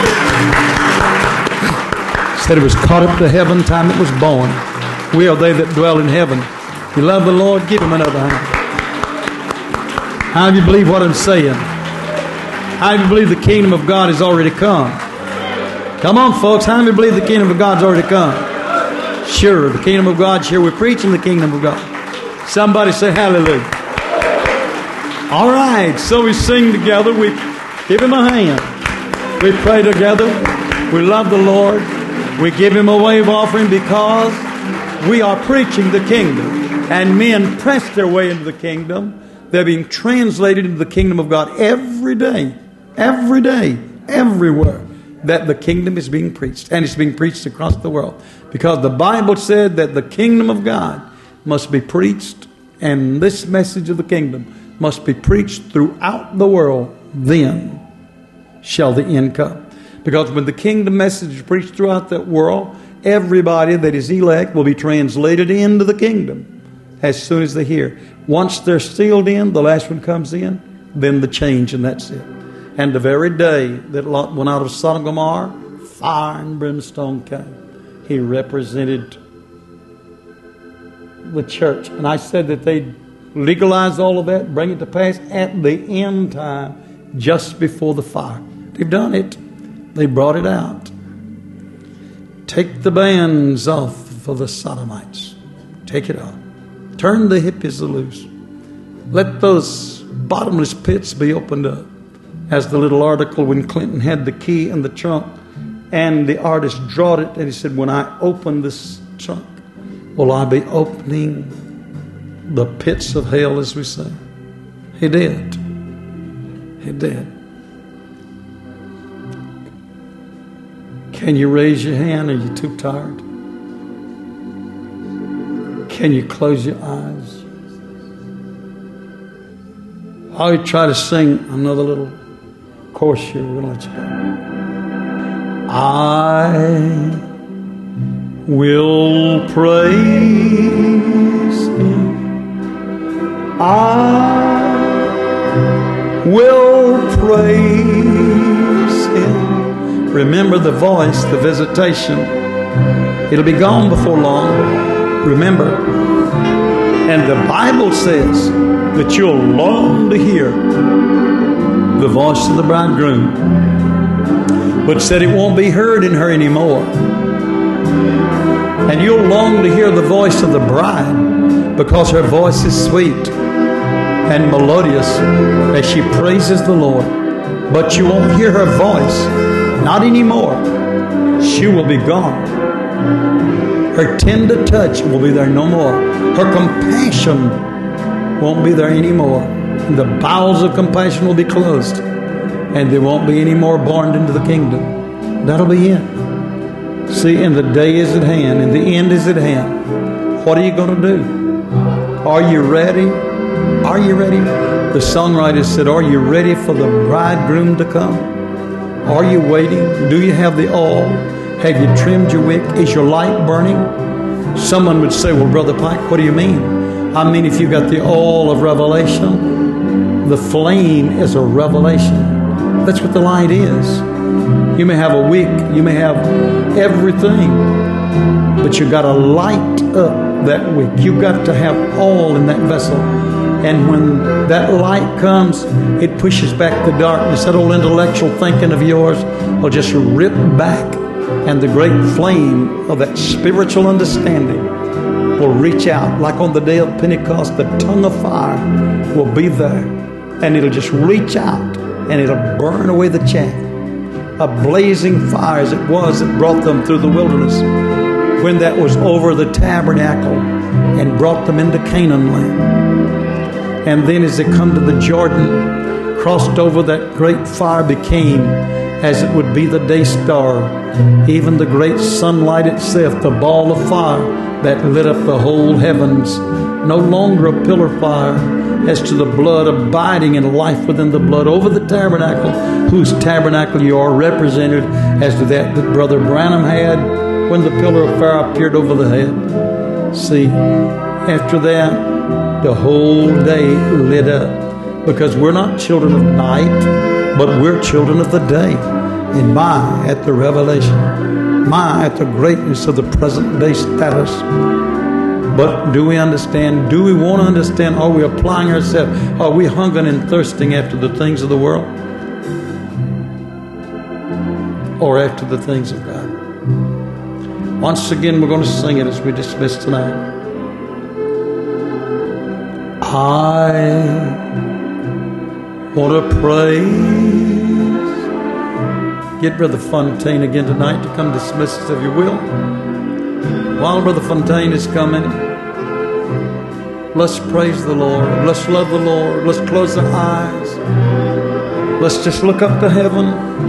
Said it was caught up to heaven time it was born. We are they that dwell in heaven. You love the Lord, give him another hand. How do you believe what I'm saying? How do you believe the kingdom of God has already come? Come on, folks. How do you believe the kingdom of God's already come? Sure, the kingdom of God's here. We're preaching the kingdom of God. Somebody say hallelujah. All right, so we sing together. We give him a hand. We pray together. We love the Lord. We give him a wave offering because we are preaching the kingdom. And men press their way into the kingdom. They're being translated into the kingdom of God every day, everywhere that the kingdom is being preached. And it's being preached across the world. Because the Bible said that the kingdom of God must be preached, and this message of the kingdom must be preached throughout the world. Then shall the end come. Because when the kingdom message is preached throughout the world, everybody that is elect will be translated into the kingdom as soon as they hear. Once they're sealed in, the last one comes in, then the change, and that's it. And the very day that Lot went out of Sodom and Gomorrah, fire and brimstone came. He represented the church. And I said that they'd legalize all of that, bring it to pass at the end time, just before the fire. They've done it. They brought it out. Take the bands off for the Sodomites. Take it off. Turn the hippies loose. Let those bottomless pits be opened up. As the little article when Clinton had the key in the trunk and the artist drawed it and he said, when I open this trunk, will I be opening the pits of hell, as we say? He did. He did. Can you raise your hand? Are you too tired? Can you close your eyes? I'll try to sing another little chorus here. We're going to let you go. I will praise him. I will praise him. Remember the voice, the visitation. It'll be gone before long. Remember. And the Bible says that you'll long to hear the voice of the bridegroom. But said it won't be heard in her anymore. And you'll long to hear the voice of the bride because her voice is sweet and melodious as she praises the Lord. But you won't hear her voice, not anymore. She will be gone. Her tender touch will be there no more. Her compassion won't be there anymore. The bowels of compassion will be closed. And there won't be any more born into the kingdom. That'll be it. See, and the day is at hand, and the end is at hand. What are you going to do? Are you ready? Are you ready? The songwriter said, are you ready for the bridegroom to come? Are you waiting? Do you have the oil? Have you trimmed your wick? Is your light burning? Someone would say, well, Brother Pike, what do you mean? I mean, if you got the oil of revelation, the flame is a revelation. That's what the light is. You may have a wick, you may have everything, but you got to light up that wick. You've got to have all in that vessel. And when that light comes, it pushes back the darkness. That old intellectual thinking of yours will just rip back, and the great flame of that spiritual understanding will reach out. Like on the day of Pentecost, the tongue of fire will be there, and it'll just reach out, and it'll burn away the chaff. A blazing fire as it was that brought them through the wilderness, when that was over the tabernacle and brought them into Canaan land. And then as they come to the Jordan, crossed over, that great fire became as it would be the day star, even the great sunlight itself, the ball of fire that lit up the whole heavens. No longer a pillar fire, as to the blood abiding in life within the blood over the tabernacle, whose tabernacle you are represented, as to that Brother Branham had when the pillar of fire appeared over the head. See, after that, the whole day lit up, because we're not children of night, but we're children of the day. And my, at the revelation, my, at the greatness of the present day status. But do we understand? Do we want to understand? Are we applying ourselves? Are we hungering and thirsting after the things of the world? Or after the things of God? Once again, we're going to sing it as we dismiss tonight. I want to praise. Get Brother Fontaine again tonight to come dismiss us, if you will. While Brother Fontaine is coming, let's praise the Lord. Let's love the Lord. Let's close our eyes. Let's just look up to heaven.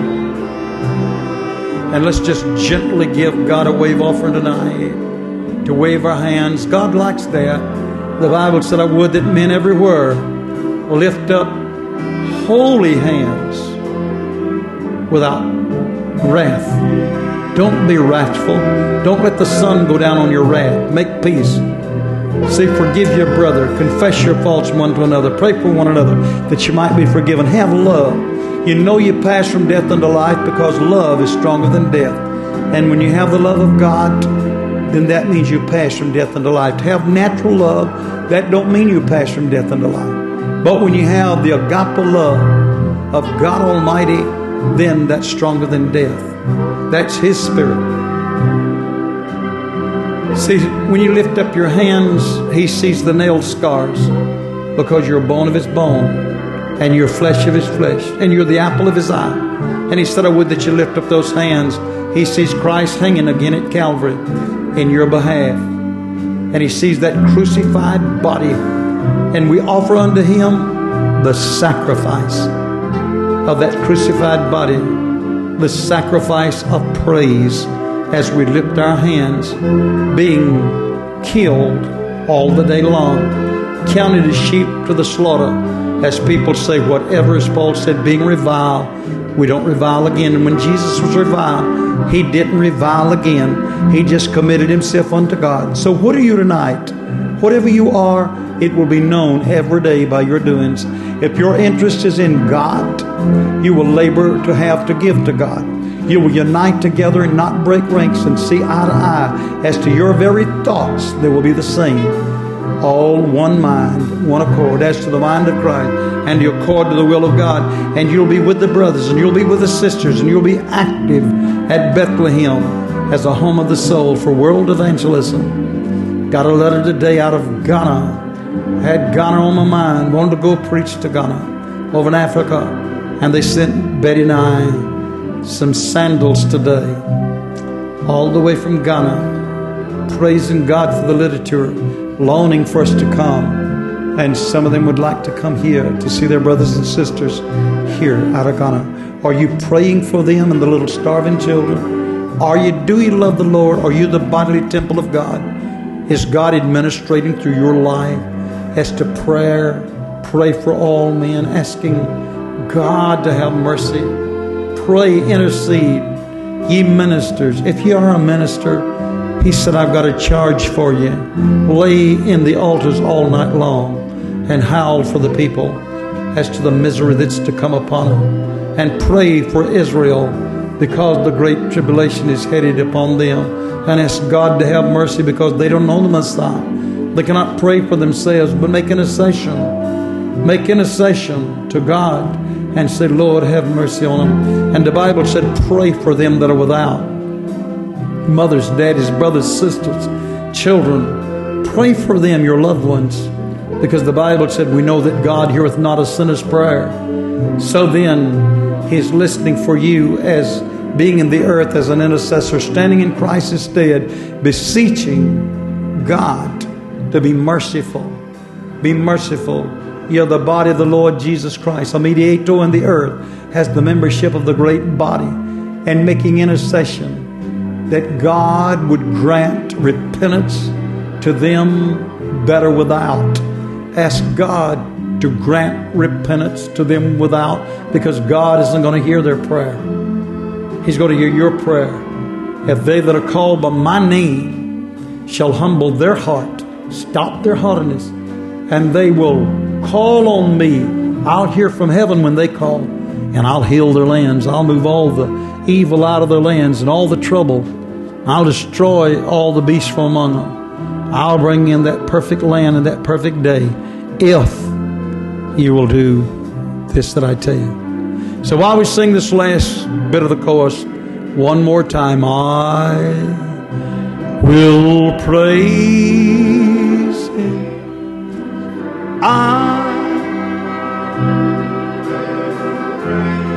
And let's just gently give God a wave offering tonight. To wave our hands. God likes that. The Bible said, I would that men everywhere will lift up holy hands without wrath. Don't be wrathful. Don't let the sun go down on your wrath. Make peace. Say, forgive your brother. Confess your faults one to another. Pray for one another that you might be forgiven. Have love. You know you pass from death unto life because love is stronger than death. And when you have the love of God, then that means you pass from death unto life. To have natural love, that don't mean you pass from death unto life. But when you have the agape love of God Almighty, then that's stronger than death. That's His Spirit. See, when you lift up your hands, He sees the nail scars, because you're a bone of His bone, and you're flesh of His flesh, and you're the apple of His eye. And He said, I would that you lift up those hands. He sees Christ hanging again at Calvary in your behalf. And He sees that crucified body. And we offer unto Him the sacrifice of that crucified body, the sacrifice of praise, as we lift our hands, being killed all the day long, counted as sheep to the slaughter. As people say, whatever, as Paul said, being reviled, we don't revile again. And when Jesus was reviled, He didn't revile again. He just committed Himself unto God. So what are you tonight? Whatever you are, it will be known every day by your doings. If your interest is in God, you will labor to have to give to God. You will unite together and not break ranks, and see eye to eye. As to your very thoughts, they will be the same. All one mind, one accord, as to the mind of Christ, and you accord to the will of God. And you'll be with the brothers, and you'll be with the sisters, and you'll be active at Bethlehem as a home of the soul for world evangelism. Got a letter today out of Ghana. Had Ghana on my mind. Wanted to go preach to Ghana over in Africa. And they sent Betty and I some sandals today, all the way from Ghana, praising God for the literature, longing for us to come. And some of them would like to come here to see their brothers and sisters here out of Ghana. Are you praying for them and the little starving children? Do you love the Lord? Are you the bodily temple of God? Is God administrating through your life as to prayer? Pray for all men, asking God to have mercy. Pray, intercede, ye ministers. If you are a minister, He said, I've got a charge for you. Lay in the altars all night long and howl for the people as to the misery that's to come upon them. And pray for Israel. because the great tribulation is headed upon them. And ask God to have mercy because they don't know the Messiah. They cannot pray for themselves, but make intercession. Make intercession to God and say, Lord, have mercy on them. And the Bible said, pray for them that are without. Mothers, daddies, brothers, sisters, children, pray for them, your loved ones. Because the Bible said, we know that God heareth not a sinner's prayer. So then, He's listening for you as being in the earth as an intercessor, standing in Christ's stead, beseeching God to be merciful. Be merciful. You are the body of the Lord Jesus Christ. A mediator in the earth has the membership of the great body, and making intercession that God would grant repentance to them that are without. Ask God to grant repentance to them without, because God isn't going to hear their prayer. He's going to hear your prayer. If they that are called by my name shall humble their heart, stop their haughtiness, and they will call on me, I'll hear from heaven when they call, and I'll heal their lands. I'll move all the evil out of their lands and all the trouble. I'll destroy all the beasts from among them. I'll bring in that perfect land and that perfect day if you will do this that I tell you. So while we sing this last bit of the chorus one more time, I will praise Him. I